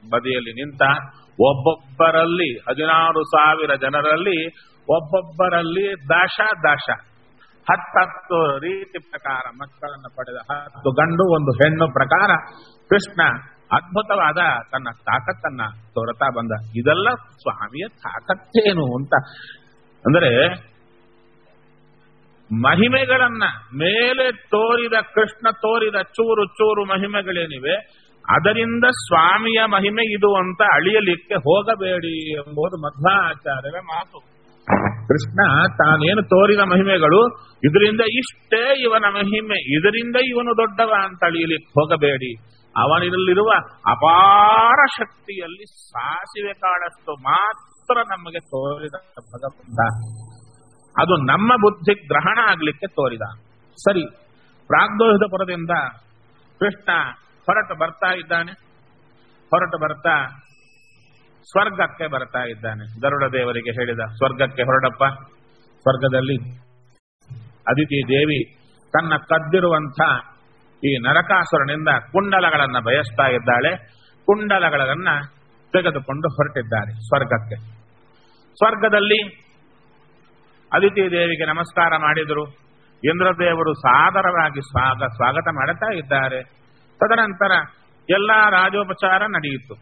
ಬದಿಯಲ್ಲಿ ನಿಂತ ಒಬ್ಬೊಬ್ಬರಲ್ಲಿ 16,000 ಜನರಲ್ಲಿ ಒಬ್ಬೊಬ್ಬರಲ್ಲಿ ದಶ 10 ರೀತಿ ಪ್ರಕಾರ ಮಕ್ಕಳನ್ನು ಪಡೆದ 10 ಗಂಡು 1 ಹೆಣ್ಣು ಪ್ರಕಾರ ಕೃಷ್ಣ ಅದ್ಭುತವಾದ ತನ್ನ ತಾಕತ್ತನ್ನ ತೋರುತ್ತಾ ಬಂದ. ಇದೆಲ್ಲ ಸ್ವಾಮಿಯ ತಾಕತ್ತೇನು ಅಂತ ಅಂದರೆ ಮಹಿಮೆಗಳನ್ನ ಮೇಲೆ ತೋರಿದ ಕೃಷ್ಣ ತೋರಿದ ಚೂರು ಮಹಿಮೆಗಳೇನಿವೆ ಅದರಿಂದ ಸ್ವಾಮಿಯ ಮಹಿಮೆ ಇದು ಅಂತ ಅಳಿಯಲಿಕ್ಕೆ ಹೋಗಬೇಡಿ ಎಂಬುದು ಮಧ್ವಾಚಾರ್ಯರ ಮಾತು. ಕೃಷ್ಣ ತಾನೇನು ತೋರಿದ ಮಹಿಮೆಗಳು ಇದರಿಂದ ಇಷ್ಟೇ ಇವನ ಮಹಿಮೆ, ಇದರಿಂದ ಇವನು ದೊಡ್ಡವ ಅಂತ ಅಳಿಯಲಿಕ್ಕೆ ಹೋಗಬೇಡಿ. ಅವನಲ್ಲಿರುವ ಅಪಾರ ಶಕ್ತಿಯಲ್ಲಿ ಸಾಸಿವೆ ಕಾಳಷ್ಟು ಮಾತ್ರ ನಮಗೆ ತೋರಿದ ಭಗವಂತ, ಅದು ನಮ್ಮ ಬುದ್ಧಿ ಗ್ರಹಣ ಆಗ್ಲಿಕ್ಕೆ ತೋರಿದ. ಸರಿ, ಪ್ರಾಗ್ದೋಷಪುರದಿಂದ ಕೃಷ್ಣ ಹೊರಟು ಬರ್ತಾ ಸ್ವರ್ಗಕ್ಕೆ ಬರ್ತಾ ಇದ್ದಾನೆ. ಗರುಡ ದೇವರಿಗೆ ಹೇಳಿದ, ಸ್ವರ್ಗಕ್ಕೆ ಹೊರಡಪ್ಪ. ಸ್ವರ್ಗದಲ್ಲಿ ಅದಿತಿ ದೇವಿ ತನ್ನ ಕದ್ದಿರುವಂಥ ಈ ನರಕಾಸುರನಿಂದ ಕುಂಡಲಗಳನ್ನ ಬಯಸ್ತಾ ಇದ್ದಾಳೆ. ಕುಂಡಲಗಳನ್ನ ತೆಗೆದುಕೊಂಡು ಹೊರಟಿದ್ದಾರೆ ಸ್ವರ್ಗಕ್ಕೆ. ಸ್ವರ್ಗದಲ್ಲಿ ಅದಿತಿ ದೇವಿಗೆ ನಮಸ್ಕಾರ ಮಾಡಿದರು. ಇಂದ್ರದೇವರು ಸಾದರವಾಗಿ ಸ್ವಾಗತ ಮಾಡುತ್ತಾ ಇದ್ದಾರೆ. ತದನಂತರ ಎಲ್ಲಾ ರಾಜೋಪಚಾರ ನಡೆಯಿತು.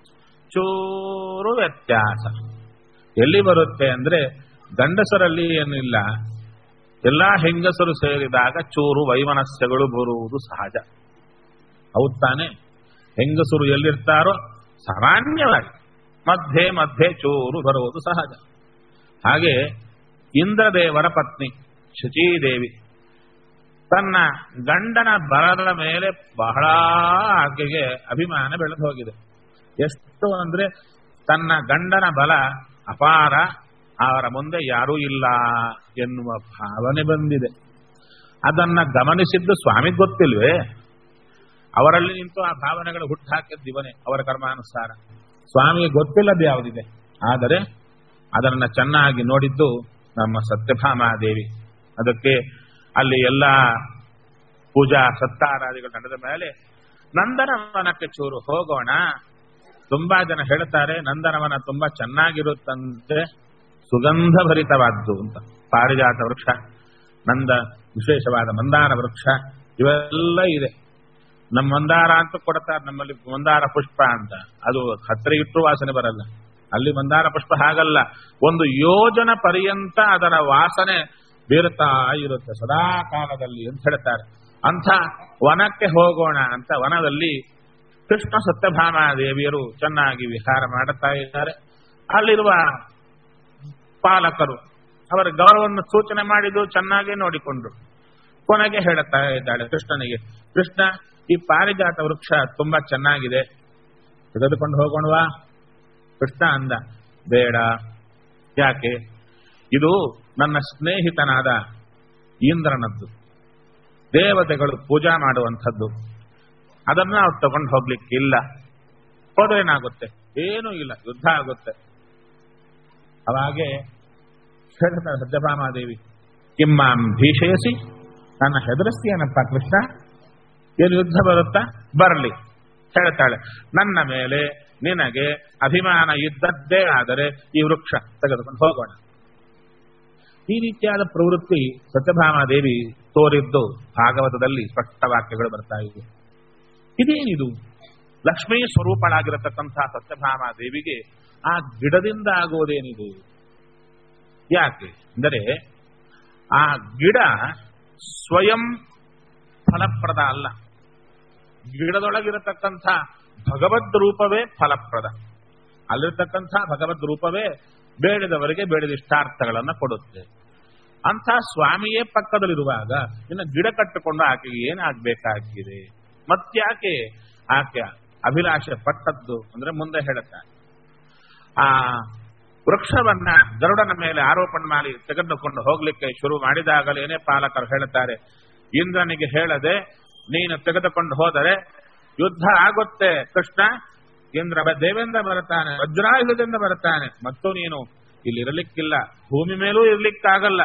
ಚೂರು ವ್ಯತ್ಯಾಸ ಎಲ್ಲಿ ಬರುತ್ತೆ ಅಂದ್ರೆ, ಗಂಡಸರಲ್ಲಿ ಏನಿಲ್ಲ, ಎಲ್ಲಾ ಹೆಂಗಸರು ಸೇರಿದಾಗ ಚೂರು ವೈಮನಸ್ಯಗಳು ಬರುವುದು ಸಹಜ. ಹೌದು ತಾನೆ? ಹೆಂಗಸರು ಎಲ್ಲಿರ್ತಾರೋ ಸಾಮಾನ್ಯವಾಗಿ ಮಧ್ಯೆ ಚೂರು ಬರುವುದು ಸಹಜ. ಹಾಗೆ ಇಂದ್ರದೇವರ ಪತ್ನಿ ಶಚೀದೇವಿ ತನ್ನ ಗಂಡನ ಬಲದ ಮೇಲೆ ಬಹಳ ಆಕೆಗೆ ಅಭಿಮಾನ ಬೆಳೆದು ಹೋಗಿದೆ. ಎಷ್ಟು ಅಂದ್ರೆ ತನ್ನ ಗಂಡನ ಬಲ ಅಪಾರ, ಅವರ ಮುಂದೆ ಯಾರೂ ಇಲ್ಲ ಎನ್ನುವ ಭಾವನೆ ಬಂದಿದೆ. ಅದನ್ನ ಗಮನಿಸಿದ್ದು ಸ್ವಾಮಿಗೆ ಗೊತ್ತಿಲ್ವೇ? ಅವರಲ್ಲಿ ನಿಂತು ಆ ಭಾವನೆಗಳು ಹುಟ್ಟುಹಾಕಿದ್ದು ಇವನೇ, ಅವರ ಕರ್ಮಾನುಸಾರ. ಸ್ವಾಮಿಗೆ ಗೊತ್ತಿಲ್ಲದ್ದು ಯಾವುದಿದೆ, ಆದರೆ ಅದನ್ನ ಚೆನ್ನಾಗಿ ನೋಡಿದ್ದು ನಮ್ಮ ಸತ್ಯಭಾಮಾದೇವಿ. ಅದಕ್ಕೆ ಅಲ್ಲಿ ಎಲ್ಲ ಪೂಜಾ ಸತ್ತಾರಾದಿಗಳು ನಡೆದ ಮೇಲೆ ನಂದನವನಕ್ಕೆ ಚೂರು ಹೋಗೋಣ. ತುಂಬಾ ಜನ ಹೇಳ್ತಾರೆ ನಂದನವನ ತುಂಬಾ ಚೆನ್ನಾಗಿರುತ್ತಂತೆ, ಸುಗಂಧ ಭರಿತವಾದ್ದು ಅಂತ. ಪಾರಿಜಾತ ವೃಕ್ಷ, ವಿಶೇಷವಾದ ಮಂದಾರ ವೃಕ್ಷ ಇವೆಲ್ಲ ಇದೆ. ನಮ್ಮ ಮಂದಾರ ಅಂತ ಕೊಡ್ತಾರೆ, ನಮ್ಮಲ್ಲಿ ಮಂದಾರ ಪುಷ್ಪ ಅಂತ, ಅದು ಹತ್ತಿರ ಇಟ್ಟರು ವಾಸನೆ ಬರಲ್ಲ. ಅಲ್ಲಿ ಮಂದಾರ ಪುಷ್ಪ ಹಾಗಲ್ಲ, 1 ಯೋಜನ ಪರ್ಯಂತ ಅದರ ವಾಸನೆ ಬೀರುತ್ತಾ ಇರುತ್ತೆ ಸದಾ ಕಾಲದಲ್ಲಿ ಅಂತ ಹೇಳ್ತಾರೆ. ಅಂಥ ವನಕ್ಕೆ ಹೋಗೋಣ ಅಂತ ವನದಲ್ಲಿ ಕೃಷ್ಣ ಸತ್ಯಭಾಮಾದೇವಿಯರು ಚೆನ್ನಾಗಿ ವಿಹಾರ ಮಾಡುತ್ತಾ ಇದ್ದಾರೆ. ಅಲ್ಲಿರುವ ಪಾಲಕರು ಅವರ ಗೌರವವನ್ನು ಸೂಚನೆ ಮಾಡಿದ್ದು ಚೆನ್ನಾಗಿ ನೋಡಿಕೊಂಡ್ರು. ಕೊನೆಗೆ ಹೇಳುತ್ತಾ ಇದ್ದಾಳೆ ಕೃಷ್ಣನಿಗೆ, ಕೃಷ್ಣ ಈ ಪಾರಿಜಾತ ವೃಕ್ಷ ತುಂಬಾ ಚೆನ್ನಾಗಿದೆ, ತೆಗೆದುಕೊಂಡು ಹೋಗೋಣವಾ? ಕೃಷ್ಣ ಅಂದ, ಬೇಡ. ಯಾಕೆ? ಇದು ನನ್ನ ಸ್ನೇಹಿತನಾದ ಇಂದ್ರನದ್ದು, ದೇವತೆಗಳು ಪೂಜಾ ಮಾಡುವಂಥದ್ದು, ಅದನ್ನ ನಾವು ತಗೊಂಡು ಹೋಗ್ಲಿಕ್ಕಿಲ್ಲ. ಹೋದ್ರೇನಾಗುತ್ತೆ? ಏನೂ ಇಲ್ಲ, ಯುದ್ಧ ಆಗುತ್ತೆ. ಅವಾಗೆ ಹೇಳ್ತಾರೆ ಸತ್ಯಭಾಮಾದೇವಿ, ಕಿಮ್ಮಾಂ ಭೀಷಯಸಿ, ನನ್ನ ಹೆದರಿಸ್ತೀಯನಪ್ಪ ಕೃಷ್ಣ, ಏನು ಯುದ್ಧ ಬರುತ್ತಾ? ಬರಲಿ. ಹೇಳ್ತಾಳೆ, ನನ್ನ ಮೇಲೆ ನಿನಗೆ ಅಭಿಮಾನ ಇದ್ದದ್ದೇ ಆದರೆ ಈ ವೃಕ್ಷ ತೆಗೆದುಕೊಂಡು ಹೋಗೋಣ. ಈ ರೀತಿಯಾದ ಪ್ರವೃತ್ತಿ ಸತ್ಯಭಾಮಾದೇವಿ ತೋರಿದ್ದು ಭಾಗವತದಲ್ಲಿ ಸ್ಪಷ್ಟ ವಾಕ್ಯಗಳು ಬರ್ತಾ ಇವೆ. ಇದೇನಿದು? ಲಕ್ಷ್ಮೀ ಸ್ವರೂಪಳಾಗಿರತಕ್ಕಂತಹ ಸತ್ಯಭಾಮಾದೇವಿಗೆ ಆ ಗಿಡದಿಂದ ಆಗೋದೇನಿದೆ? ಯಾಕೆ ಅಂದರೆ ಆ ಗಿಡ ಸ್ವಯಂ ಫಲಪ್ರದ ಅಲ್ಲ, ಗಿಡದೊಳಗಿರತಕ್ಕಂಥ ಭಗವದ್ ರೂಪವೇ ಫಲಪ್ರದ. ಅಲ್ಲಿರ್ತಕ್ಕಂಥ ಭಗವದ್ ರೂಪವೇ ಬೇಡಿದವರಿಗೆ ಬೇಡಿದ ಇಷ್ಟಾರ್ಥಗಳನ್ನು ಕೊಡುತ್ತೆ. ಅಂಥ ಸ್ವಾಮಿಯೇ ಪಕ್ಕದಲ್ಲಿರುವಾಗ ಇನ್ನು ಗಿಡ ಕಟ್ಟಿಕೊಂಡು ಆಕೆಗೆ ಏನಾಗಬೇಕಾಗಿದೆ? ಮತ್ತ್ಯಾಕೆ ಆಕೆ ಅಭಿಲಾಷೆ ಪಟ್ಟದ್ದು ಅಂದ್ರೆ ಮುಂದೆ ಹೇಳುತ್ತಾರೆ. ಆ ವೃಕ್ಷವನ್ನ ಗರುಡನ ಮೇಲೆ ಆರೋಪಣೆ ಮಾಡಿ ತೆಗೆದುಕೊಂಡು ಹೋಗ್ಲಿಕ್ಕೆ ಶುರು ಮಾಡಿದಾಗಲೇನೆ ಪಾಲಕರು ಹೇಳುತ್ತಾರೆ, ಇಂದ್ರನಿಗೆ ಹೇಳದೆ ನೀನು ತೆಗೆದುಕೊಂಡು ಹೋದರೆ ಯುದ್ಧ ಆಗುತ್ತೆ ಕೃಷ್ಣ. ಇಂದ್ರ ದೇವೇಂದ್ರ ಬರುತ್ತಾನೆ, ವಜ್ರಾಯುಧದಿಂದ ಬರುತ್ತಾನೆ, ಮತ್ತು ನೀನು ಇಲ್ಲಿ ಇರಲಿಕ್ಕಿಲ್ಲ, ಭೂಮಿ ಮೇಲೂ ಇರ್ಲಿಕ್ಕಾಗಲ್ಲ.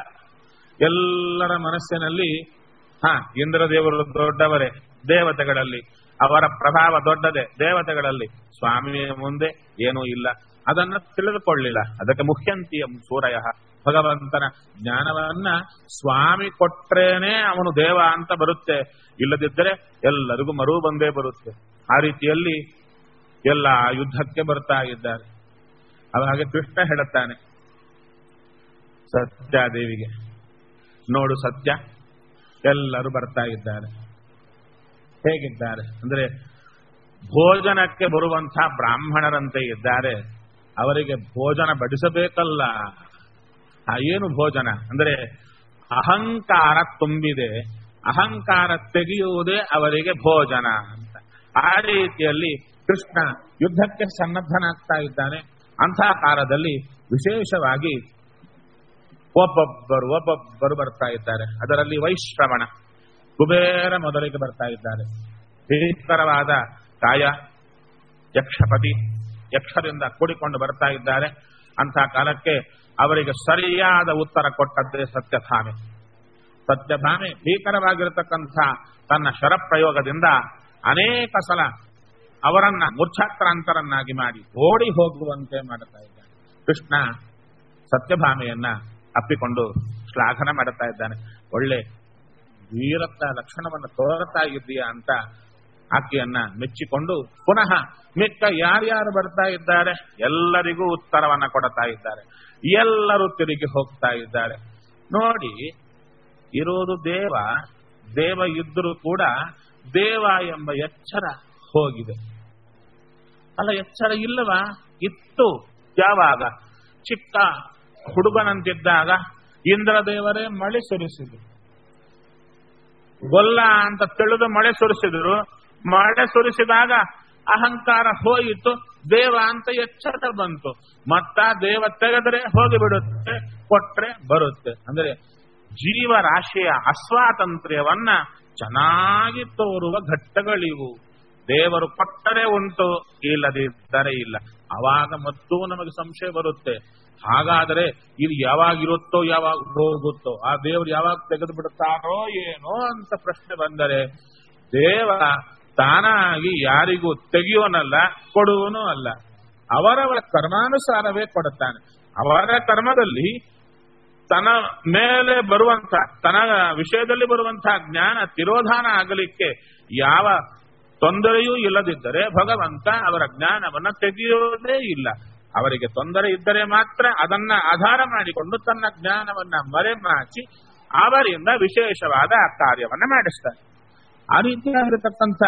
ಎಲ್ಲರ ಮನಸ್ಸಿನಲ್ಲಿ ಇಂದ್ರದೇವರು ದೊಡ್ಡವರೇ ದೇವತೆಗಳಲ್ಲಿ, ಅವರ ಪ್ರಭಾವ ದೊಡ್ಡದೆ. ದೇವತೆಗಳಲ್ಲಿ ಸ್ವಾಮಿಯ ಮುಂದೆ ಏನೂ ಇಲ್ಲ. ಅದನ್ನು ತಿಳಿದುಕೊಳ್ಳಿಲ್ಲ. ಅದಕ್ಕೆ ಮುಖ್ಯಂತಿಯ ಸೂರಯ, ಭಗವಂತನ ಜ್ಞಾನವನ್ನ ಸ್ವಾಮಿ ಕೊಟ್ರೇನೆ ಅವನು ದೇವ ಅಂತ ಬರುತ್ತೆ. ಇಲ್ಲದಿದ್ದರೆ ಎಲ್ಲರಿಗೂ ಮರು ಬಂದೇ ಬರುತ್ತೆ. ಆ ರೀತಿಯಲ್ಲಿ ಎಲ್ಲ ಯುದ್ಧಕ್ಕೆ ಬರ್ತಾ ಇದ್ದಾರೆ. ಅವಾಗ ಕೃಷ್ಣ ಹೇಳುತ್ತಾನೆ ಸತ್ಯಾದೇವಿಗೆ, ನೋಡು ಸತ್ಯ, ಎಲ್ಲರೂ ಬರ್ತಾ ಇದ್ದಾರೆ. ಹೇಗಿದ್ದಾರೆ ಅಂದ್ರೆ ಭೋಜನಕ್ಕೆ ಬರುವಂತಹ ಬ್ರಾಹ್ಮಣರಂತೆ ಇದ್ದಾರೆ. ಅವರಿಗೆ ಭೋಜನ ಬಡಿಸಬೇಕಲ್ಲ. ಏನು ಭೋಜನ ಅಂದ್ರೆ ಅಹಂಕಾರ ತುಂಬಿದೆ, ಅಹಂಕಾರ ತೆಗೆಯುವುದೇ ಅವರಿಗೆ ಭೋಜನ ಅಂತ. ಆ ರೀತಿಯಲ್ಲಿ ಕೃಷ್ಣ ಯುದ್ಧಕ್ಕೆ ಸನ್ನದ್ಧನಾಗ್ತಾ ಇದ್ದಾನೆ. ಅಂತಹ ಕಾಲದಲ್ಲಿ ವಿಶೇಷವಾಗಿ ಒಬ್ಬೊಬ್ಬರು ಬರ್ತಾ ಇದ್ದಾರೆ. ಅದರಲ್ಲಿ ವೈಶ್ರವಣ, ಕುಬೇರ ಮೊದಲಿಗೆ ಬರ್ತಾ ಇದ್ದಾರೆ. ಭೀಕರವಾದ ಕಾಯ, ಯಕ್ಷಪತಿ, ಯಕ್ಷರಿಂದ ಕೂಡಿಕೊಂಡು ಬರ್ತಾ ಇದ್ದಾರೆ. ಅಂತಹ ಕಾಲಕ್ಕೆ ಅವರಿಗೆ ಸರಿಯಾದ ಉತ್ತರ ಕೊಟ್ಟದ್ದೇ ಸತ್ಯಭಾಮೆ. ಸತ್ಯಭಾಮೆ ಭೀಕರವಾಗಿರತಕ್ಕಂಥ ತನ್ನ ಶರಪ್ರಯೋಗದಿಂದ ಅನೇಕ ಸಲ ಅವರನ್ನ ಮೂರ್ಛಾಕ್ರಾಂತರನ್ನಾಗಿ ಮಾಡಿ ಓಡಿ ಹೋಗುವಂತೆ ಮಾಡುತ್ತಾ ಇದ್ದಾನೆ. ಕೃಷ್ಣ ಸತ್ಯಭಾಮೆಯನ್ನ ಅಪ್ಪಿಕೊಂಡು ಶ್ಲಾಘನ ಮಾಡುತ್ತಾ ಇದ್ದಾನೆ. ಒಳ್ಳೆ ವೀರತ್ವ ಲಕ್ಷಣವನ್ನು ತೋರುತ್ತಾ ಇದ್ದೀಯಾ ಅಂತ ಆಕೆಯನ್ನ ಮೆಚ್ಚಿಕೊಂಡು ಪುನಃ ಮಿಕ್ಕ ಯಾರ್ಯಾರು ಬರ್ತಾ ಇದ್ದಾರೆ ಎಲ್ಲರಿಗೂ ಉತ್ತರವನ್ನ ಕೊಡ್ತಾ ಇದ್ದಾರೆ. ಎಲ್ಲರೂ ತಿರುಗಿ ಹೋಗ್ತಾ ಇದ್ದಾರೆ. ನೋಡಿ, ಇರೋದು ದೇವ, ದೇವ ಇದ್ದರೂ ಕೂಡ ದೇವ ಎಂಬ ಎಚ್ಚರ ಹೋಗಿದೆ. ಅಲ್ಲ, ಎಚ್ಚರ ಇಲ್ಲವಾ? ಇತ್ತು. ಯಾವಾಗ? ಚಿಕ್ಕ ಹುಡುಗನಂತಿದ್ದಾಗ ಇಂದ್ರದೇವರೇ ಮಳೆ ಸುರಿಸಿದ್ರು. ಗೊಲ್ಲ ಅಂತ ತಿಳಿದು ಮಳೆ ಸುರಿಸಿದ್ರು. ಮಳೆ ಸುರಿಸಿದಾಗ ಅಹಂಕಾರ ಹೋಯಿತು, ದೇವ ಅಂತ ಎಚ್ಚರ ಬಂತು. ಮತ್ತ ದೇವ ತೆಗೆದ್ರೆ ಹೋಗಿಬಿಡುತ್ತೆ, ಕೊಟ್ರೆ ಬರುತ್ತೆ. ಅಂದ್ರೆ ಜೀವರಾಶಿಯ ಅಸ್ವಾತಂತ್ರ್ಯವನ್ನ ಚೆನ್ನಾಗಿ ತೋರುವ ಘಟ್ಟಗಳಿವು. ದೇವರು ಕೊಟ್ಟರೆ ಉಂಟು, ಇಲ್ಲದಿದ್ದರೆ ಇಲ್ಲ. ಆವಾಗ ಮತ್ತೂ ನಮಗೆ ಸಂಶಯ ಬರುತ್ತೆ. ಹಾಗಾದರೆ ಇದು ಯಾವಾಗಿರುತ್ತೋ ಯಾವಾಗ ಹೋಗುತ್ತೋ, ಆ ದೇವರು ಯಾವಾಗ ತೆಗೆದು ಬಿಡುತ್ತಾರೋ ಏನೋ ಅಂತ ಪ್ರಶ್ನೆ ಬಂದರೆ, ದೇವ ತಾನಾಗಿ ಯಾರಿಗೂ ತೆಗೆಯೋನಲ್ಲ, ಕೊಡುವನೂ ಅಲ್ಲ. ಅವರವರ ಕರ್ಮಾನುಸಾರವೇ ಕೊಡುತ್ತಾನೆ. ಅವರ ಕರ್ಮದಲ್ಲಿ ತನ್ನ ಮೇಲೆ ಬರುವಂತಹ, ತನ್ನ ವಿಷಯದಲ್ಲಿ ಬರುವಂತಹ ಜ್ಞಾನ ತಿರೋಧಾನ ಆಗಲಿಕ್ಕೆ ಯಾವ ತೊಂದರೆಯೂ ಇಲ್ಲದಿದ್ದರೆ ಭಗವಂತ ಅವರ ಜ್ಞಾನವನ್ನ ತೆಗೆಯೋದೇ ಇಲ್ಲ. ಅವರಿಗೆ ತೊಂದರೆ ಇದ್ದರೆ ಮಾತ್ರ ಅದನ್ನ ಆಧಾರ ಮಾಡಿಕೊಂಡು ತನ್ನ ಜ್ಞಾನವನ್ನ ಮರೆಮಾಚಿ ಅವರಿಂದ ವಿಶೇಷವಾದ ಕಾರ್ಯವನ್ನ ಮಾಡಿಸ್ತಾರೆ. ಆ ರೀತಿಯಾಗಿರತಕ್ಕಂಥ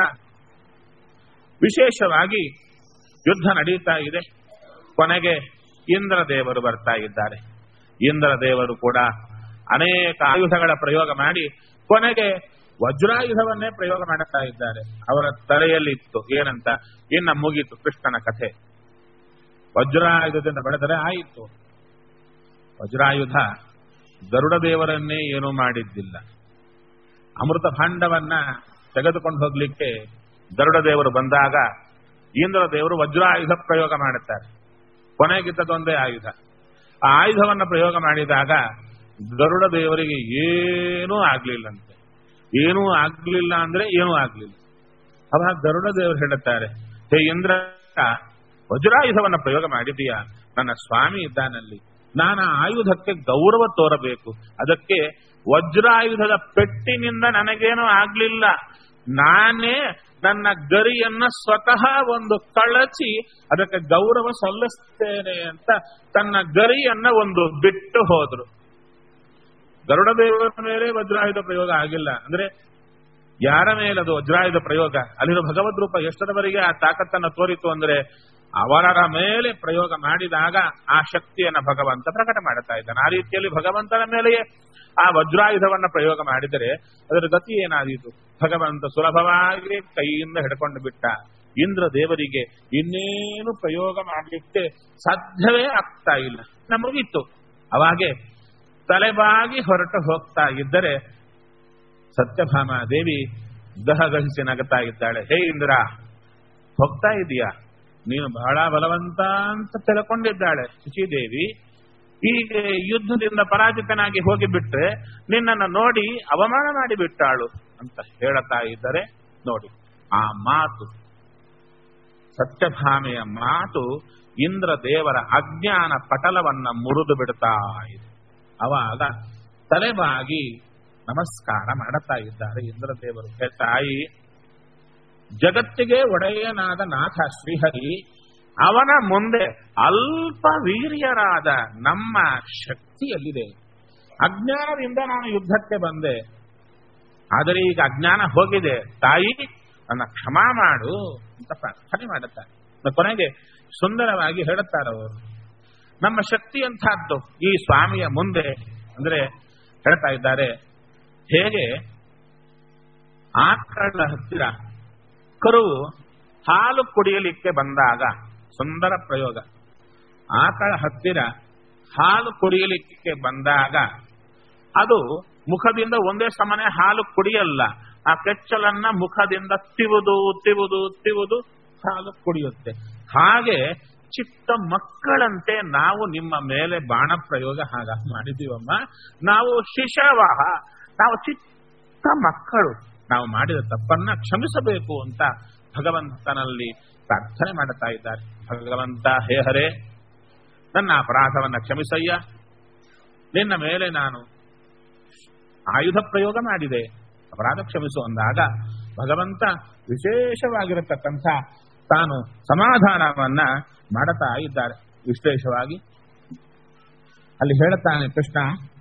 ವಿಶೇಷವಾಗಿ ಯುದ್ಧ ನಡೀತಾ ಇದೆ. ಕೊನೆಗೆ ಇಂದ್ರದೇವರು ಬರ್ತಾ ಇದ್ದಾರೆ. ಇಂದ್ರದೇವರು ಕೂಡ ಅನೇಕ ಆಯುಧಗಳ ಪ್ರಯೋಗ ಮಾಡಿ ಕೊನೆಗೆ ವಜ್ರಾಯುಧವನ್ನೇ ಪ್ರಯೋಗ ಮಾಡುತ್ತಾ ಇದ್ದಾರೆ. ಅವರ ತಲೆಯಲ್ಲಿ ಇತ್ತು ಏನಂತ, ಇನ್ನ ಮುಗೀತು ಕೃಷ್ಣನ ಕಥೆ. ವಜ್ರಾಯುಧದಿಂದ ಬಡಿದರೆ ಆಯಿತು. ವಜ್ರಾಯುಧ ಗರುಡ ದೇವರನ್ನೇ ಏನೂ ಮಾಡಿದ್ದಿಲ್ಲ. ಅಮೃತ ಭಾಂಡವನ್ನ ತೆಗೆದುಕೊಂಡು ಹೋಗ್ಲಿಕ್ಕೆ ಗರುಡ ದೇವರು ಬಂದಾಗ ಇಂದ್ರದೇವರು ವಜ್ರಾಯುಧ ಪ್ರಯೋಗ ಮಾಡುತ್ತಾರೆ. ಕೊನೆಗಿದ್ದದೊಂದೇ ಆಯುಧ. ಆ ಆಯುಧವನ್ನ ಪ್ರಯೋಗ ಮಾಡಿದಾಗ ಗರುಡ ದೇವರಿಗೆ ಏನೂ ಆಗ್ಲಿಲ್ಲಂತೆ. ಏನೂ ಆಗ್ಲಿಲ್ಲ ಅಂದ್ರೆ ಏನೂ ಆಗ್ಲಿಲ್ಲ. ಅವಾಗ ಗರುಡ ದೇವರು ಹೇಳುತ್ತಾರೆ, ಹೇ ಇಂದ್ರ, ವಜ್ರಾಯುಧವನ್ನ ಪ್ರಯೋಗ ಮಾಡಿದೀಯಾ, ನನ್ನ ಸ್ವಾಮಿ ಇದ್ದಾನಲ್ಲಿ, ನಾನು ಆಯುಧಕ್ಕೆ ಗೌರವ ತೋರಬೇಕು. ಅದಕ್ಕೆ ವಜ್ರಾಯುಧದ ಪೆಟ್ಟಿನಿಂದ ನನಗೇನೂ ಆಗ್ಲಿಲ್ಲ, ನಾನೇ ನನ್ನ ಗರಿಯನ್ನ ಸ್ವತಃ ಒಂದು ಕಳಚಿ ಅದಕ್ಕೆ ಗೌರವ ಸಲ್ಲಿಸ್ತೇನೆ ಅಂತ ತನ್ನ ಗರಿಯನ್ನ ಒಂದು ಬಿಟ್ಟು ಹೋದ್ರು. ಗರುಡ ದೇವರ ಮೇಲೆ ವಜ್ರಾಯುಧ ಪ್ರಯೋಗ ಆಗಿಲ್ಲ ಅಂದ್ರೆ ಯಾರ ಮೇಲೆ ಅದು ವಜ್ರಾಯುಧ ಪ್ರಯೋಗ? ಅಲ್ಲಿರೋ ಭಗವದ್ ರೂಪ ಎಷ್ಟರವರೆಗೆ ಆ ತಾಕತ್ತನ್ನು ತೋರಿತು ಅಂದ್ರೆ ಅವರ ಮೇಲೆ ಪ್ರಯೋಗ ಮಾಡಿದಾಗ ಆ ಶಕ್ತಿಯನ್ನ ಭಗವಂತ ಪ್ರಕಟ ಮಾಡುತ್ತಾ ಇದ್ದಾನೆ. ಆ ರೀತಿಯಲ್ಲಿ ಭಗವಂತನ ಮೇಲೆಯೇ ಆ ವಜ್ರಾಯುಧವನ್ನ ಪ್ರಯೋಗ ಮಾಡಿದರೆ ಅದರ ಗತಿ ಏನಾದೀತು? ಭಗವಂತ ಸುಲಭವಾಗಿ ಕೈಯಿಂದ ಹಿಡ್ಕೊಂಡು ಬಿಟ್ಟ. ಇಂದ್ರ ದೇವರಿಗೆ ಇನ್ನೇನು ಪ್ರಯೋಗ ಮಾಡಲಿಕ್ಕೆ ಸಾಧ್ಯವೇ ಆಗ್ತಾ ಇಲ್ಲ. ನಮಗಿತ್ತು. ಅವಾಗೆ ತಲೆಬಾಗಿ ಹೊರಟು ಹೋಗ್ತಾ ಇದ್ದರೆ ಸತ್ಯಭಾಮ ದೇವಿ ಗಹಗಹಿಸಿ ನಗುತ್ತಾ ಇದ್ದಾಳೆ. ಹೇ ಇಂದ್ರ, ಹೋಗ್ತಾ ಇದೀಯಾ? ನೀನು ಬಹಳ ಬಲವಂತ ಅಂತ ತಿಳ್ಕೊಂಡಿದ್ದಾಳೆ ಶಚಿದೇವಿ. ಈಗ ಯುದ್ಧದಿಂದ ಪರಾಜಿತನಾಗಿ ಹೋಗಿಬಿಟ್ರೆ ನಿನ್ನನ್ನು ನೋಡಿ ಅವಮಾನ ಮಾಡಿಬಿಟ್ಟಾಳು ಅಂತ ಹೇಳುತ್ತಾ ಇದ್ದರೆ ನೋಡಿ ಆ ಮಾತು ಸತ್ಯಭಾಮೆಯ ಮಾತು ಇಂದ್ರ ದೇವರ ಅಜ್ಞಾನ ಪಟಲವನ್ನ ಮುರಿದು ಬಿಡ್ತಾ ಇದೆ. ಅವಾಗ ತಲೆಬಾಗಿ ನಮಸ್ಕಾರ ಮಾಡುತ್ತಾ ಇದ್ದಾರೆ ಇಂದ್ರದೇವರು. ಹೇ ತಾಯಿ, ಜಗತ್ತಿಗೆ ಒಡೆಯನಾದ ನಾಥ ಶ್ರೀಹರಿ, ಅವನ ಮುಂದೆ ಅಲ್ಪ ವೀರ್ಯರಾದ ನಮ್ಮ ಶಕ್ತಿಯಲ್ಲಿದೆ. ಅಜ್ಞಾನದಿಂದ ನಾನು ಯುದ್ಧಕ್ಕೆ ಬಂದೆ, ಆದರೆ ಈಗ ಅಜ್ಞಾನ ಹೋಗಿದೆ. ತಾಯಿ, ನನ್ನ ಕ್ಷಮಾ ಮಾಡು ಅಂತ ಪ್ರಾರ್ಥನೆ ಮಾಡುತ್ತಾರೆ. ಕೊನೆಗೆ ಸುಂದರವಾಗಿ ಹೇಳುತ್ತಾರೆ ಅವರು, ನಮ್ಮ ಶಕ್ತಿ ಅಂತಹದ್ದು ಈ ಸ್ವಾಮಿಯ ಮುಂದೆ ಅಂದ್ರೆ ಹೇಳ್ತಾ ಇದ್ದಾರೆ. ಹೇಗೆ ಆಕಳ ಹತ್ತಿರ ಕರು ಹಾಲು ಕುಡಿಯಲಿಕ್ಕೆ ಬಂದಾಗ, ಸುಂದರ ಪ್ರಯೋಗ, ಆಕಳ ಹತ್ತಿರ ಹಾಲು ಕುಡಿಯಲಿಕ್ಕೆ ಬಂದಾಗ ಅದು ಮುಖದಿಂದ ಒಂದೇ ಸಮನೆ ಹಾಲು ಕುಡಿಯಲ್ಲ, ಆ ಕೆಚ್ಚಲನ್ನ ಮುಖದಿಂದ ತಿವುದು ತಿವುದು ತಿವುದು ಹಾಲು ಕುಡಿಯುತ್ತೆ. ಹಾಗೆ ಚಿಕ್ಕ ಮಕ್ಕಳಂತೆ ನಾವು ನಿಮ್ಮ ಮೇಲೆ ಬಾಣ ಪ್ರಯೋಗ ಹಾಗ ಮಾಡಿದೀವಮ್ಮ. ನಾವು ಶಿಶವಃ, ನಾವು ಚಿಕ್ಕ ಮಕ್ಕಳು, ನಾವು ಮಾಡಿದ ತಪ್ಪನ್ನ ಕ್ಷಮಿಸಬೇಕು ಅಂತ ಭಗವಂತನಲ್ಲಿ ಪ್ರಾರ್ಥನೆ ಮಾಡುತ್ತಾ ಇದ್ದಾರೆ. ಭಗವಂತ, ಹೇ ಹರೇ, ನನ್ನ ಅಪರಾಧವನ್ನ ಕ್ಷಮಿಸಯ್ಯ, ನಿನ್ನ ಮೇಲೆ ನಾನು ಆಯುಧ ಪ್ರಯೋಗ ಮಾಡಿದೆ, ಅಪರಾಧ ಕ್ಷಮಿಸು ಅಂದಾಗ ಭಗವಂತ ವಿಶೇಷವಾಗಿರತಕ್ಕಂಥ ತಾನು ಸಮಾಧಾನವನ್ನ ಮಾಡುತ್ತಾ ಇದ್ದಾರೆ. ವಿಶೇಷವಾಗಿ ಅಲ್ಲಿ ಹೇಳುತ್ತಾನೆ ಕೃಷ್ಣ,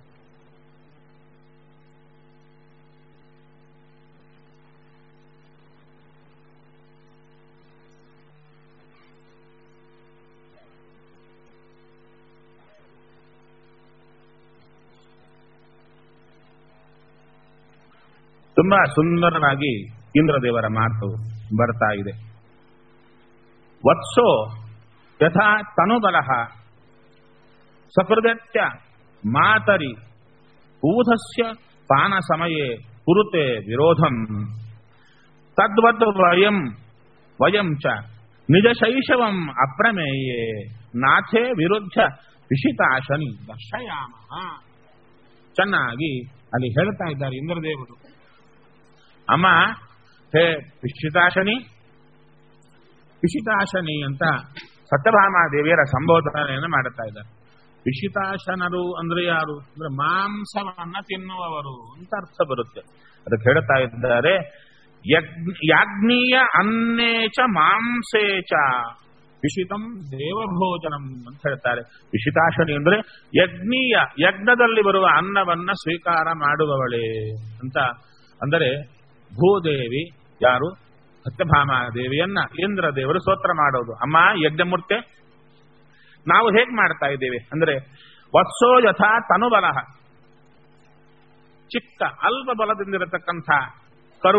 ತುಂಬಾ ಸುಂದರವಾಗಿ ಇಂದ್ರದೇವರ ಮಾತು ಬರ್ತಾ ಇದೆ. ವತ್ಸೋ ಯಥಾ ತನುಬಲಃ ಸಕೃದತ್ಯ ಮಾತರಿ ಊಧಸ್ಯ ಪಾನ ಸಮಯೇ ಕುರುತೆ ವಿರೋಧಂ ತದ್ವದ್ ವಯಂ ಚ ನಿಜ ಶೈಶವಂ ಅಪ್ರಮೇಯೇ ನಾಥೇ ವಿರುದ್ಧ ವಿಷಿತಾಶನಿ ದರ್ಶಯಾಮಃ. ಚೆನ್ನಾಗಿ ಅಲ್ಲಿ ಹೇಳ್ತಾ ಇದ್ದಾರೆ ಇಂದ್ರದೇವರು. ಅಮ್ಮ, ಹೇ ವಿಷಿತಾಶನಿ, ವಿಷಿತಾಶನಿ ಅಂತ ಸತ್ಯಭಾಮಾದೇವಿಯರ ಸಂಬೋಧನೆಯನ್ನು ಮಾಡುತ್ತಾ ಇದ್ದಾರೆ. ವಿಷಿತಾಶನರು ಅಂದ್ರೆ ಯಾರು ಅಂದ್ರೆ ಮಾಂಸವನ್ನ ತಿನ್ನುವವರು ಅಂತ ಅರ್ಥ ಬರುತ್ತೆ. ಅದಕ್ಕೆ ಹೇಳ್ತಾ ಇದ್ದಾರೆ, ಯಾಜ್ಞೀಯ ಅನ್ನೇಚ ಮಾಂಸೇಚ ವಿಷಿತಂ ದೇವಭೋಜನಂ ಅಂತ ಹೇಳ್ತಾರೆ. ವಿಷಿತಾಶನಿ ಅಂದ್ರೆ ಯಜ್ಞೀಯ, ಯಜ್ಞದಲ್ಲಿ ಬರುವ ಅನ್ನವನ್ನ ಸ್ವೀಕಾರ ಮಾಡುವವಳೇ ಅಂತ. ಅಂದರೆ ಭೂದೇವಿ ಯಾರು? ಸತ್ಯಭಾಮಾದೇವಿಯನ್ನ ಇಂದ್ರದೇವರು ಸ್ತೋತ್ರ ಮಾಡೋದು. ಅಮ್ಮ ಯಜ್ಞಮೂರ್ತೆ, ನಾವು ಹೇಗ್ ಮಾಡ್ತಾ ಇದ್ದೇವೆ ಅಂದ್ರೆ ವತ್ಸೋ ಯಥಾ ತನುಬಲ, ಚಿಕ್ಕ ಅಲ್ಪ ಬಲದಿಂದಿರತಕ್ಕಂಥ ಕರು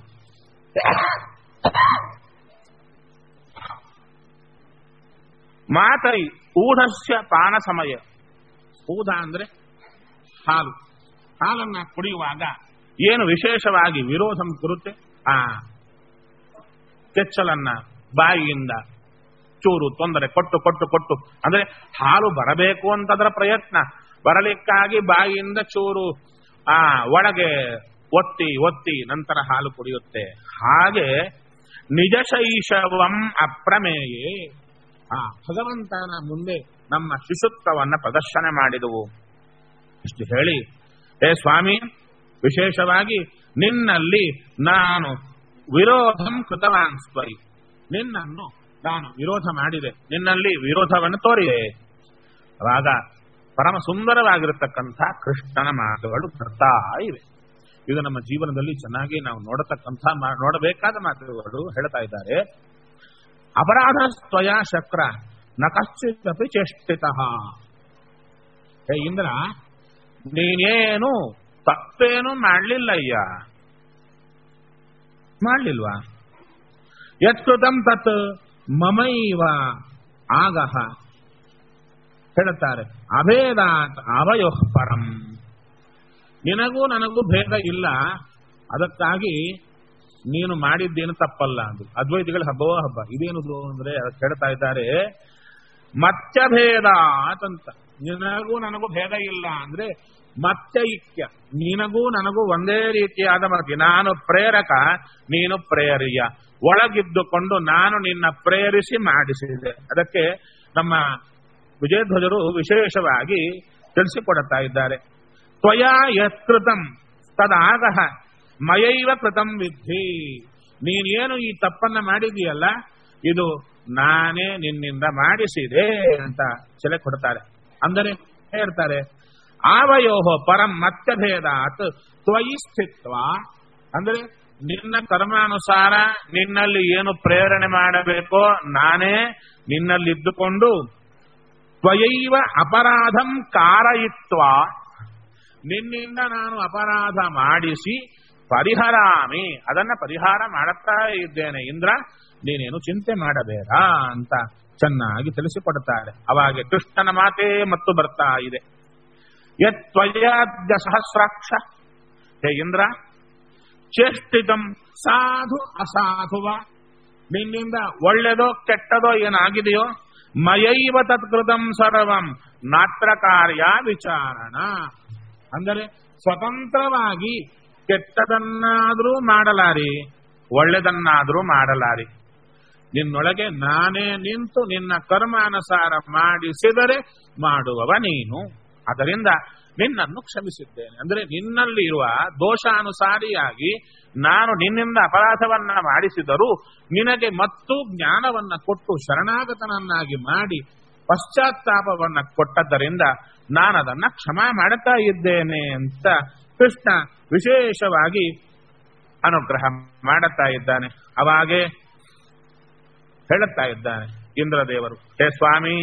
ಮಾತರಿ ಊಢಸ್ಯ ಪಾನ ಸಮಯ. ಊಧ ಅಂದ್ರೆ ಹಾಲು, ಹಾಲನ್ನ ಕುಡಿಯುವಾಗ ಏನು ವಿಶೇಷವಾಗಿ ವಿರೋಧಂ ಕುರುತ್ತೆ, ಆ ಕೆಚ್ಚಲನ್ನ ಬಾಯಿಯಿಂದ ಚೂರು ತೊಂದರೆ ಕೊಟ್ಟು ಕೊಟ್ಟು ಕೊಟ್ಟು ಅಂದ್ರೆ ಹಾಲು ಬರಬೇಕು ಅಂತದರ ಪ್ರಯತ್ನ, ಬರಲಿಕ್ಕಾಗಿ ಬಾಯಿಯಿಂದ ಚೂರು ಒಳಗೆ ಒತ್ತಿ ಒತ್ತಿ ನಂತರ ಹಾಲು ಕುಡಿಯುತ್ತೆ. ಹಾಗೆ ನಿಜ ಶೈಶವಂ ಅಪ್ರಮೇಯೇ, ಆ ಭಗವಂತನ ಮುಂದೆ ನಮ್ಮ ಶಿಶುತ್ವವನ್ನ ಪ್ರದರ್ಶನ ಮಾಡಿದವು. ಇಷ್ಟು ಹೇಳಿ, ಹೇ ಸ್ವಾಮಿ, ವಿಶೇಷವಾಗಿ ನಿನ್ನಲ್ಲಿ ನಾನು ವಿರೋಧಂ ಕೃತವಾನ್ ಸ್ವರಿ, ನಿನ್ನನ್ನು ನಾನು ವಿರೋಧ ಮಾಡಿದೆ, ನಿನ್ನಲ್ಲಿ ವಿರೋಧವನ್ನು ತೋರಿದೆ. ಆವಾಗ ಪರಮ ಸುಂದರವಾಗಿರತಕ್ಕಂಥ ಕೃಷ್ಣನ ಮಾತುಗಳು ಬರ್ತಾ ಇವೆ. ಇದು ನಮ್ಮ ಜೀವನದಲ್ಲಿ ಚೆನ್ನಾಗಿ ನಾವು ನೋಡಬೇಕಾದ ಮಾತುಗಳು ಹೇಳ್ತಾ ಇದ್ದಾರೆ. ಅಪರಾಧ ಸ್ವಯ ಶಕ್ರ ನ ಕಶ್ಚಿದಪಿ ಚೇಷ್ಟಿತಃ. ಹೇ ಇಂದ್ರ, ನೀನೇನು ತಪ್ಪೇನು ಮಾಡ್ಲಿಲ್ಲಯ್ಯ, ಮಾಡ್ಲಿಲ್ವಾ? ಯತ್ಕೃತಂ ತತ್ ಮಮೈವ ಆಗಹ ಹೇಳುತ್ತಾರೆ. ಅಭೇದಾತ್ ಅವಯೋಃ ಪರಂ, ನಿನಗೂ ನನಗೂ ಭೇದ ಇಲ್ಲ, ಅದಕ್ಕಾಗಿ ನೀನು ಮಾಡಿದ್ದೇನು ತಪ್ಪಲ್ಲ. ಅದು ಅದ್ವೈತಿಗಳ ಹಬ್ಬವೋ ಹಬ್ಬ. ಇದೇನುದು ಅಂದ್ರೆ ಅದಕ್ಕೆ ಹೇಳ್ತಾ ಇದ್ದಾರೆ, ಮತ್ಯಭೇದಾತ್ ಅಂತ. ನಿನಗೂ ನನಗೂ ಭೇದ ಇಲ್ಲ ಅಂದ್ರೆ ಮತ್ತೆ ಐಕ್ಯ. ನಿನಗೂ ನನಗೂ ಒಂದೇ ರೀತಿಯಾದ ಮತಿ. ನಾನು ಪ್ರೇರಕ, ನೀನು ಪ್ರೇರಿಯ. ಒಳಗಿದ್ದುಕೊಂಡು ನಾನು ನಿನ್ನ ಪ್ರೇರಿಸಿ ಮಾಡಿಸಿದೆ. ಅದಕ್ಕೆ ನಮ್ಮ ವಿಜಯಧ್ವಜರು ವಿಶೇಷವಾಗಿ ತಿಳಿಸಿಕೊಡುತ್ತಾ ಇದ್ದಾರೆ. ತ್ವಯಾ ಯತ್ಕೃತಂ ತದಾಗಹ ಮಯೈವ ಕೃತಂ ವಿದ್ಧಿ. ನೀನೇನು ಈ ತಪ್ಪನ್ನ ಮಾಡಿದೀಯಲ್ಲ, ಇದು ನಾನೇ ನಿನ್ನಿಂದ ಮಾಡಿಸಿದೆ ಅಂತ ಸೆಲೆ ಕೊಡ್ತಾರೆ. ಅಂದರೆ ಹೇಳ್ತಾರೆ, ಆವಯೋಹ ಪರಂ ಮತ್ಯಭೇದಾತ್ ತ್ವಯಿ ಸ್ಥಿತ್ವ. ಅಂದ್ರೆ ನಿನ್ನ ಕರ್ಮಾನುಸಾರ ನಿನ್ನಲ್ಲಿ ಏನು ಪ್ರೇರಣೆ ಮಾಡಬೇಕೋ ನಾನೇ ನಿನ್ನಲ್ಲಿದ್ದುಕೊಂಡು ತ್ವಯೈವ ಅಪರಾಧಂ ಕಾರಯಿತ್ವ, ನಿನ್ನಿಂದ ನಾನು ಅಪರಾಧ ಮಾಡಿಸಿ ಪರಿಹರಾಮಿ, ಅದನ್ನ ಪರಿಹಾರ ಮಾಡುತ್ತಾ ಇದ್ದೇನೆ ಇಂದ್ರ, ನೀನೇನು ಚಿಂತೆ ಮಾಡಬೇಡ ಅಂತ ಚೆನ್ನಾಗಿ ತಿಳಿಸಿಕೊಡುತ್ತಾರೆ. ಅವಾಗೆ ಕೃಷ್ಣನ ಮಾತೇ ಮತ್ತು ಬರ್ತಾ ಇದೆ. ಯತ್ವಯಾದ್ಯ ಸಹಸ್ರಾಕ್ಷ, ಹೇ ಇಂದ್ರ, ಚೇಷ್ಟಿತಂ ಸಾಧು ಅಸಾಧುವ, ನಿನ್ನಿಂದ ಒಳ್ಳೆದೋ ಕೆಟ್ಟದೋ ಏನಾಗಿದೆಯೋ, ಮಯೈವ ತತ್ಕೃತಂ ಸರ್ವಂ ನಾತ್ರ ಕಾರ್ಯ ವಿಚಾರಣ. ಅಂದರೆ ಸ್ವತಂತ್ರವಾಗಿ ಕೆಟ್ಟದನ್ನಾದರೂ ಮಾಡಲಾರಿ, ಒಳ್ಳೆದನ್ನಾದರೂ ಮಾಡಲಾರಿ. ನಿನ್ನೊಳಗೆ ನಾನೇ ನಿಂತು ನಿನ್ನ ಕರ್ಮಾನುಸಾರ ಮಾಡಿಸಿದರೆ ಮಾಡುವವ ನೀನು. ಅದರಿಂದ ನಿನ್ನನ್ನು ಕ್ಷಮಿಸಿದ್ದೇನೆ. ಅಂದರೆ ನಿನ್ನಲ್ಲಿ ಇರುವ ದೋಷಾನುಸಾರಿಯಾಗಿ ನಾನು ನಿನ್ನಿಂದ ಅಪರಾಧವನ್ನ ಮಾಡಿಸಿದರೂ ನಿನಗೆ ಮತ್ತು ಜ್ಞಾನವನ್ನ ಕೊಟ್ಟು ಶರಣಾಗತನನ್ನಾಗಿ ಮಾಡಿ ಪಶ್ಚಾತ್ತಾಪವನ್ನ ಕೊಟ್ಟದ್ದರಿಂದ ನಾನದನ್ನ ಕ್ಷಮಾ ಮಾಡುತ್ತಾ ಇದ್ದೇನೆ ಅಂತ ಕೃಷ್ಣ ವಿಶೇಷವಾಗಿ ಅನುಗ್ರಹ ಮಾಡುತ್ತಾ ಇದ್ದಾನೆ. ಅವಾಗೆ ಹೇಳುತ್ತಾ ಇದ್ದಾನೆ ಇಂದ್ರದೇವರು, ಹೇ ಸ್ವಾಮಿ,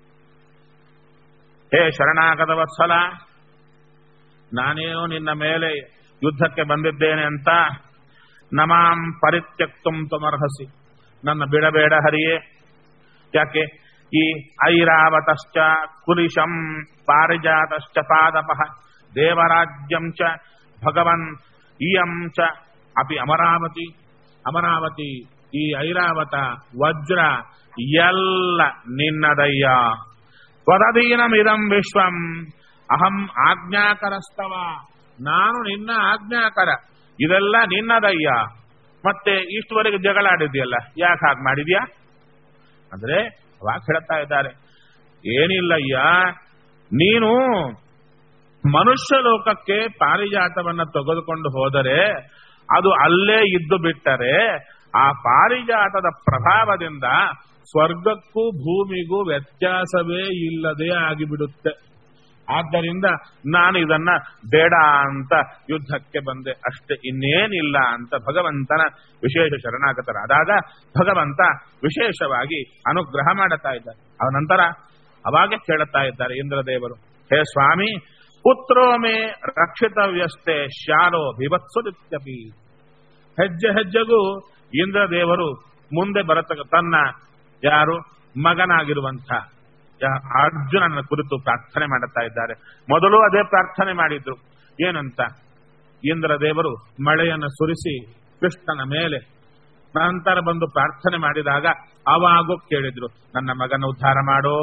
ಹೇ ಶರಣಾಗತ ವತ್ಸಲ, ನಾನೇನೋ ನಿನ್ನ ಮೇಲೆ ಯುದ್ಧಕ್ಕೆ ಬಂದಿದ್ದೇನೆ ಅಂತ ನಮಾಂ ಪರಿತ್ಯಕ್ತುಂ ತ್ವಮರ್ಹಸಿ, ನನ್ನ ಬಿಡಬೇಡ ಹರಿಯೇ. ಯಾಕೆ? ಈ ಐರಾವತಶ್ಚ ಕುಲಿಶಂ ಪಾರಿಜಾತಶ್ಚ ಪಾದಪಃ ದೇವರಾಜ್ಯಂ ಚ ಭಗವನ್ ಇಯಂ ಚ ಅಪಿ ಅಮರಾವತಿ. ಅಮರಾವತಿ, ಈ ಐರಾವತ, ವಜ್ರ ಎಲ್ಲ ನಿನ್ನದಯ್ಯ. ತ್ವದಧೀನಮಿದಂ ವಿಶ್ವಂ ಅಹಂ ಆಜ್ಞಾಕರಸ್ತವ, ನಾನು ನಿನ್ನ ಆಜ್ಞಾಕರ, ಇದೆಲ್ಲ ನಿನ್ನದಯ್ಯ. ಮತ್ತೆ ಇಷ್ಟುವರೆಗೆ ಜಗಳಾಡಿದ್ಯಲ್ಲ, ಯಾಕೆ ಹಾಗೆ ಮಾಡಿದ್ಯಾ ಅಂದ್ರೆ ಅವಾಗ ಹೇಳ್ತಾ ಇದ್ದಾರೆ, ಏನಿಲ್ಲಯ್ಯ, ನೀನು ಮನುಷ್ಯ ಲೋಕಕ್ಕೆ ಪಾರಿಜಾತವನ್ನ ತೆಗೆದುಕೊಂಡು ಹೋದರೆ ಅದು ಅಲ್ಲೇ ಇದ್ದು ಬಿಟ್ಟರೆ ಆ ಪಾರಿಜಾತದ ಪ್ರಭಾವದಿಂದ ಸ್ವರ್ಗಕ್ಕೂ ಭೂಮಿಗೂ ವ್ಯತ್ಯಾಸವೇ ಇಲ್ಲದೆ ಆಗಿಬಿಡುತ್ತೆ. ಆದ್ದರಿಂದ ನಾನು ಇದನ್ನ ಬೇಡ ಅಂತ ಯುದ್ಧಕ್ಕೆ ಬಂದೆ ಅಷ್ಟೇ, ಇನ್ನೇನಿಲ್ಲ ಅಂತ ಭಗವಂತನ ವಿಶೇಷ ಶರಣಾಗತರಾದಾಗ ಭಗವಂತ ವಿಶೇಷವಾಗಿ ಅನುಗ್ರಹ ಮಾಡುತ್ತಾ ಇದ್ದಾರೆ. ಅವನಂತರ ಅವಾಗೆ ಕೇಳುತ್ತಾ ಇದ್ದಾರೆ ಇಂದ್ರದೇವರು, ಹೇ ಸ್ವಾಮಿ, ಪುತ್ರೋ ಮೇ ರಕ್ಷಿತವ್ಯಸ್ತೆ ಶಾಲೋ ಬಿಭತ್ಸುರಿತ್ಯಪಿ. ಹೆಜ್ಜೆ ಹೆಜ್ಜೆಗೂ ಇಂದ್ರದೇವರು ಮುಂದೆ ಬರತಕ್ಕ ತನ್ನ ಯಾರು ಮಗನಾಗಿರುವಂಥ ಅರ್ಜುನನ ಕುರಿತು ಪ್ರಾರ್ಥನೆ ಮಾಡುತ್ತಾ ಇದ್ದಾರೆ. ಮೊದಲು ಅದೇ ಪ್ರಾರ್ಥನೆ ಮಾಡಿದ್ರು. ಏನಂತ? ಇಂದ್ರದೇವರು ಮಳೆಯನ್ನು ಸುರಿಸಿ ಕೃಷ್ಣನ ಮೇಲೆ ನಂತರ ಬಂದು ಪ್ರಾರ್ಥನೆ ಮಾಡಿದಾಗ ಅವಾಗೂ ಕೇಳಿದ್ರು, ನನ್ನ ಮಗನ ಉದ್ಧಾರ ಮಾಡೋ.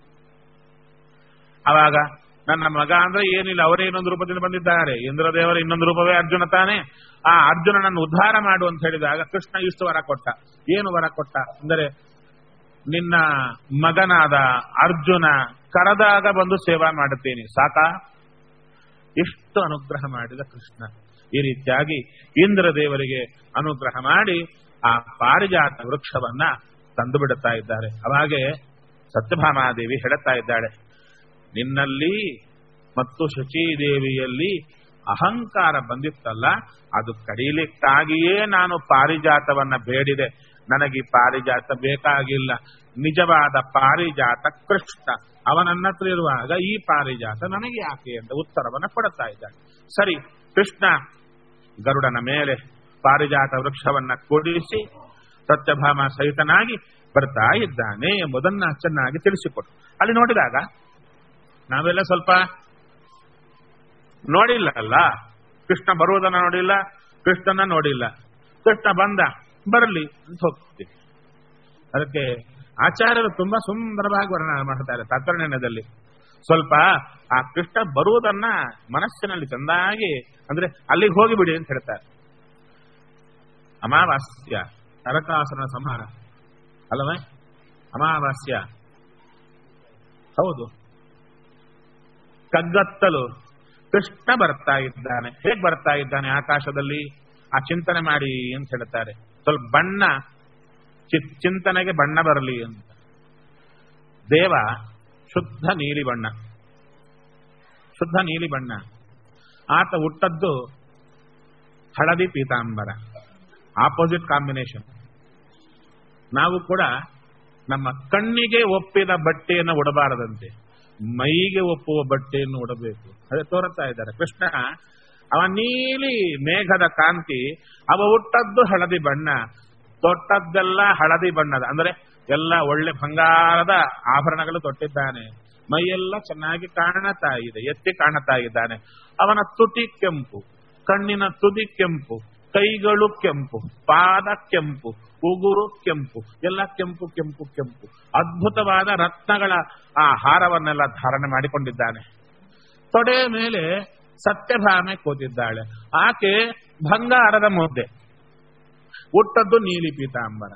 ಅವಾಗ ನನ್ನ ಮಗ ಅಂದ್ರೆ ಏನಿಲ್ಲ, ಅವರೇ ಇನ್ನೊಂದು ರೂಪದಿಂದ ಬಂದಿದ್ದಾರೆ. ಇಂದ್ರದೇವರ ಇನ್ನೊಂದು ರೂಪವೇ ಅರ್ಜುನ ತಾನೆ. ಆ ಅರ್ಜುನನನ್ನು ಉದ್ಧಾರ ಮಾಡು ಅಂತ ಹೇಳಿದಾಗ ಕೃಷ್ಣ ಇಷ್ಟು ವರ ಕೊಟ್ಟ. ಏನು ವರ ಕೊಟ್ಟ ಅಂದರೆ, ನಿನ್ನ ಮಗನಾದ ಅರ್ಜುನ ಕರೆದಾಗ ಬಂದು ಸೇವಾ ಮಾಡುತ್ತೇನೆ, ಸಾಕಾ? ಎಷ್ಟು ಅನುಗ್ರಹ ಮಾಡಿದ ಕೃಷ್ಣ. ಈ ರೀತಿಯಾಗಿ ಇಂದ್ರದೇವರಿಗೆ ಅನುಗ್ರಹ ಮಾಡಿ ಆ ಪಾರಿಜಾತ ವೃಕ್ಷವನ್ನ ತಂದು ಬಿಡುತ್ತಾ ಇದ್ದಾರೆ. ಅವಾಗೆ ಸತ್ಯಭಾಮಾದೇವಿ ಹೇಳುತ್ತಾ ಇದ್ದಾಳೆ, ನಿನ್ನಲ್ಲಿ ಮತ್ತು ಶಚೀದೇವಿಯಲ್ಲಿ ಅಹಂಕಾರ ಬಂದಿತ್ತಲ್ಲ, ಅದು ಕಡಿಲಿಕ್ಕಾಗಿಯೇ ನಾನು ಪಾರಿಜಾತವನ್ನ ಬೇಡಿದೆ. ನನಗೆ ಪಾರಿಜಾತ ಬೇಕಾಗಿಲ್ಲ. ನಿಜವಾದ ಪಾರಿಜಾತ ಕೃಷ್ಣ, ಅವನನ್ನ ಹತ್ರ ಇರುವಾಗ ಈ ಪಾರಿಜಾತ ನನಗೆ ಯಾಕೆ ಅಂತ ಉತ್ತರವನ್ನ ಕೊಡುತ್ತಾ ಇದ್ದಾನೆ. ಸರಿ, ಕೃಷ್ಣ ಗರುಡನ ಮೇಲೆ ಪಾರಿಜಾತ ವೃಕ್ಷವನ್ನ ಕೂಡಿಸಿ ಸತ್ಯಭಾಮ ಸಹಿತನಾಗಿ ಬರ್ತಾ ಇದ್ದಾನೆ ಎಂಬುದನ್ನ ಚೆನ್ನಾಗಿ ತಿಳಿಸಿಕೊಟ್ಟು ಅಲ್ಲಿ ನೋಡಿದಾಗ ನಾವೆಲ್ಲ ಸ್ವಲ್ಪ ನೋಡಿಲ್ಲ ಅಲ್ಲ, ಕೃಷ್ಣ ಬರುವುದನ್ನ ನೋಡಿಲ್ಲ, ಕೃಷ್ಣನ ನೋಡಿಲ್ಲ. ಕೃಷ್ಣ ಬಂದ, ಬರಲಿ ಅಂತ ಹೋಗ್ತೀವಿ. ಅದಕ್ಕೆ ಆಚಾರ್ಯರು ತುಂಬಾ ಸುಂದರವಾಗಿ ವರ್ಣನೆ ಮಾಡ್ತಾರೆ ತಾತ್ಪರ್ಯದಲ್ಲಿ. ಸ್ವಲ್ಪ ಆ ಕೃಷ್ಣ ಬರುವುದನ್ನ ಮನಸ್ಸಿನಲ್ಲಿ ಚೆಂದಾಗಿ ಅಂದ್ರೆ ಅಲ್ಲಿಗೆ ಹೋಗಿಬಿಡಿ ಅಂತ ಹೇಳ್ತಾರೆ. ಅಮಾವಾಸ್ಯ ನರಕಾಸುರನ ಸಂಹಾರ ಅಲ್ಲವೇ? ಅಮಾವಾಸ್ಯ ಹೌದು. ಕಗ್ಗತ್ತಲು ಕೃಷ್ಣ ಬರ್ತಾ ಇದ್ದಾನೆ. ಹೇಗೆ ಬರ್ತಾ ಇದ್ದಾನೆ ಆಕಾಶದಲ್ಲಿ? ಆ ಚಿಂತನೆ ಮಾಡಿ ಅಂತ ಹೇಳ್ತಾರೆ. ಸ್ವಲ್ಪ ಬಣ್ಣ ಚಿಂತನೆಗೆ ಬಣ್ಣ ಬರಲಿ ಅಂತ. ದೇವ ಶುದ್ಧ ನೀಲಿ ಬಣ್ಣ, ಶುದ್ಧ ನೀಲಿ ಬಣ್ಣ. ಆತ ಹುಟ್ಟದ್ದು ಹಳದಿ ಪೀತಾಂಬರ, ಆಪೋಸಿಟ್ ಕಾಂಬಿನೇಷನ್. ನಾವು ಕೂಡ ನಮ್ಮ ಕಣ್ಣಿಗೆ ಒಪ್ಪಿದ ಬಟ್ಟೆಯನ್ನು ಉಡಬಾರದಂತೆ, ಮೈಗೆ ಒಪ್ಪುವ ಬಟ್ಟೆಯನ್ನು ಉಡಬೇಕು. ಅದೇ ತೋರುತ್ತಾ ಇದ್ದಾರೆ ಕೃಷ್ಣ. ಅವ ನೀಲಿ ಮೇಘದ ಕಾಂತಿ, ಅವ ಹುಟ್ಟದ್ದು ಹಳದಿ ಬಣ್ಣ, ತೊಟ್ಟದ್ದೆಲ್ಲ ಹಳದಿ ಬಣ್ಣದ, ಅಂದ್ರೆ ಎಲ್ಲ ಒಳ್ಳೆ ಬಂಗಾರದ ಆಭರಣಗಳು ತೊಟ್ಟಿದ್ದಾನೆ. ಮೈಯೆಲ್ಲ ಚೆನ್ನಾಗಿ ಕಾಣುತ್ತಾ ಇದೆ, ಎತ್ತಿ ಕಾಣುತ್ತಾ ಇದ್ದಾನೆ. ಅವನ ತುಟಿ ಕೆಂಪು, ಕಣ್ಣಿನ ತುದಿ ಕೆಂಪು, ಕೈಗಳು ಕೆಂಪು, ಪಾದ ಕೆಂಪು, ಉಗುರು ಕೆಂಪು, ಎಲ್ಲ ಕೆಂಪು ಕೆಂಪು ಕೆಂಪು. ಅದ್ಭುತವಾದ ರತ್ನಗಳ ಆ ಹಾರವನ್ನೆಲ್ಲ ಧಾರಣೆ ಮಾಡಿಕೊಂಡಿದ್ದಾನೆ. ತೊಡೆ ಮೇಲೆ ಸತ್ಯಭಾಮೆ ಕೂತಿದ್ದಾಳೆ. ಆಕೆ ಬಂಗಾರದ ಮುದ್ದೆ, ಹುಟ್ಟದ್ದು ನೀಲಿ ಪೀತಾಂಬರ.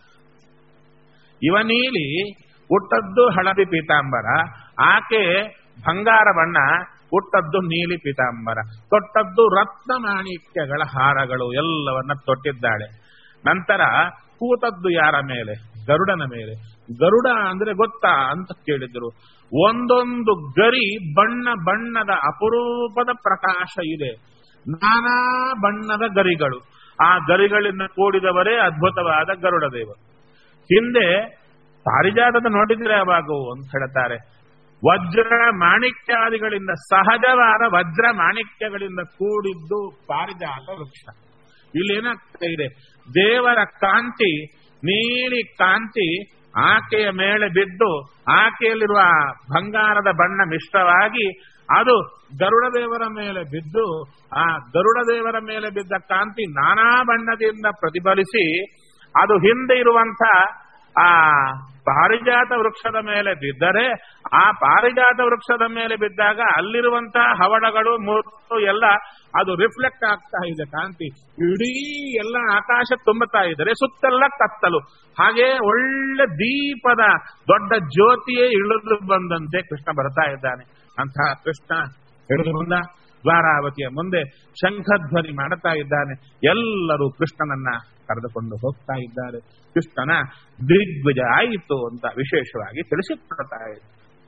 ಇವ ನೀಲಿ, ಹುಟ್ಟದ್ದು ಹಳದಿ ಪೀತಾಂಬರ. ಆಕೆ ಬಂಗಾರ ಬಣ್ಣ, ಹುಟ್ಟದ್ದು ನೀಲಿ ಪೀತಾಂಬರ. ತೊಟ್ಟದ್ದು ರತ್ನ ಮಾಣಿಕ್ಯಗಳ ಹಾರಗಳು ಎಲ್ಲವನ್ನ ತೊಟ್ಟಿದ್ದಾಳೆ. ನಂತರ ಕೂತದ್ದು ಯಾರ ಮೇಲೆ? ಗರುಡನ ಮೇಲೆ. ಗರುಡ ಅಂದ್ರೆ ಗೊತ್ತಾ ಅಂತ ಕೇಳಿದ್ರು. ಒಂದೊಂದು ಗರಿ ಬಣ್ಣ ಬಣ್ಣದ ಅಪರೂಪದ ಪ್ರಕಾಶ ಇದೆ. ನಾನಾ ಬಣ್ಣದ ಗರಿಗಳು. ಆ ಗರಿಗಳಿಂದ ಕೂಡಿದವರೇ ಅದ್ಭುತವಾದ ಗರುಡ ದೇವ. ಹಿಂದೆ ಪಾರಿಜಾತದ ನೋಡಿದ್ರೆ ಅವಾಗು ಅಂತ ಹೇಳ್ತಾರೆ. ವಜ್ರ ಮಾಣಿಕ್ಯಾದಿಗಳಿಂದ, ಸಹಜವಾದ ವಜ್ರ ಮಾಣಿಕ್ಯಗಳಿಂದ ಕೂಡಿದ್ದು ಪಾರಿಜಾತ ವೃಕ್ಷ. ಇಲ್ಲೇನಾಗ್ತಾ ಇದೆ? ದೇವರ ಕಾಂತಿ, ನೀಲಿ ಕಾಂತಿ ಆಕೆಯ ಮೇಲೆ ಬಿದ್ದು, ಆಕೆಯಲ್ಲಿರುವ ಬಂಗಾರದ ಬಣ್ಣ ಮಿಶ್ರವಾಗಿ ಅದು ಗರುಡ ದೇವರ ಮೇಲೆ ಬಿದ್ದು, ಆ ಗರುಡ ದೇವರ ಮೇಲೆ ಬಿದ್ದ ಕಾಂತಿ ನಾನಾ ಬಣ್ಣದಿಂದ ಪ್ರತಿಫಲಿಸಿ ಅದು ಹಿಂದೆ ಇರುವಂತ ಆ ಪಾರಿಜಾತ ವೃಕ್ಷದ ಮೇಲೆ ಬಿದ್ದರೆ, ಆ ಪಾರಿಜಾತ ವೃಕ್ಷದ ಮೇಲೆ ಬಿದ್ದಾಗ ಅಲ್ಲಿರುವಂತಹ ಹವಳಗಳು ಮೂರ್ತು ಎಲ್ಲ ಅದು ರಿಫ್ಲೆಕ್ಟ್ ಆಗ್ತಾ ಇದೆ ಕಾಂತಿ. ಇಡೀ ಎಲ್ಲ ಆಕಾಶ ತುಂಬುತ್ತಾ ಇದ್ದಾರೆ, ಸುತ್ತೆಲ್ಲ ಕತ್ತಲು. ಹಾಗೆ ಒಳ್ಳೆ ದೀಪದ ದೊಡ್ಡ ಜ್ಯೋತಿಯೇ ಇಳಿದು ಬಂದಂತೆ ಕೃಷ್ಣ ಬರ್ತಾ ಇದ್ದಾನೆ. ಅಂತಹ ಕೃಷ್ಣ ಹಿಡಿದು ಬಂದ. ದ್ವಾರಾವತಿಯ ಮುಂದೆ ಶಂಖಧ್ವನಿ ಮಾಡುತ್ತಾ ಇದ್ದಾನೆ. ಎಲ್ಲರೂ ಕೃಷ್ಣನನ್ನ ಕರೆದುಕೊಂಡು ಹೋಗ್ತಾ ಇದ್ದಾರೆ. ಕೃಷ್ಣನ ದಿಗ್ವಿಜಯ ಆಯಿತು ಅಂತ ವಿಶೇಷವಾಗಿ ತಿಳಿಸಿಕೊಡ್ತಾ ಇದೆ.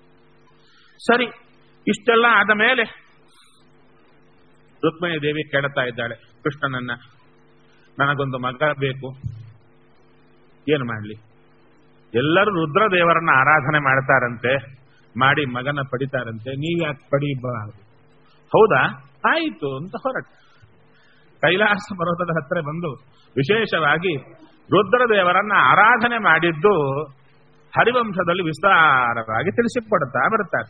ಸರಿ, ಇಷ್ಟೆಲ್ಲ ಆದ ಮೇಲೆ ರುಕ್ಮಿಣಿ ದೇವಿ ಕೇಳುತ್ತಾ ಇದ್ದಾಳೆ ಕೃಷ್ಣನನ್ನ, ನನಗೊಂದು ಮಗ ಬೇಕು, ಏನು ಮಾಡಲಿ? ಎಲ್ಲರೂ ರುದ್ರದೇವರನ್ನ ಆರಾಧನೆ ಮಾಡ್ತಾರಂತೆ, ಮಾಡಿ ಮಗನ ಪಡಿತಾರಂತೆ, ನೀವ್ಯಾಕೆ ಪಡಿಬಾರದು? ಹೌದಾ, ಆಯಿತು ಅಂತ ಹೊರಟ. ಕೈಲಾಸ ಪರ್ವತದ ಹತ್ತಿರ ಬಂದು ವಿಶೇಷವಾಗಿ ರುದ್ರದೇವರನ್ನ ಆರಾಧನೆ ಮಾಡಿದ್ದು ಹರಿವಂಶದಲ್ಲಿ ವಿಸ್ತಾರವಾಗಿ ತಿಳಿಸಿಕೊಡುತ್ತಾ ಬರುತ್ತಾರೆ.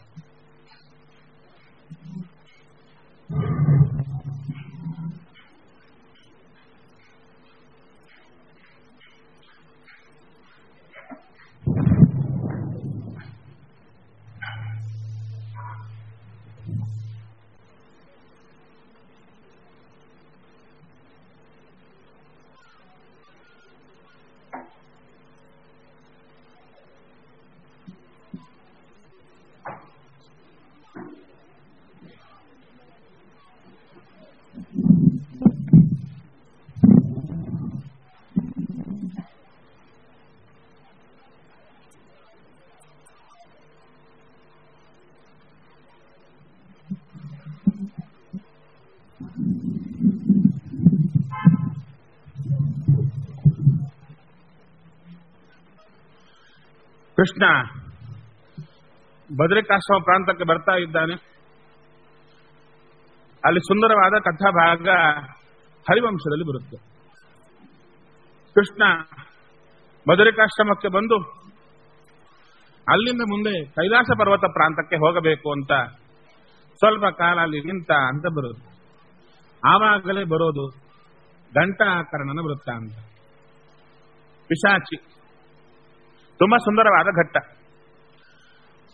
ಕೃಷ್ಣ ಬದರಿಕಾಶ್ರಮ ಪ್ರಾಂತಕ್ಕೆ ಬರ್ತಾ ಇದ್ದಾನೆ. ಅಲ್ಲಿ ಸುಂದರವಾದ ಕಥಾಭಾಗ ಹರಿವಂಶದಲ್ಲಿ ಬರುತ್ತೆ. ಕೃಷ್ಣ ಬದರಿಕಾಶ್ರಮಕ್ಕೆ ಬಂದು ಅಲ್ಲಿಂದ ಮುಂದೆ ಕೈಲಾಸ ಪರ್ವತ ಪ್ರಾಂತಕ್ಕೆ ಹೋಗಬೇಕು ಅಂತ ಸ್ವಲ್ಪ ಕಾಲ ಅಲ್ಲಿ ನಿಂತ ಅಂತ ಬರೋದು. ಆವಾಗಲೇ ಬರೋದು ಘಂಟಾಕರ್ಣನ ವೃತ್ತಾಂತ. ಪಿಶಾಚಿ, ತುಂಬಾ ಸುಂದರವಾದ ಘಟ್ಟ.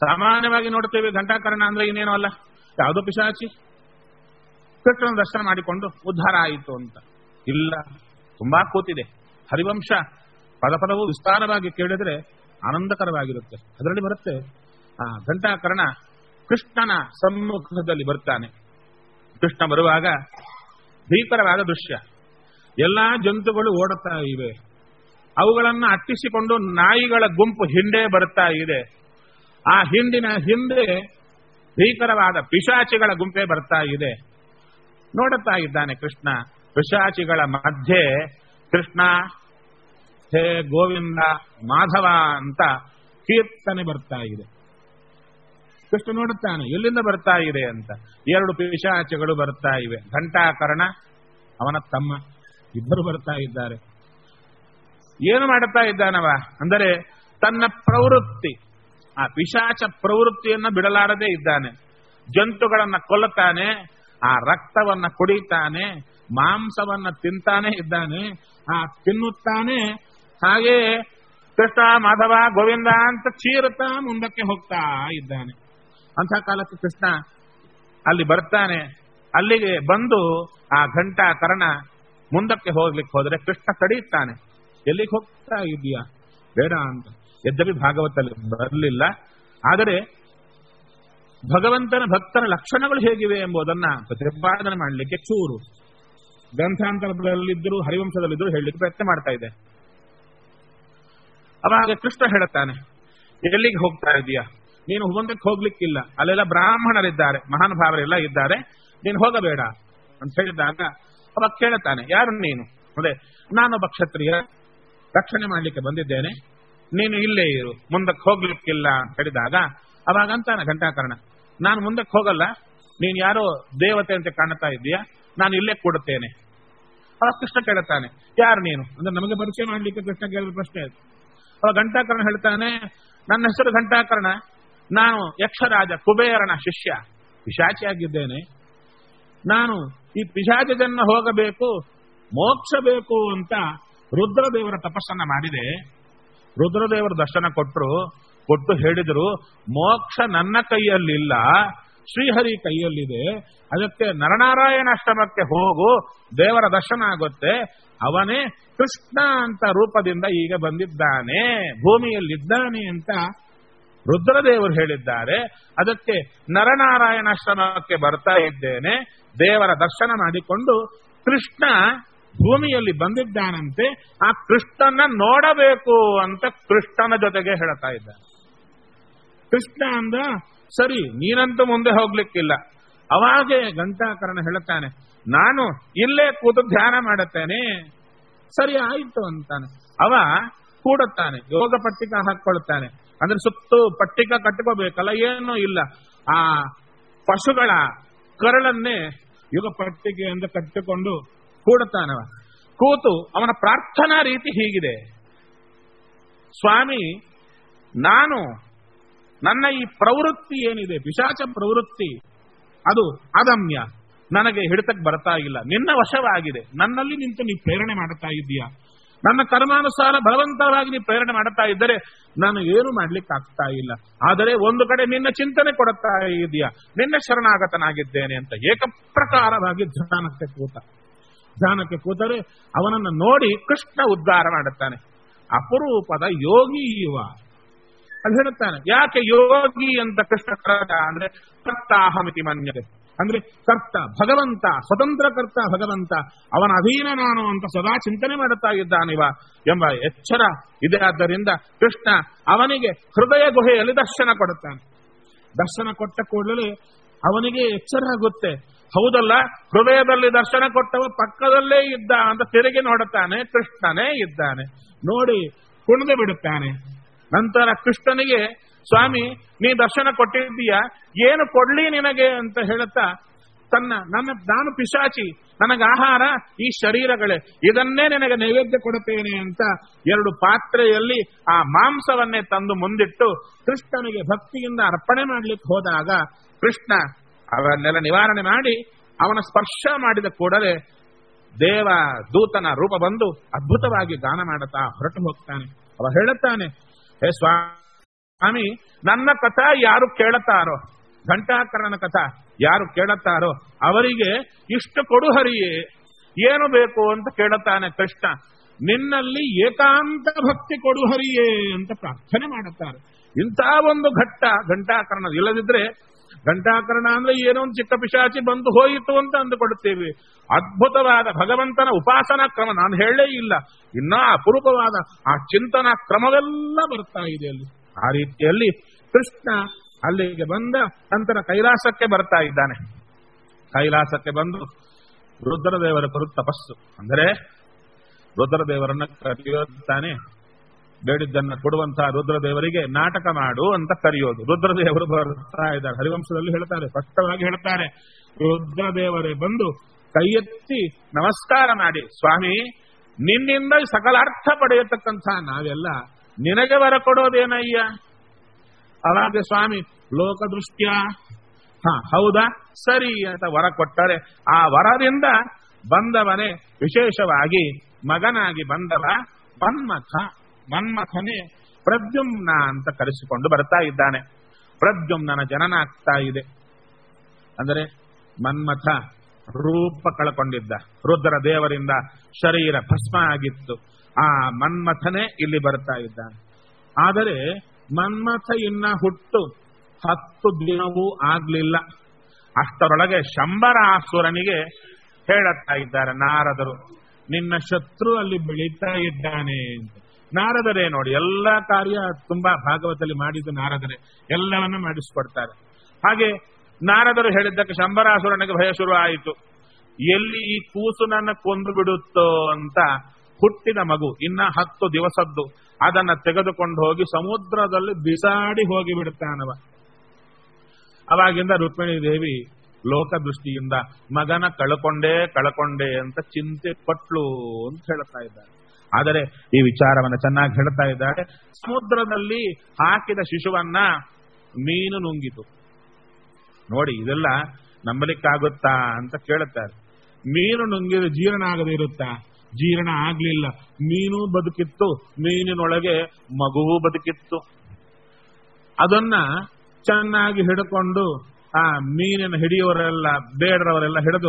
ಸಾಮಾನ್ಯವಾಗಿ ನೋಡ್ತೇವೆ ಘಂಟಾಕರ್ಣ ಅಂದ್ರೆ ಇನ್ನೇನೋ ಅಲ್ಲ, ಯಾವುದೋ ಪಿಶಾಚಿ. ಕೃಷ್ಣನ ದರ್ಶನ ಮಾಡಿಕೊಂಡು ಉದ್ಧಾರ ಆಯಿತು ಅಂತ ಇಲ್ಲ, ತುಂಬಾ ಕೂತಿದೆ. ಹರಿವಂಶ ಪದಪದವು ವಿಸ್ತಾರವಾಗಿ ಕೇಳಿದ್ರೆ ಆನಂದಕರವಾಗಿರುತ್ತೆ. ಅದರಲ್ಲಿ ಬರುತ್ತೆ ಆ ಘಂಟಾಕರ್ಣ ಕೃಷ್ಣನ ಸಮ್ಮುಖದಲ್ಲಿ ಬರ್ತಾನೆ. ಕೃಷ್ಣ ಬರುವಾಗ ಭೀಕರವಾದ ದೃಶ್ಯ. ಎಲ್ಲಾ ಜಂತುಗಳು ಓಡುತ್ತಾ ಇವೆ, ಅವುಗಳನ್ನು ಅಟ್ಟಿಸಿಕೊಂಡು ನಾಯಿಗಳ ಗುಂಪು ಹಿಂದೆ ಬರ್ತಾ ಇದೆ. ಆ ಹಿಂದಿನ ಹಿಂದೆ ಭೀಕರವಾದ ಪಿಶಾಚಿಗಳ ಗುಂಪೆ ಬರ್ತಾ ಇದೆ. ನೋಡುತ್ತಾ ಇದ್ದಾನೆ ಕೃಷ್ಣ. ಪಿಶಾಚಿಗಳ ಮಧ್ಯೆ ಕೃಷ್ಣ ಹೇ ಗೋವಿಂದ ಮಾಧವ ಅಂತ ಕೀರ್ತನೆ ಬರ್ತಾ ಇದೆ. ಕೃಷ್ಣ ನೋಡುತ್ತಾನೆ ಎಲ್ಲಿಂದ ಬರ್ತಾ ಇದೆ ಅಂತ. 2 ಪಿಶಾಚಿಗಳು ಬರ್ತಾ ಇವೆ. ಘಂಟಾಕರ್ಣ ಅವನ ತಮ್ಮ ಇಬ್ಬರು ಬರ್ತಾ ಇದ್ದಾರೆ. ಏನು ಮಾಡುತ್ತಾ ಇದ್ದಾನವ ಅಂದರೆ ತನ್ನ ಪ್ರವೃತ್ತಿ, ಆ ಪಿಶಾಚ ಪ್ರವೃತ್ತಿಯನ್ನ ಬಿಡಲಾರದೇ ಇದ್ದಾನೆ. ಜಂತುಗಳನ್ನ ಕೊಲ್ಲುತ್ತಾನೆ, ಆ ರಕ್ತವನ್ನ ಕುಡಿತಾನೆ, ಮಾಂಸವನ್ನ ತಿಂತಾನೆ ಇದ್ದಾನೆ, ಆ ತಿನ್ನುತ್ತಾನೆ. ಹಾಗೆ ಕೃಷ್ಣ ಮಾಧವ ಗೋವಿಂದ ಅಂತ ಚೀರುತ್ತಾ ಮುಂದಕ್ಕೆ ಹೋಗ್ತಾ ಇದ್ದಾನೆ. ಅಂಥ ಕಾಲಕ್ಕೆ ಕೃಷ್ಣ ಅಲ್ಲಿ ಬರ್ತಾನೆ. ಅಲ್ಲಿಗೆ ಬಂದು ಆ ಘಂಟಾಕರ್ಣ ಮುಂದಕ್ಕೆ ಹೋಗ್ಲಿಕ್ಕೆ ಹೋದ್ರೆ ಕೃಷ್ಣ ತಡೆಯುತ್ತಾನೆ. ಎಲ್ಲಿಗೆ ಹೋಗ್ತಾ ಇದೆಯಾ ಬೇಡ ಅಂತ. ಯದ್ಯಪಿ ಭಾಗವತಲ್ಲಿ ಬರಲಿಲ್ಲ, ಆದರೆ ಭಗವಂತನ ಭಕ್ತರ ಲಕ್ಷಣಗಳು ಹೇಗಿವೆ ಎಂಬುದನ್ನ ಪ್ರತಿಪಾದನೆ ಮಾಡಲಿಕ್ಕೆ ಚೂರು ಗ್ರಂಥಾಂತರದಲ್ಲಿದ್ದರೂ ಹರಿವಂಶದಲ್ಲಿದ್ದರೂ ಹೇಳಲಿಕ್ಕೆ ಪ್ರಯತ್ನ ಮಾಡ್ತಾ ಇದೆ. ಅವಾಗ ಕೃಷ್ಣ ಹೇಳುತ್ತಾನೆ, ಎಲ್ಲಿಗೆ ಹೋಗ್ತಾ ಇದೀಯಾ, ನೀನು ಮುಂದಕ್ಕೆ ಹೋಗ್ಲಿಕ್ಕಿಲ್ಲ, ಅಲ್ಲೆಲ್ಲ ಬ್ರಾಹ್ಮಣರಿದ್ದಾರೆ, ಮಹಾನುಭಾವರೆಲ್ಲ ಇದ್ದಾರೆ, ನೀನು ಹೋಗಬೇಡ ಅಂತ ಹೇಳಿದಾಗ ಅವಾಗ ಕೇಳುತ್ತಾನೆ, ಯಾರು ನೀನು? ಅದೇ ನಾನೊಬ್ಬ ಕ್ಷತ್ರಿಯ, ರಕ್ಷಣೆ ಮಾಡ್ಲಿಕ್ಕೆ ಬಂದಿದ್ದೇನೆ, ನೀನು ಇಲ್ಲೇ ಇರು, ಮುಂದಕ್ಕೆ ಹೋಗ್ಲಿಕ್ಕಿಲ್ಲ ಅಂತ ಹೇಳಿದಾಗ ಅವಾಗ ಅಂತಾನೆ ಘಂಟಾಕರ್ಣ, ನಾನು ಮುಂದಕ್ಕೆ ಹೋಗಲ್ಲ, ನೀನು ಯಾರೋ ದೇವತೆ ಅಂತ ಕಾಣ್ತಾ ಇದೀಯಾ, ನಾನು ಇಲ್ಲೇ ಕೊಡುತ್ತೇನೆ. ಅವಾಗ ಕೃಷ್ಣ ಕೇಳುತ್ತಾನೆ, ಯಾರು ನೀನು ಅಂದ್ರೆ ನಮಗೆ ಪರಿಚಯ ಮಾಡ್ಲಿಕ್ಕೆ ಕೃಷ್ಣ ಕೇಳಿದ ಪ್ರಶ್ನೆ ಅದು. ಅವಾಗ ಘಂಟಾಕರ್ಣ ಹೇಳ್ತಾನೆ, ನನ್ನ ಹೆಸರು ಘಂಟಾಕರ್ಣ, ನಾನು ಯಕ್ಷರಾಜ ಕುಬೇರನ ಶಿಷ್ಯ, ಪಿಶಾಚಿಯಾಗಿದ್ದೇನೆ. ನಾನು ಈ ಪಿಶಾಚದನ್ನ ಹೋಗಬೇಕು, ಮೋಕ್ಷ ಬೇಕು ಅಂತ ರುದ್ರದೇವರ ತಪಸ್ಸನ್ನ ಮಾಡಿದೆ. ರುದ್ರದೇವರ ದರ್ಶನ ಕೊಟ್ಟು ಹೇಳಿದ್ರು, ಮೋಕ್ಷ ನನ್ನ ಕೈಯಲ್ಲಿಲ್ಲ, ಶ್ರೀಹರಿ ಕೈಯಲ್ಲಿದೆ, ಅದಕ್ಕೆ ನರನಾರಾಯಣ ಆಶ್ರಮಕ್ಕೆ ಹೋಗು, ದೇವರ ದರ್ಶನ ಆಗುತ್ತೆ, ಅವನೇ ಕೃಷ್ಣ ಅಂತ ರೂಪದಿಂದ ಈಗ ಬಂದಿದ್ದಾನೆ, ಭೂಮಿಯಲ್ಲಿದ್ದಾನೆ ಅಂತ ರುದ್ರದೇವರು ಹೇಳಿದ್ದಾರೆ. ಅದಕ್ಕೆ ನರನಾರಾಯಣಾಶ್ರಮಕ್ಕೆ ಬರ್ತಾ ಇದ್ದೇನೆ, ದೇವರ ದರ್ಶನ ಮಾಡಿಕೊಂಡು ಕೃಷ್ಣ ಭೂಮಿಯಲ್ಲಿ ಬಂದಿದ್ದಾನಂತೆ, ಆ ಕೃಷ್ಣನ ನೋಡಬೇಕು ಅಂತ ಕೃಷ್ಣನ ಜೊತೆಗೆ ಹೇಳ್ತಾ ಇದ್ದಾನೆ. ಕೃಷ್ಣ ಅಂದ, ಸರಿ ನೀನಂತೂ ಮುಂದೆ ಹೋಗ್ಲಿಕ್ಕಿಲ್ಲ. ಅವಾಗೆ ಘಂಟಾಕರ್ಣ ಹೇಳುತ್ತಾನೆ, ನಾನು ಇಲ್ಲೇ ಕೂತು ಧ್ಯಾನ ಮಾಡುತ್ತೇನೆ. ಸರಿ ಆಯ್ತು ಅಂತಾನೆ. ಅವ ಕೂಡುತ್ತಾನೆ, ಯೋಗ ಪಟ್ಟಿಕ ಹಾಕೊಳ್ತಾನೆ. ಅಂದ್ರೆ ಸುತ್ತು ಪಟ್ಟಿಕ ಕಟ್ಕೋಬೇಕಲ್ಲ, ಏನೂ ಇಲ್ಲ, ಆ ಪಶುಗಳ ಕರಳನ್ನೇ ಯುಗ ಪಟ್ಟಿಗೆಯಿಂದ ಕಟ್ಟಿಕೊಂಡು ಕೂಡುತ್ತಾನವ. ಕೂತು ಅವನ ಪ್ರಾರ್ಥನಾ ರೀತಿ ಹೀಗಿದೆ, ಸ್ವಾಮಿ, ನಾನು ನನ್ನ ಈ ಪ್ರವೃತ್ತಿ ಏನಿದೆ, ಪಿಶಾಚ ಪ್ರವೃತ್ತಿ, ಅದು ಅದಮ್ಯ, ನನಗೆ ಹಿಡಿತಕ್ಕೆ ಬರ್ತಾ ಇಲ್ಲ, ನಿನ್ನ ವಶವಾಗಿದೆ, ನನ್ನಲ್ಲಿ ನಿಂತು ನೀ ಪ್ರೇರಣೆ ಮಾಡುತ್ತಾ ಇದ್ದೀಯಾ, ನನ್ನ ಕರ್ಮಾನುಸಾರ ಬಲವಂತವಾಗಿ ನೀ ಪ್ರೇರಣೆ ಮಾಡುತ್ತಾ ಇದ್ದರೆ ನಾನು ಏನು ಮಾಡ್ಲಿಕ್ಕೆ ಆಗ್ತಾ ಇಲ್ಲ, ಆದರೆ ಒಂದು ಕಡೆ ನಿನ್ನ ಚಿಂತನೆ ಕೊಡುತ್ತಾ ಇದೆಯಾ, ನಿನ್ನ ಶರಣಾಗತನಾಗಿದ್ದೇನೆ ಅಂತ ಏಕಪ್ರಕಾರವಾಗಿ ಧ್ಯಾನಕ್ಕೆ ಕೂತರೆ ಅವನನ್ನು ನೋಡಿ ಕೃಷ್ಣ ಉದ್ಧಾರ ಮಾಡುತ್ತಾನೆ. ಅಪರೂಪದ ಯೋಗಿ ಇವ ಅದು ಹೇಳುತ್ತಾನೆ. ಯಾಕೆ ಯೋಗಿ ಅಂತ ಕೃಷ್ಣ ಕರ್ತ ಅಂದ್ರೆ ಕರ್ತಾಹಮಿತಿ ಮನ್ಯತೆ, ಅಂದ್ರೆ ಕರ್ತ ಭಗವಂತ, ಸ್ವತಂತ್ರ ಕರ್ತ ಭಗವಂತ, ಅವನ ಅಧೀನ ನಾನು ಅಂತ ಸದಾ ಚಿಂತನೆ ಮಾಡುತ್ತಾ ಇದ್ದಾನಿವ ಎಂಬ ಎಚ್ಚರ ಇದೆ. ಆದ್ದರಿಂದ ಕೃಷ್ಣ ಅವನಿಗೆ ಹೃದಯ ಗುಹೆಯಲ್ಲಿ ದರ್ಶನ ಕೊಡುತ್ತಾನೆ. ದರ್ಶನ ಕೊಟ್ಟ ಕೂಡಲೇ ಅವನಿಗೆ ಎಚ್ಚರ ಆಗುತ್ತೆ, ಹೌದಲ್ಲ, ಹೃದಯದಲ್ಲಿ ದರ್ಶನ ಕೊಟ್ಟವ ಪಕ್ಕದಲ್ಲೇ ಇದ್ದ ಅಂತ ತಿರುಗಿ ನೋಡುತ್ತಾನೆ, ಕೃಷ್ಣನೇ ಇದ್ದಾನೆ. ನೋಡಿ ಕುಣಿದು ಬಿಡುತ್ತಾನೆ. ನಂತರ ಕೃಷ್ಣನಿಗೆ, ಸ್ವಾಮಿ ನೀ ದರ್ಶನ ಕೊಟ್ಟಿದ್ದೀಯಾ, ಏನು ಕೊಡ್ಲಿ ನಿನಗೆ ಅಂತ ಹೇಳುತ್ತಾ ನಾನು ಪಿಶಾಚಿ, ನನಗೆ ಆಹಾರ ಈ ಶರೀರಗಳೇ, ಇದನ್ನೇ ನಿನಗೆ ನೈವೇದ್ಯ ಕೊಡುತ್ತೇನೆ ಅಂತ 2 ಪಾತ್ರೆಯಲ್ಲಿ ಆ ಮಾಂಸವನ್ನೇ ತಂದು ಮುಂದಿಟ್ಟು ಕೃಷ್ಣನಿಗೆ ಭಕ್ತಿಯಿಂದ ಅರ್ಪಣೆ ಮಾಡಲಿಕ್ಕೆ ಹೋದಾಗ ಕೃಷ್ಣ ಅವನ್ನೆಲ್ಲ ನಿವಾರಣೆ ಮಾಡಿ ಅವನ ಸ್ಪರ್ಶ ಮಾಡಿದ ಕೂಡಲೇ ದೇವ ದೂತನ ರೂಪ ಬಂದು ಅದ್ಭುತವಾಗಿ ಗಾನ ಮಾಡುತ್ತಾ ಹೊರಟು ಹೋಗ್ತಾನೆ. ಅವ ಹೇಳುತ್ತಾನೆ, ಹೇ ಸ್ವಾಮಿ ಸ್ವಾಮಿ ನನ್ನ ಕಥಾ ಯಾರು ಕೇಳುತ್ತಾರೋ, ಘಂಟಾಕರ್ಣನ ಕಥಾ ಯಾರು ಕೇಳುತ್ತಾರೋ ಅವರಿಗೆ ಇಷ್ಟು ಕೊಡು ಹರಿಯೇ, ಏನು ಬೇಕು ಅಂತ ಕೇಳುತ್ತಾನೆ ಕೃಷ್ಣ. ನಿನ್ನಲ್ಲಿ ಏಕಾಂತ ಭಕ್ತಿ ಕೊಡು ಹರಿಯೇ ಅಂತ ಪ್ರಾರ್ಥನೆ ಮಾಡುತ್ತಾರೆ. ಇಂಥ ಒಂದು ಘಂಟಾಕರ್ಣ ಇಲ್ಲದಿದ್ರೆ, ಘಂಟಾಕರ್ಣ ಅಂದ್ರೆ ಏನೋ ಒಂದು ಚಿಕ್ಕ ಪಿಶಾಚಿ ಬಂದು ಹೋಯಿತು ಅಂತ ಅಂದುಕೊಡುತ್ತೇವೆ. ಅದ್ಭುತವಾದ ಭಗವಂತನ ಉಪಾಸನಾ ಕ್ರಮ ನಾನು ಹೇಳೇ ಇಲ್ಲ, ಇನ್ನೂ ಅಪರೂಪವಾದ ಆ ಚಿಂತನಾ ಕ್ರಮವೆಲ್ಲ ಬರ್ತಾ ಇದೆ ಅಲ್ಲಿ. ಆ ರೀತಿಯಲ್ಲಿ ಕೃಷ್ಣ ಅಲ್ಲಿಗೆ ಬಂದ ನಂತರ ಕೈಲಾಸಕ್ಕೆ ಬರ್ತಾ ಇದ್ದಾನೆ. ಕೈಲಾಸಕ್ಕೆ ಬಂದು ರುದ್ರದೇವರ ಕುರಿತು ತಪಸ್ಸು, ಅಂದರೆ ರುದ್ರದೇವರನ್ನ ಕರೆಯುತ್ತಾನೆ. ಬೇಡಿದ್ದನ್ನ ಕೊಡುವಂತಹ ರುದ್ರದೇವರಿಗೆ ನಾಟಕ ಮಾಡು ಅಂತ ಕರೆಯೋದು. ರುದ್ರದೇವರು ಬರ್ತಾ ಇದ್ದಾರೆ. ಹರಿವಂಶದಲ್ಲಿ ಹೇಳ್ತಾರೆ, ಸ್ಪಷ್ಟವಾಗಿ ಹೇಳ್ತಾರೆ, ರುದ್ರದೇವರೇ ಬಂದು ಕೈ ಎತ್ತಿ ನಮಸ್ಕಾರ ಮಾಡಿ, ಸ್ವಾಮಿ ನಿನ್ನಿಂದ ಸಕಲ ಅರ್ಥ ಪಡೆಯತಕ್ಕಂಥ ನಾವೆಲ್ಲ ನಿನಗೆ ವರ ಕೊಡೋದೇನಯ್ಯ. ಅವಾಗ ಸ್ವಾಮಿ ಲೋಕದೃಷ್ಟ್ಯ ಹೌದಾ ಸರಿ ಅಂತ ವರ ಕೊಟ್ಟರೆ, ಆ ವರದಿಂದ ಬಂದವನೇ ವಿಶೇಷವಾಗಿ ಮಗನಾಗಿ ಬಂದವ ಮನ್ಮಥನೇ ಪ್ರದ್ಯುಮ್ನ ಅಂತ ಕರೆಸಿಕೊಂಡು ಬರ್ತಾ ಇದ್ದಾನೆ. ಪ್ರದ್ಯುಮ್ನ ಜನನ ಆಗ್ತಾ ಇದೆ. ಅಂದರೆ ಮನ್ಮಥ ರೂಪ ಕಳಕೊಂಡಿದ್ದ, ರುದ್ರ ದೇವರಿಂದ ಶರೀರ ಭಸ್ಮ ಆಗಿತ್ತು. ಆ ಮನ್ಮಥನೇ ಇಲ್ಲಿ ಬರ್ತಾ ಇದ್ದಾನೆ. ಆದರೆ ಮನ್ಮಥ ಇನ್ನ ಹುಟ್ಟು 10 ದಿನವೂ ಆಗ್ಲಿಲ್ಲ. ಅಷ್ಟರೊಳಗೆ ಶಂಬರಾಸುರನಿಗೆ ಹೇಳುತ್ತಾ ಇದ್ದಾರೆ ನಾರದರು, ನಿನ್ನ ಶತ್ರು ಅಲ್ಲಿ ಬೆಳೀತಾ ಇದ್ದಾನೆ ಅಂತ. ನಾರದರೇ ನೋಡಿ, ಎಲ್ಲ ಕಾರ್ಯ ತುಂಬಾ ಭಾಗವತದಲ್ಲಿ ಮಾಡಿದ್ದು ನಾರದರೇ, ಎಲ್ಲವನ್ನ ಮಾಡಿಸ್ಕೊಡ್ತಾರೆ. ಹಾಗೆ ನಾರದರು ಹೇಳಿದ್ದಕ್ಕೆ ಶಂಬರಾಸುರನಿಗೆ ಭಯ ಶುರು ಆಯಿತು. ಎಲ್ಲಿ ಈ ಕೂಸು ನನ್ನ ಕೊಂದು ಬಿಡುತ್ತೋ ಅಂತ ಹುಟ್ಟಿದ ಮಗು ಇನ್ನ 10 ದಿವಸದ್ದು, ಅದನ್ನ ತೆಗೆದುಕೊಂಡು ಹೋಗಿ ಸಮುದ್ರದಲ್ಲಿ ಬಿಸಾಡಿ ಹೋಗಿ ಬಿಡುತ್ತಾನವ. ಅವಾಗಿಂದ ರುಕ್ಮಿಣಿ ದೇವಿ ಲೋಕದೃಷ್ಟಿಯಿಂದ ಮಗನ ಕಳಕೊಂಡೆ ಅಂತ ಚಿಂತೆ ಪಟ್ಲು ಅಂತ ಹೇಳ್ತಾ ಇದ್ದಾರೆ. ಆದರೆ ಈ ವಿಚಾರವನ್ನ ಚೆನ್ನಾಗಿ ಹೇಳ್ತಾ ಇದ್ದಾರೆ. ಸಮುದ್ರದಲ್ಲಿ ಹಾಕಿದ ಶಿಶುವನ್ನ ಮೀನು ನುಂಗಿತು. ನೋಡಿ, ಇದೆಲ್ಲ ನಂಬಲಿಕ್ಕಾಗುತ್ತಾ ಅಂತ ಕೇಳುತ್ತಾರೆ. ಮೀನು ನುಂಗಿದ ಜೀರ್ಣ ಆಗದೆ ಇರುತ್ತಾ? ಜೀರ್ಣ ಆಗ್ಲಿಲ್ಲ. ಮೀನು ಬದುಕಿತ್ತು, ಮೀನಿನೊಳಗೆ ಮಗುವು ಬದುಕಿತ್ತು. ಅದನ್ನ ಚೆನ್ನಾಗಿ ಹಿಡ್ಕೊಂಡು ಆ ಮೀನಿನ ಹಿಡಿಯುವವರೆಲ್ಲ ಬೇಡರವರೆಲ್ಲ ಹಿಡಿದು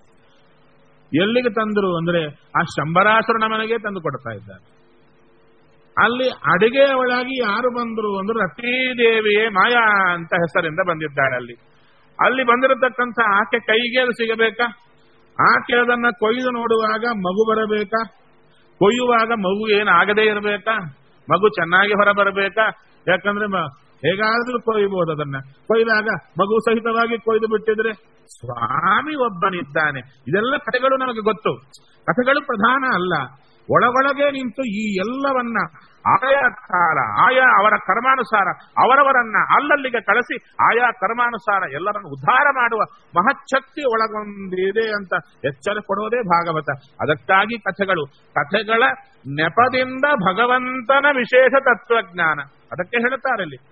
ಎಲ್ಲಿಗೆ ತಂದ್ರು ಅಂದ್ರೆ ಆ ಶಂಬರಾಸುರನ ಮನೆಗೆ ತಂದು ಕೊಡ್ತಾ ಇದ್ದಾರೆ. ಅಲ್ಲಿ ಅಡಿಗೆ ಒಳಗೆ ಯಾರು ಬಂದ್ರು ಅಂದ್ರೆ ರತೀದೇವಿಯೇ ಮಾಯಾ ಅಂತ ಹೆಸರಿಂದ ಬಂದಿದ್ದಾಳೆ. ಅಲ್ಲಿ ಬಂದಿರತಕ್ಕಂಥ ಆಕೆ ಕೈಗೆ ಅದು ಸಿಗಬೇಕಾ? ಆಕೆ ಅದನ್ನ ಕೊಯ್ದು ನೋಡುವಾಗ ಮಗು ಬರಬೇಕಾ? ಕೊಯ್ಯುವಾಗ ಮಗು ಏನಾಗದೇ ಇರಬೇಕಾ? ಮಗು ಚೆನ್ನಾಗಿ ಹೊರ ಬರಬೇಕಾ? ಯಾಕಂದ್ರೆ ಹೇಗಾದ್ರೂ ಕೊಯ್ಯಬಹುದು. ಅದನ್ನ ಕೊಯ್ದಾಗ ಮಗು ಸಹಿತವಾಗಿ ಕೊಯ್ದು ಬಿಟ್ಟಿದ್ರೆ ಸ್ವಾಮಿ ಒಬ್ಬನಿದ್ದಾನೆ. ಇದೆಲ್ಲ ಕಥೆಗಳು ನಮಗೆ ಗೊತ್ತು. ಕಥೆಗಳು ಪ್ರಧಾನ ಅಲ್ಲ, ಒಳಗೊಳಗೆ ನಿಂತು ಈ ಎಲ್ಲವನ್ನ ಆಯಾ ಕಾಲ ಆಯಾ ಅವರ ಕರ್ಮಾನುಸಾರ ಅವರವರನ್ನ ಅಲ್ಲಲ್ಲಿಗೆ ಕಳಿಸಿ ಆಯಾ ಕರ್ಮಾನುಸಾರ ಎಲ್ಲರನ್ನು ಉದ್ಧಾರ ಮಾಡುವ ಮಹಚ್ಛಕ್ತಿ ಒಳಗೊಂಡಿದೆ ಅಂತ ಎಚ್ಚರ ಕೊಡೋದೇ ಭಾಗವತ. ಅದಕ್ಕಾಗಿ ಕಥೆಗಳ ನೆಪದಿಂದ ಭಗವಂತನ ವಿಶೇಷ ತತ್ವಜ್ಞಾನ. ಅದಕ್ಕೆ ಹೇಳುತ್ತಾರೆ ಇಲ್ಲಿ,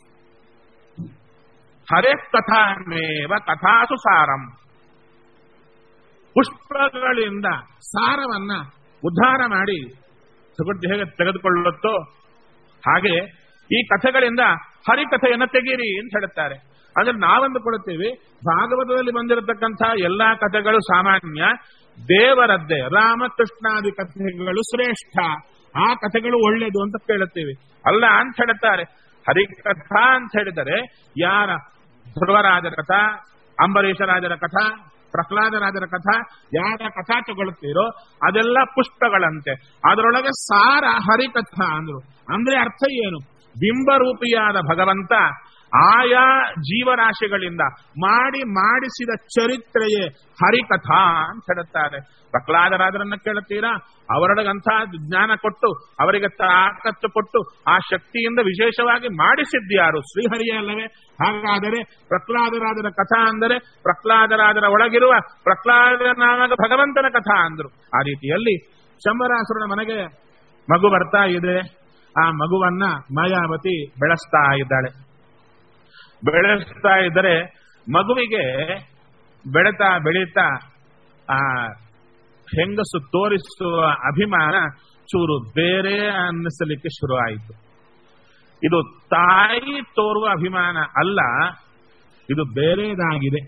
ಹರೇ ಕಥಾಮೇವ ಕಥಾಸು ಸಾರಂ. ಪುಷ್ಪಗಳಿಂದ ಸಾರವನ್ನ ಉದ್ಧಾರ ಮಾಡಿ ಹೇಗೆ ತೆಗೆದುಕೊಳ್ಳುತ್ತೋ ಹಾಗೆ ಈ ಕಥೆಗಳಿಂದ ಹರಿಕಥೆಯನ್ನು ತೆಗೀರಿ ಅಂತ ಹೇಳುತ್ತಾರೆ. ಅಂದ್ರೆ ನಾವಂದುಕೊಳ್ಳುತ್ತೇವೆ ಭಾಗವತದಲ್ಲಿ ಬಂದಿರತಕ್ಕಂಥ ಎಲ್ಲಾ ಕಥೆಗಳು ಸಾಮಾನ್ಯ, ದೇವರದ್ದೇ ರಾಮಕೃಷ್ಣಾದಿ ಕಥೆಗಳು ಶ್ರೇಷ್ಠ, ಆ ಕಥೆಗಳು ಒಳ್ಳೆಯದು ಅಂತ ಕೇಳುತ್ತೇವೆ. ಅಲ್ಲ ಅಂತ ಹೇಳುತ್ತಾರೆ. ಹರಿಕಥಾ ಅಂತ ಹೇಳಿದರೆ ಯಾರ ಧ್ರುವರಾಜರ ಕಥಾ, ಅಂಬರೀಷರಾಜರ ಕಥಾ, ಪ್ರಹ್ಲಾದರಾಜರ ಕಥಾ, ಯಾರ ಕಥಾ ತಗೊಳ್ತೀರೋ ಅದೆಲ್ಲ ಪುಷ್ಪಗಳಂತೆ. ಅದರೊಳಗೆ ಸಾರ ಹರಿಕಥಾ ಅಂದ್ರು. ಅಂದ್ರೆ ಅರ್ಥ ಏನು? ಬಿಂಬರೂಪಿಯಾದ ಭಗವಂತ ಆಯಾ ಜೀವರಾಶಿಗಳಿಂದ ಮಾಡಿಸಿದ ಚರಿತ್ರೆಯೇ ಹರಿಕಥಾ ಅಂತ ಹೇಳುತ್ತಾರೆ. ಪ್ರಹ್ಲಾದರಾಜರನ್ನ ಕೇಳುತ್ತೀರಾ? ಅವರೊಳಗಂಥ ಜ್ಞಾನ ಕೊಟ್ಟು ಅವರಿಗೆ ತಾಕತ್ತು ಕೊಟ್ಟು ಆ ಶಕ್ತಿಯಿಂದ ವಿಶೇಷವಾಗಿ ಮಾಡಿಸಿದ್ಯಾರು? ಶ್ರೀಹರಿಯೇ ಅಲ್ಲವೇ? ಹಾಗಾದರೆ ಪ್ರಹ್ಲಾದರಾಜರ ಕಥಾ ಅಂದರೆ ಪ್ರಹ್ಲಾದರಾಜರ ಒಳಗಿರುವ ಪ್ರಹ್ಲಾದ ನಾಮಕ ಭಗವಂತನ ಕಥಾ ಅಂದ್ರು. ಆ ರೀತಿಯಲ್ಲಿ ಶಂಬರಾಸುರನ ಮನೆಗೆ ಮಗು ಬರ್ತಾ ಇದೆ. ಆ ಮಗುವನ್ನ ಮಾಯಾವತಿ ಬೆಳೆಸ್ತಾ ಇದ್ದರೆ ಮಗುವಿಗೆ ಬೆಳೀತಾ ಆ ಹೆಂಗಸು ತೋರಿಸುವ ಅಭಿಮಾನ ಚೂರು ಬೇರೆ ಅನ್ನಿಸಲಿಕ್ಕೆ ಶುರು ಆಯಿತು. ಇದು ತಾಯಿ ತೋರುವ ಅಭಿಮಾನ ಅಲ್ಲ, ಇದು ಬೇರೆದಾಗಿದೆ.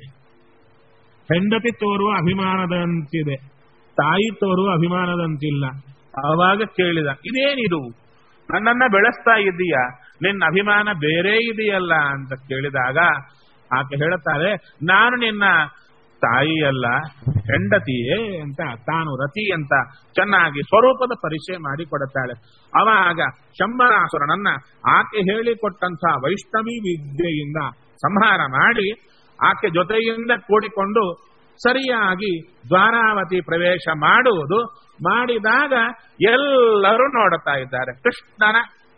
ಹೆಂಡತಿ ತೋರುವ ಅಭಿಮಾನದಂತಿದೆ, ತಾಯಿ ತೋರುವ ಅಭಿಮಾನದಂತಿಲ್ಲ. ಆವಾಗ ಕೇಳಿದ, ಇದೇನಿದು, ನನ್ನನ್ನ ಬೆಳೆಸ್ತಾ ಇದ್ದೀಯಾ, ನಿನ್ನ ಅಭಿಮಾನ ಬೇರೆ ಇದೆಯಲ್ಲ ಅಂತ ಕೇಳಿದಾಗ ಆಕೆ ಹೇಳುತ್ತಾರೆ, ನಾನು ನಿನ್ನ ತಾಯಿಯಲ್ಲ, ಹೆಂಡತಿಯೇ ಅಂತ ತಾನು ರತಿ ಅಂತ ಚೆನ್ನಾಗಿ ಸ್ವರೂಪದ ಪರಿಚಯ ಮಾಡಿಕೊಡುತ್ತಾಳೆ. ಅವಾಗ ಶಂಬರಾಸುರನನ್ನ ಆಕೆ ಹೇಳಿಕೊಟ್ಟಂಥ ವೈಷ್ಣವಿ ವಿದ್ಯೆಯಿಂದ ಸಂಹಾರ ಮಾಡಿ ಆಕೆ ಜೊತೆಯಿಂದ ಕೂಡಿಕೊಂಡು ಸರಿಯಾಗಿ ದ್ವಾರಾವತಿ ಪ್ರವೇಶ ಮಾಡುವುದು ಮಾಡಿದಾಗ ಎಲ್ಲರೂ ನೋಡುತ್ತಾ ಇದ್ದಾರೆ. ಕೃಷ್ಣನ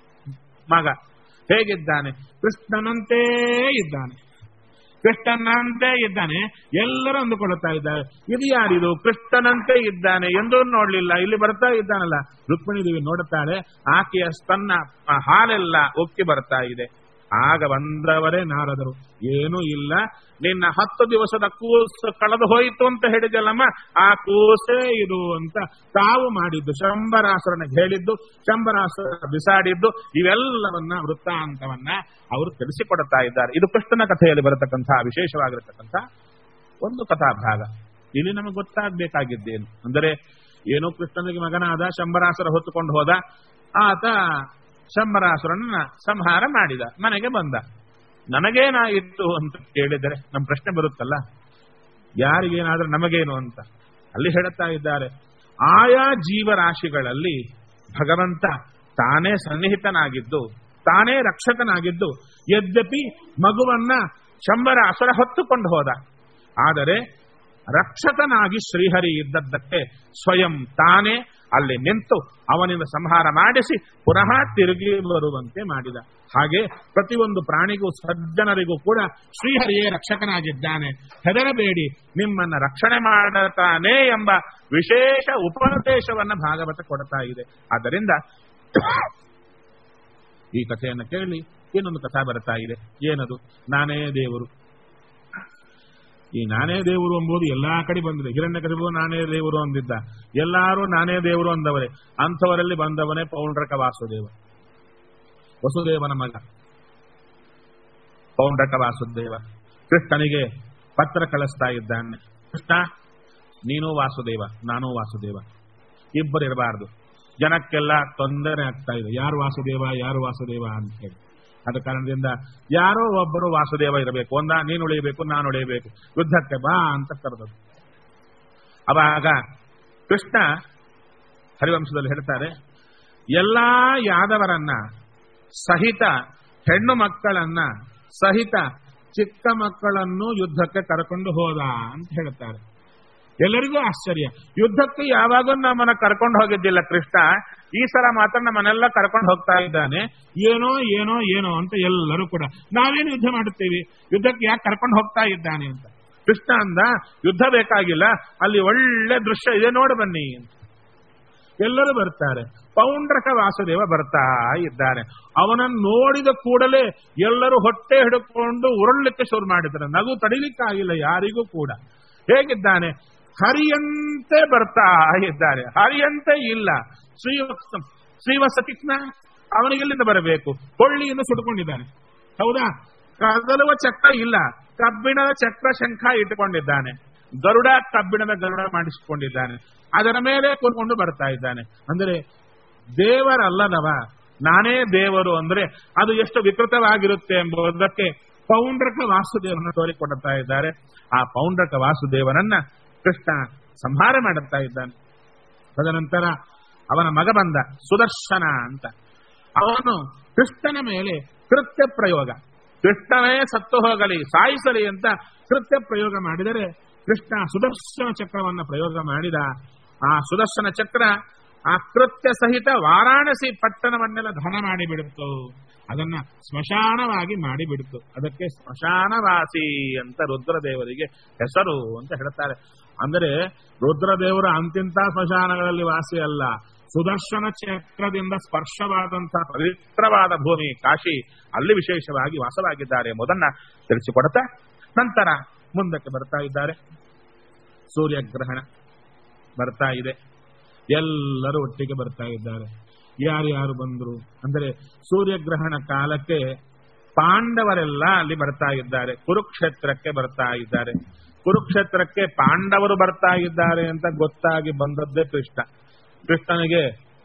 ಮಗ ಹೇಗಿದ್ದಾನೆ, ಕೃಷ್ಣನಂತೆ ಇದ್ದಾನೆ, ಕೃಷ್ಣನಂತೆ ಇದ್ದಾನೆ. ಎಲ್ಲರೂ ಅಂದುಕೊಳ್ಳುತ್ತಾ ಇದ್ದಾರೆ, ಇದು ಯಾರಿದು, ಕೃಷ್ಣನಂತೆ ಇದ್ದಾನೆ ಎಂದು ನೋಡ್ಲಿಲ್ಲ, ಇಲ್ಲಿ ಬರ್ತಾ ಇದ್ದಾನಲ್ಲ. ರುಕ್ಮಿಣಿ ದೇವಿ ನೋಡುತ್ತಾಳೆ, ಆಕೆಯ ಸ್ತನ್ನ ಹಾಲೆಲ್ಲ ಉಕ್ಕಿ ಬರ್ತಾ ಇದೆ. ಆಗ ಬಂದವರೇ ನಾರದರು, ಏನೂ ಇಲ್ಲ, ನಿನ್ನ 10 ದಿವಸದ ಕೂಸು ಕಳೆದು ಹೋಯಿತು ಅಂತ ಹೇಳಿದಲ್ಲಮ್ಮ, ಆ ಕೂಸೇ ಇದು ಅಂತ ತಾವು ಮಾಡಿದ್ದು, ಶಂಬರಾಸುರನಿಗೆ ಹೇಳಿದ್ದು, ಶಂಬರಾಸುರ ಬಿಸಾಡಿದ್ದು, ಇವೆಲ್ಲವನ್ನ ವೃತ್ತಾಂತವನ್ನ ಅವರು ತಿಳಿಸಿಕೊಡುತ್ತಾ ಇದ್ದಾರೆ. ಇದು ಕೃಷ್ಣನ ಕಥೆಯಲ್ಲಿ ಬರತಕ್ಕಂತಹ ವಿಶೇಷವಾಗಿರತಕ್ಕಂಥ ಒಂದು ಕಥಾಭಾಗ. ಇಲ್ಲಿ ನಮಗೆ ಗೊತ್ತಾಗಬೇಕಾಗಿದ್ದೇನು ಅಂದರೆ, ಏನೋ ಕೃಷ್ಣನಿಗೆ ಮಗನಾದ ಶಂಬರಾಸುರ ಹೊತ್ತುಕೊಂಡು ಹೋದ, ಆತ ಶಂಬರಾಸುರನ್ನ ಸಂಹಾರ ಮಾಡಿದ, ಮನೆಗೆ ಬಂದ. ನನಗೇನಾಯಿತು ಅಂತ ಕೇಳಿದರೆ ನಮ್ಮ ಪ್ರಶ್ನೆ ಬರುತ್ತಲ್ಲ, ಯಾರಿಗೇನಾದ್ರೂ ನಮಗೇನು ಅಂತ. ಅಲ್ಲಿ ಹೇಳುತ್ತಾ ಇದ್ದಾರೆ, ಆಯಾ ಜೀವರಾಶಿಗಳಲ್ಲಿ ಭಗವಂತ ತಾನೇ ಸನ್ನಿಹಿತನಾಗಿದ್ದು, ತಾನೇ ರಕ್ಷಕನಾಗಿದ್ದು, ಯದ್ಯಪಿ ಮಗುವನ್ನ ಶಂಬರಾಸುರ ಹೊತ್ತುಕೊಂಡು ಹೋದ, ಆದರೆ ರಕ್ಷಕನಾಗಿ ಶ್ರೀಹರಿ ಇದ್ದದ್ದಕ್ಕೆ ಸ್ವಯಂ ತಾನೇ ಅಲ್ಲಿ ನಿಂತು ಅವನಿಂದ ಸಂಹಾರ ಮಾಡಿಸಿ ಪುನಃ ತಿರುಗಿ ಬರುವಂತೆ ಮಾಡಿದ. ಹಾಗೆ ಪ್ರತಿಯೊಂದು ಪ್ರಾಣಿಗೂ ಸಜ್ಜನರಿಗೂ ಕೂಡ ಶ್ರೀಹರಿಯೇ ರಕ್ಷಕನಾಗಿದ್ದಾನೆ, ಹೆದರಬೇಡಿ, ನಿಮ್ಮನ್ನ ರಕ್ಷಣೆ ಮಾಡುತ್ತಾನೆ ಎಂಬ ವಿಶೇಷ ಉಪದೇಶವನ್ನ ಭಾಗವತ ಕೊಡ್ತಾ ಇದೆ. ಆದ್ದರಿಂದ ಈ ಕಥೆಯನ್ನು ಕೇಳಿ ಇನ್ನೊಂದು ಕಥೆ ಬರ್ತಾ ಇದೆ. ಏನದು? ನಾನೇ ದೇವರು. ಈ ನಾನೇ ದೇವರು ಎಂಬುದು ಎಲ್ಲಾ ಕಡೆ ಬಂದಿದೆ. ಹಿರಣ್ಯಕಶಿಪು ನಾನೇ ದೇವರು ಅಂದಿದ್ದ, ಎಲ್ಲರೂ ನಾನೇ ದೇವರು ಅಂದವರೇ. ಅಂಥವರಲ್ಲಿ ಬಂದವನೇ ಪೌಂಡ್ರಕ ವಾಸುದೇವ, ವಸುದೇವನ ಮಗ ಪೌಂಡ್ರಕ ವಾಸುದೇವ. ಕೃಷ್ಣನಿಗೆ ಪತ್ರ ಕಳಿಸ್ತಾ ಇದ್ದಾನೆ, ಕೃಷ್ಣ ನೀನು ವಾಸುದೇವ, ನಾನೂ ವಾಸುದೇವ, ಇಬ್ಬರಿರಬಾರ್ದು, ಜನಕ್ಕೆಲ್ಲ ತೊಂದರೆ ಆಗ್ತಾ ಇದೆ, ಯಾರು ವಾಸುದೇವ ಯಾರು ವಾಸುದೇವ ಅಂತ ಹೇಳಿ. ಆದ ಕಾರಣದಿಂದ ಯಾರೋ ಒಬ್ಬರು ವಾಸುದೇವ ಇರಬೇಕು, ಒಂದ ನೀನು ಉಳಿಯಬೇಕು ನಾನು ಉಳಿಯಬೇಕು, ಯುದ್ಧಕ್ಕೆ ಬಾ ಅಂತ ಕರೆದದ್ದು. ಅವಾಗ ಕೃಷ್ಣ ಹರಿವಂಶದಲ್ಲಿ ಹೇಳ್ತಾರೆ, ಎಲ್ಲಾ ಯಾದವರನ್ನ ಸಹಿತ ಹೆಣ್ಣು ಮಕ್ಕಳನ್ನ ಸಹಿತ ಚಿಕ್ಕ ಮಕ್ಕಳನ್ನು ಯುದ್ಧಕ್ಕೆ ಕರ್ಕೊಂಡು ಹೋದ ಅಂತ ಹೇಳ್ತಾರೆ. ಎಲ್ಲರಿಗೂ ಆಶ್ಚರ್ಯ, ಯುದ್ಧಕ್ಕೆ ಯಾವಾಗ ನಮ್ಮನ್ನ ಕರ್ಕೊಂಡು ಹೋಗಿದ್ದಿಲ್ಲ ಕೃಷ್ಣ, ಈ ಸಲ ಮಾತ್ರ ನಮ್ಮನ್ನೆಲ್ಲ ಕರ್ಕೊಂಡು ಹೋಗ್ತಾ ಇದ್ದಾನೆ, ಏನೋ ಏನೋ ಏನೋ ಅಂತ ಎಲ್ಲರೂ ಕೂಡ ನಾವೇನು ಯುದ್ಧ ಮಾಡುತ್ತೇವೆ, ಯುದ್ಧಕ್ಕೆ ಯಾಕೆ ಕರ್ಕೊಂಡು ಹೋಗ್ತಾ ಇದ್ದಾನೆ ಅಂತ. ಕೃಷ್ಣ ಅಂದ, ಯುದ್ಧ ಬೇಕಾಗಿಲ್ಲ, ಅಲ್ಲಿ ಒಳ್ಳೆ ದೃಶ್ಯ ಇದೆ ನೋಡಿ ಬನ್ನಿ ಅಂತ. ಎಲ್ಲರೂ ಬರ್ತಾರೆ. ಪೌಂಡ್ರಕ ವಾಸುದೇವ ಬರ್ತಾ ಇದ್ದಾನೆ. ಅವನನ್ನು ನೋಡಿದ ಕೂಡಲೇ ಎಲ್ಲರೂ ಹೊಟ್ಟೆ ಹಿಡ್ಕೊಂಡು ಉರುಳಲಿಕ್ಕೆ ಶುರು ಮಾಡಿದ್ದಾರೆ. ನಗು ತಡಿಲಿಕ್ಕಾಗಿಲ್ಲ ಯಾರಿಗೂ ಕೂಡ. ಹೇಗಿದ್ದಾನೆ? ಹರಿಯಂತೆ ಬರ್ತಾ ಇದ್ದಾರೆ. ಹರಿಯಂತೆ ಇಲ್ಲ, ಶ್ರೀವತ್ಸ ಕೃಷ್ಣ ಅವನಿಗೆಲ್ಲಿಂದ ಬರಬೇಕು? ಕೊಳ್ಳಿಯಿಂದ ಸುಟ್ಕೊಂಡಿದ್ದಾನೆ. ಹೌದಾ? ಕದಲುವ ಚಕ್ರ ಇಲ್ಲ, ಕಬ್ಬಿಣದ ಚಕ್ರ ಶಂಖ ಇಟ್ಟುಕೊಂಡಿದ್ದಾನೆ. ಗರುಡ ಕಬ್ಬಿಣದ ಗರುಡ ಮಾಡಿಸಿಕೊಂಡಿದ್ದಾನೆ. ಅದರ ಮೇಲೆ ಕೂತ್ಕೊಂಡು ಬರ್ತಾ ಇದ್ದಾನೆ. ಅಂದರೆ ದೇವರಲ್ಲದವ, ನಾನೇ ದೇವರು ಅಂದ್ರೆ ಅದು ಎಷ್ಟು ವಿಕೃತವಾಗಿರುತ್ತೆ ಎಂಬುದಕ್ಕೆ ಪೌಂಡ್ರಕ ವಾಸುದೇವನ ತೋರಿಕೊಡುತ್ತಾ ಇದ್ದಾರೆ. ಆ ಪೌಂಡ್ರಕ ವಾಸುದೇವನನ್ನ ಕೃಷ್ಣ ಸಂಹಾರ ಮಾಡುತ್ತಾ ಇದ್ದಾನೆ. ತದನಂತರ ಅವನ ಮಗ ಬಂದ ಸುದರ್ಶನ ಅಂತ. ಅವನು ಕೃಷ್ಣನ ಮೇಲೆ ಕೃತ್ಯ ಪ್ರಯೋಗ, ಕೃಷ್ಣನೇ ಸತ್ತು ಹೋಗಲಿ ಸಾಯಿಸಲಿ ಅಂತ ಕೃತ್ಯ ಪ್ರಯೋಗ ಮಾಡಿದರೆ ಕೃಷ್ಣ ಸುದರ್ಶನ ಚಕ್ರವನ್ನು ಪ್ರಯೋಗ ಮಾಡಿದ. ಆ ಸುದರ್ಶನ ಚಕ್ರ ಆ ಕೃತ್ಯ ಸಹಿತ ವಾರಾಣಸಿ ಪಟ್ಟಣವನ್ನೆಲ್ಲ ಧನ ಮಾಡಿಬಿಡುತ್ತು, ಅದನ್ನ ಸ್ಮಶಾನವಾಗಿ ಮಾಡಿಬಿಡ್ತು. ಅದಕ್ಕೆ ಸ್ಮಶಾನವಾಸಿ ಅಂತ ರುದ್ರದೇವರಿಗೆ ಹೆಸರು ಅಂತ ಹೇಳ್ತಾರೆ. ಅಂದರೆ ರುದ್ರದೇವರು ಅಂತಿಂತ ಸ್ಮಶಾನಗಳಲ್ಲಿ ವಾಸಿ ಅಲ್ಲ, ಸುದರ್ಶನ ಚಕ್ರದಿಂದ ಸ್ಪರ್ಶವಾದಂತಹ ಪವಿತ್ರವಾದ ಭೂಮಿ ಕಾಶಿ, ಅಲ್ಲಿ ವಿಶೇಷವಾಗಿ ವಾಸವಾಗಿದ್ದಾರೆ ಎಂಬುದನ್ನ ತಿಳಿಸಿಕೊಡುತ್ತಾ ನಂತರ ಮುಂದಕ್ಕೆ ಬರ್ತಾ ಇದ್ದಾರೆ. ಸೂರ್ಯಗ್ರಹಣ ಬರ್ತಾ ಇದೆ, ಎಲ್ಲರೂ ಒಟ್ಟಿಗೆ ಬರ್ತಾ ಇದ್ದಾರೆ. ಯಾರ್ಯಾರು ಬಂದರು ಅಂದರೆ ಸೂರ್ಯಗ್ರಹಣ ಕಾಲಕ್ಕೆ ಪಾಂಡವರೆಲ್ಲ ಅಲ್ಲಿ ಬರ್ತಾ ಇದ್ದಾರೆ, ಕುರುಕ್ಷೇತ್ರಕ್ಕೆ ಬರ್ತಾ ಇದ್ದಾರೆ. ಕುರುಕ್ಷೇತ್ರಕ್ಕೆ ಪಾಂಡವರು ಬರ್ತಾ ಇದ್ದಾರೆ ಅಂತ ಗೊತ್ತಾಗಿ ಬಂದದ್ದೇ ಕೃಷ್ಣನಿಗೆ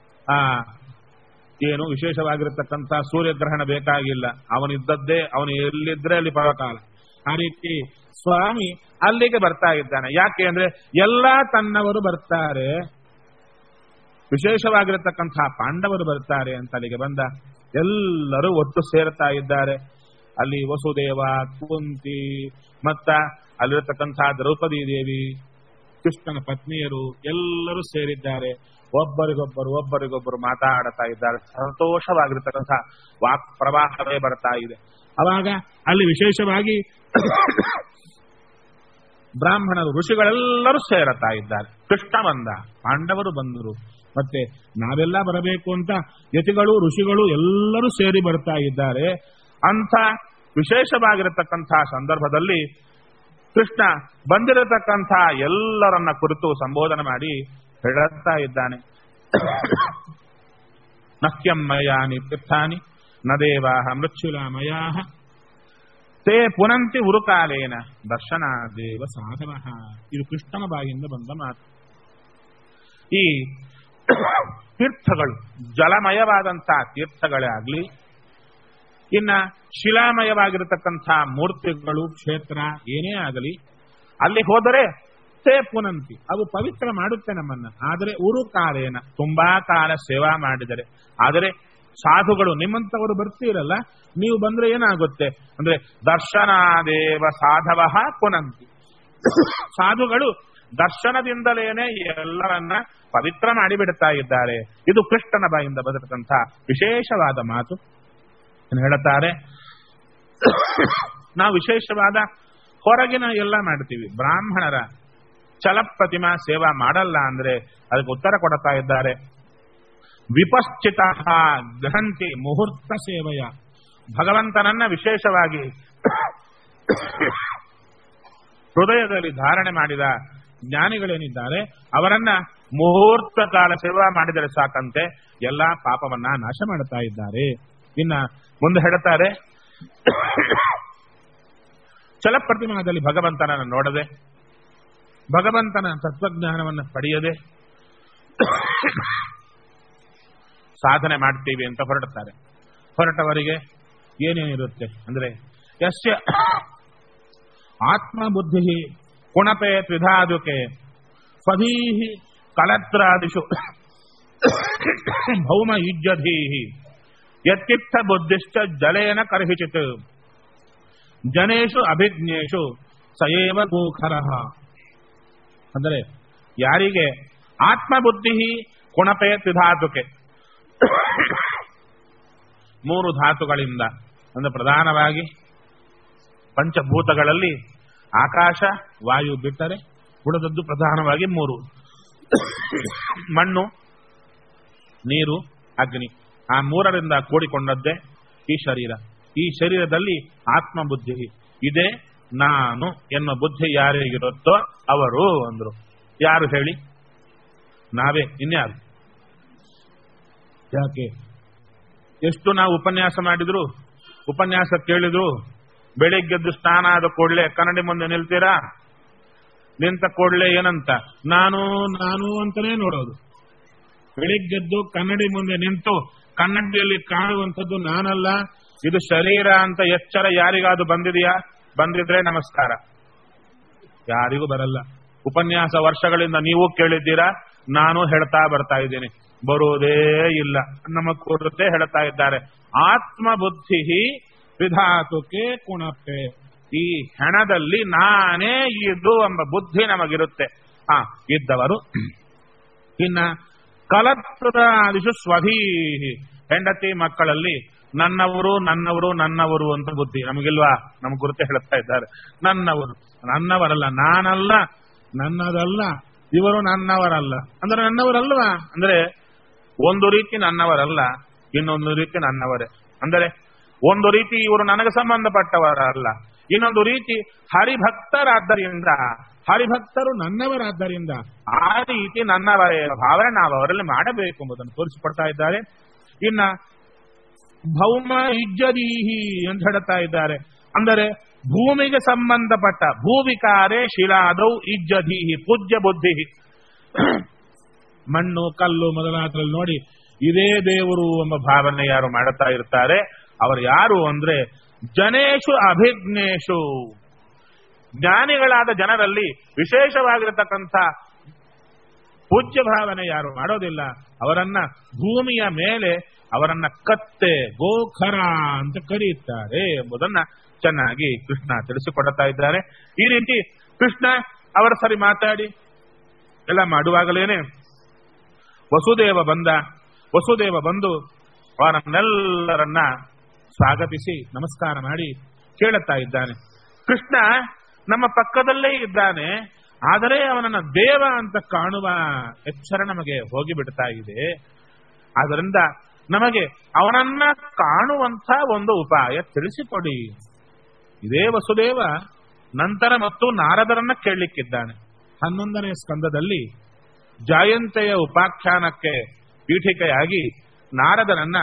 ಏನು ವಿಶೇಷವಾಗಿರತಕ್ಕಂಥ ಸೂರ್ಯಗ್ರಹಣ ಬೇಕಾಗಿಲ್ಲ, ಅವನಿದ್ದದ್ದೇ ಅವನು ಎಲ್ಲಿದ್ರೆ ಅಲ್ಲಿ ಪರಕಾಲ. ಆ ರೀತಿ ಸ್ವಾಮಿ ಅಲ್ಲಿಗೆ ಬರ್ತಾ ಇದ್ದಾನೆ. ಯಾಕೆ ಅಂದ್ರೆ ಎಲ್ಲಾ ತನ್ನವರು ಬರ್ತಾರೆ, ವಿಶೇಷವಾಗಿರತಕ್ಕಂಥ ಪಾಂಡವರು ಬರ್ತಾರೆ ಅಂತ ಅಲ್ಲಿಗೆ ಬಂದ. ಎಲ್ಲರೂ ಒಟ್ಟು ಸೇರ್ತಾ ಇದ್ದಾರೆ. ಅಲ್ಲಿ ವಸುದೇವ, ಕುಂತಿ, ಮತ್ತ ಅಲ್ಲಿರತಕ್ಕಂಥ ದ್ರೌಪದಿ ಕೃಷ್ಣನ ಪತ್ನಿಯರು ಎಲ್ಲರೂ ಸೇರಿದ್ದಾರೆ. ಒಬ್ಬರಿಗೊಬ್ಬರು ಮಾತಾಡ್ತಾ ಇದ್ದಾರೆ. ಸಂತೋಷವಾಗಿರತಕ್ಕಂಥ ವಾಕ್ ಪ್ರವಾಹವೇ ಬರ್ತಾ ಇದೆ. ಅವಾಗ ಅಲ್ಲಿ ವಿಶೇಷವಾಗಿ ಬ್ರಾಹ್ಮಣರು, ಋಷಿಗಳೆಲ್ಲರೂ ಸೇರುತ್ತಾ ಇದ್ದಾರೆ. ಕೃಷ್ಣ ಬಂದ, ಪಾಂಡವರು ಬಂದರು, ಮತ್ತೆ ನಾವೆಲ್ಲ ಬರಬೇಕು ಅಂತ ಯತಿಗಳು ಋಷಿಗಳು ಎಲ್ಲರೂ ಸೇರಿ ಬರ್ತಾ ಇದ್ದಾರೆ. ಅಂತ ವಿಶೇಷವಾಗಿರತಕ್ಕಂಥ ಸಂದರ್ಭದಲ್ಲಿ ಕೃಷ್ಣ ಬಂದಿರತಕ್ಕಂಥ ಎಲ್ಲರನ್ನ ಕುರಿತು ಸಂಬೋಧನೆ ಮಾಡಿ ಹೇಳುತ್ತಾ ಇದ್ದಾನೆ. ನಹ್ಯಂ ಮಯಾನಿ ತೀರ್ಥಾನಿ ನ ದೇವಾಹ ಮೃಚ್ಯುಲಾಮಯಾಹ ತೇ ಪುನಂತಿ ಉರುಕಾಲೇನ ದರ್ಶನ ದೇವ ಸಾಧವಃ. ಇದು ಕೃಷ್ಣನ ಬಾಯಿಂದ ಬಂದ ಮಾತು. ಈ ತೀರ್ಥಗಳು ಜಲಮಯವಾದಂತಹ ತೀರ್ಥಗಳೇ ಆಗಲಿ, ಇನ್ನ ಶಿಲಾಮಯವಾಗಿರತಕ್ಕಂಥ ಮೂರ್ತಿಗಳು, ಕ್ಷೇತ್ರ ಏನೇ ಆಗಲಿ, ಅಲ್ಲಿ ಹೋದರೆ ತೇ ಪುನಂತಿ ಅವು ಪವಿತ್ರ ಮಾಡುತ್ತೆ ನಮ್ಮನ್ನ. ಆದರೆ ಉರುಕಾಲೇನ ತುಂಬಾ ಕಾಲ ಸೇವಾ ಮಾಡಿದರೆ, ಆದರೆ ಸಾಧುಗಳು ನಿಮ್ಮಂತವರು ಬರ್ತೀರಲ್ಲ, ನೀವು ಬಂದ್ರೆ ಏನಾಗುತ್ತೆ ಅಂದ್ರೆ ದರ್ಶನಾದೇವ ಸಾಧವಃ ಪುನಂತಿ. ಸಾಧುಗಳು ದರ್ಶನದಿಂದಲೇನೆ ಎಲ್ಲರನ್ನ ಪವಿತ್ರ ಮಾಡಿಬಿಡ್ತಾ ಇದ್ದಾರೆ. ಇದು ಕೃಷ್ಣನ ಬಾಯಿಂದ ಬದಲತಕ್ಕಂಥ ವಿಶೇಷವಾದ ಮಾತು ಹೇಳುತ್ತಾರೆ. ನಾವು ವಿಶೇಷವಾದ ಹೊರಗಿನ ಎಲ್ಲ ಮಾಡ್ತೀವಿ, ಬ್ರಾಹ್ಮಣರ ಚಲಪ್ರತಿಮಾ ಸೇವಾ ಮಾಡಲ್ಲ ಅಂದ್ರೆ ಅದಕ್ಕೆ ಉತ್ತರ ಕೊಡ್ತಾ ಇದ್ದಾರೆ. ವಿಪಶ್ಚಿತ ಗ್ರಹಂತಿ ಮುಹೂರ್ತ ಸೇವೆಯ. ಭಗವಂತನನ್ನ ವಿಶೇಷವಾಗಿ ಹೃದಯದಲ್ಲಿ ಧಾರಣೆ ಮಾಡಿದ ಜ್ಞಾನಿಗಳೇನಿದ್ದಾರೆ ಅವರನ್ನ ಮುಹೂರ್ತ ಕಾಲ ಸೇವಾ ಮಾಡಿದರೆ ಸಾಕಂತೆ ಎಲ್ಲಾ ಪಾಪವನ್ನ ನಾಶ ಮಾಡುತ್ತಾ ಇದ್ದಾರೆ. ಇನ್ನ ಮುಂದೆ ಹೇಳುತ್ತಾರೆ, ಚಲಪ್ರತಿಮಾದಲ್ಲಿ ಭಗವಂತನನ್ನು ನೋಡದೆ, ಭಗವಂತನ ತತ್ವಜ್ಞಾನವನ್ನು ಪಡೆಯದೆ ಸಾಧನೆ ಮಾಡ್ತೀವಿ ಅಂತ ಹೊರಡುತ್ತಾರೆ. ಹೊರಟವರಿಗೆ ಏನೇನಿರುತ್ತೆ ಅಂದ್ರೆ ಯಸ್ಯ ಆತ್ಮಬುದ್ಧಿ ಕುಣಪೆ ತ್ರಿಧಾದುಕೆ ಸ್ವಧೀಹಿ ಕಲತ್ರಾದಿಷು ಭೌಮ ಯುಜ್ಯಧೀಹಿ ಯತ್ಕಿತ್ತ ಬುದ್ಧಿಶ್ಚ ಜಲೇನ ಕರ್ಹಿಚಿತ್ ಜನೇಶು ಅಭಿಜ್ಞೇಶು ಸಯೇವ ಕೂಖರಃ. ಅಂದರೆ ಯಾರಿಗೆ ಆತ್ಮಬುದ್ಧಿ ಕುಣಪೆ ತ್ರಿಧಾತುಕೆ, ಮೂರು ಧಾತುಗಳಿಂದ ಅಂದ್ರೆ ಪ್ರಧಾನವಾಗಿ ಪಂಚಭೂತಗಳಲ್ಲಿ ಆಕಾಶ ವಾಯು ಬಿಟ್ಟರೆ ಉಳಿದದ್ದು ಪ್ರಧಾನವಾಗಿ ಮೂರು: ಮಣ್ಣು, ನೀರು, ಅಗ್ನಿ. ಆ ಮೂರರಿಂದ ಕೂಡಿಕೊಂಡದ್ದೇ ಈ ಶರೀರ. ಈ ಶರೀರದಲ್ಲಿ ಆತ್ಮಬುದ್ಧಿ ಇದೆ. ನಾನು ಎನ್ನುವ ಬುದ್ಧಿ ಯಾರಿಗಿರುತ್ತೋ ಅವರು ಅಂದ್ರು. ಯಾರು ಹೇಳಿ? ನಾವೇ, ಇನ್ಯಾರು? ಯಾಕೆ ಎಷ್ಟು ನಾವು ಉಪನ್ಯಾಸ ಮಾಡಿದ್ರು, ಉಪನ್ಯಾಸ ಕೇಳಿದ್ರು, ಬೆಳಿಗ್ಗೆದ್ದು ಸ್ನಾನ ಆದ ಕೂಡಲೇ ಕನ್ನಡಿ ಮುಂದೆ ನಿಲ್ತೀರಾ? ನಿಂತ ಕೂಡಲೇ ಏನಂತ ನಾನು ನಾನು ಅಂತಾನೆ ನೋಡೋದು. ಬೆಳಿಗ್ಗೆದ್ದು ಕನ್ನಡಿ ಮುಂದೆ ನಿಂತು ಕನ್ನಡಿಯಲ್ಲಿ ಕಾಣುವಂಥದ್ದು ನಾನಲ್ಲ, ಇದು ಶರೀರ ಅಂತ ಎಚ್ಚರ ಯಾರಿಗಾದ್ರು ಬಂದಿದೆಯಾ? ಬಂದಿದ್ರೆ ನಮಸ್ಕಾರ. ಯಾರಿಗೂ ಬರಲ್ಲ. ಉಪನ್ಯಾಸ ವರ್ಷಗಳಿಂದ ನೀವು ಕೇಳಿದ್ದೀರಾ, ನಾನು ಹೇಳ್ತಾ ಬರ್ತಾ ಇದ್ದೀನಿ, ಬರೋದೇ ಇಲ್ಲ. ನಮ್ಮ ಕುರಿತೇ ಹೇಳ್ತಾ ಇದ್ದಾರೆ. ಆತ್ಮಬುದ್ಧಿ ವಿಧಾತುಕೆ ಕುಣಪೆ. ಈ ಹೆಣದಲ್ಲಿ ನಾನೇ ಇದು ಎಂಬ ಬುದ್ಧಿ ನಮಗಿರುತ್ತೆ. ಇದ್ದವರು. ಇನ್ನ ಕಲತ್ರಾದಿಷು ಸ್ವಧೀಹಿ. ಹೆಂಡತಿ ಮಕ್ಕಳಲ್ಲಿ ನನ್ನವರು ನನ್ನವರು ನನ್ನವರು ಅಂತ ಬುದ್ಧಿ ನಮಗಿಲ್ವಾ? ನಮ್ಮ ಕುರಿತೇ ಹೇಳ್ತಾ ಇದ್ದಾರೆ. ನನ್ನವರು, ನನ್ನವರಲ್ಲ, ನಾನಲ್ಲ, ನನ್ನದಲ್ಲ, ಇವರು ನನ್ನವರಲ್ಲ. ಅಂದ್ರೆ ನನ್ನವರಲ್ವಾ? ಅಂದ್ರೆ ಒಂದು ರೀತಿ ನನ್ನವರಲ್ಲ, ಇನ್ನೊಂದು ರೀತಿ ನನ್ನವರೇ. ಅಂದರೆ ಒಂದು ರೀತಿ ಇವರು ನನಗೆ ಸಂಬಂಧಪಟ್ಟವರಲ್ಲ, ಇನ್ನೊಂದು ರೀತಿ ಹರಿಭಕ್ತರಾದ್ದರಿಂದ, ಹರಿಭಕ್ತರು ನನ್ನವರಾದ್ದರಿಂದ ಆ ರೀತಿ ನನ್ನವರೇ ಭಾವನೆ ನಾವು ಅವರಲ್ಲಿ ಮಾಡಬೇಕು ಎಂಬುದನ್ನು ತೋರಿಸಿಕೊಡ್ತಾ ಇದ್ದಾರೆ. ಇನ್ನ ಭೌಮ ಇಜ್ಜದೀಹಿ ಅಂತ ಹೇಳ್ತಾ ಇದ್ದಾರೆ. ಅಂದರೆ ಭೂಮಿಗೆ ಸಂಬಂಧಪಟ್ಟ ಭೂವಿಕಾರೆ ಶಿಲಾದೌ ಇಜ್ಜದೀಹಿ ಪೂಜ್ಯ ಬುದ್ಧಿ. ಮಣ್ಣು ಕಲ್ಲು ಮೊದಲಾದ್ರಲ್ಲಿ ನೋಡಿ ಇದೇ ದೇವರು ಎಂಬ ಭಾವನೆ ಯಾರು ಮಾಡುತ್ತಾ ಇರ್ತಾರೆ ಅವರು ಯಾರು ಅಂದ್ರೆ ಜನೇಶು ಅಭಿಜ್ಞೇಶು, ಜ್ಞಾನಿಗಳಾದ ಜನರಲ್ಲಿ ವಿಶೇಷವಾಗಿರತಕ್ಕಂಥ ಪೂಜ್ಯ ಭಾವನೆ ಯಾರು ಮಾಡೋದಿಲ್ಲ ಅವರನ್ನ ಭೂಮಿಯ ಮೇಲೆ ಅವರನ್ನ ಕತ್ತೆ ಗೋಖರ ಅಂತ ಕರೆಯುತ್ತಾರೆ ಎಂಬುದನ್ನ ಚೆನ್ನಾಗಿ ಕೃಷ್ಣ ತಿಳಿಸಿಕೊಡುತ್ತಾ ಇದ್ದಾರೆ. ಈ ರೀತಿ ಕೃಷ್ಣ ಅವರ ಸರಿ ಮಾತಾಡಿ ಎಲ್ಲ ಮಾಡುವಾಗಲೇನೆ ವಸುದೇವ ಬಂದ. ವಸುದೇವ ಬಂದು ಅವರನ್ನೆಲ್ಲರನ್ನ ಸ್ವಾಗತಿಸಿ ನಮಸ್ಕಾರ ಮಾಡಿ ಕೇಳುತ್ತಾ ಇದ್ದಾನೆ. ಕೃಷ್ಣ ನಮ್ಮ ಪಕ್ಕದಲ್ಲೇ ಇದ್ದಾನೆ, ಆದರೆ ಅವನನ್ನ ದೇವ ಅಂತ ಕಾಣುವ ಎಚ್ಚರ ನಮಗೆ ಹೋಗಿಬಿಡ್ತಾ ಇದೆ. ಆದ್ದರಿಂದ ನಮಗೆ ಅವನನ್ನ ಕಾಣುವಂತ ಒಂದು ಉಪಾಯ ತಿಳಿಸಿಕೊಡಿ. ಇದೇ ವಸುದೇವ ನಂತರ ಮತ್ತು ನಾರದರನ್ನ ಕೇಳಲಿಕ್ಕಿದ್ದಾನೆ. 11ನೇ ಸ್ಕಂದದಲ್ಲಿ ಜಾಯಂತೆಯ ಉಪಾಖ್ಯಾನಕ್ಕೆ ಪೀಠಿಕೆಯಾಗಿ ನಾರದರನ್ನ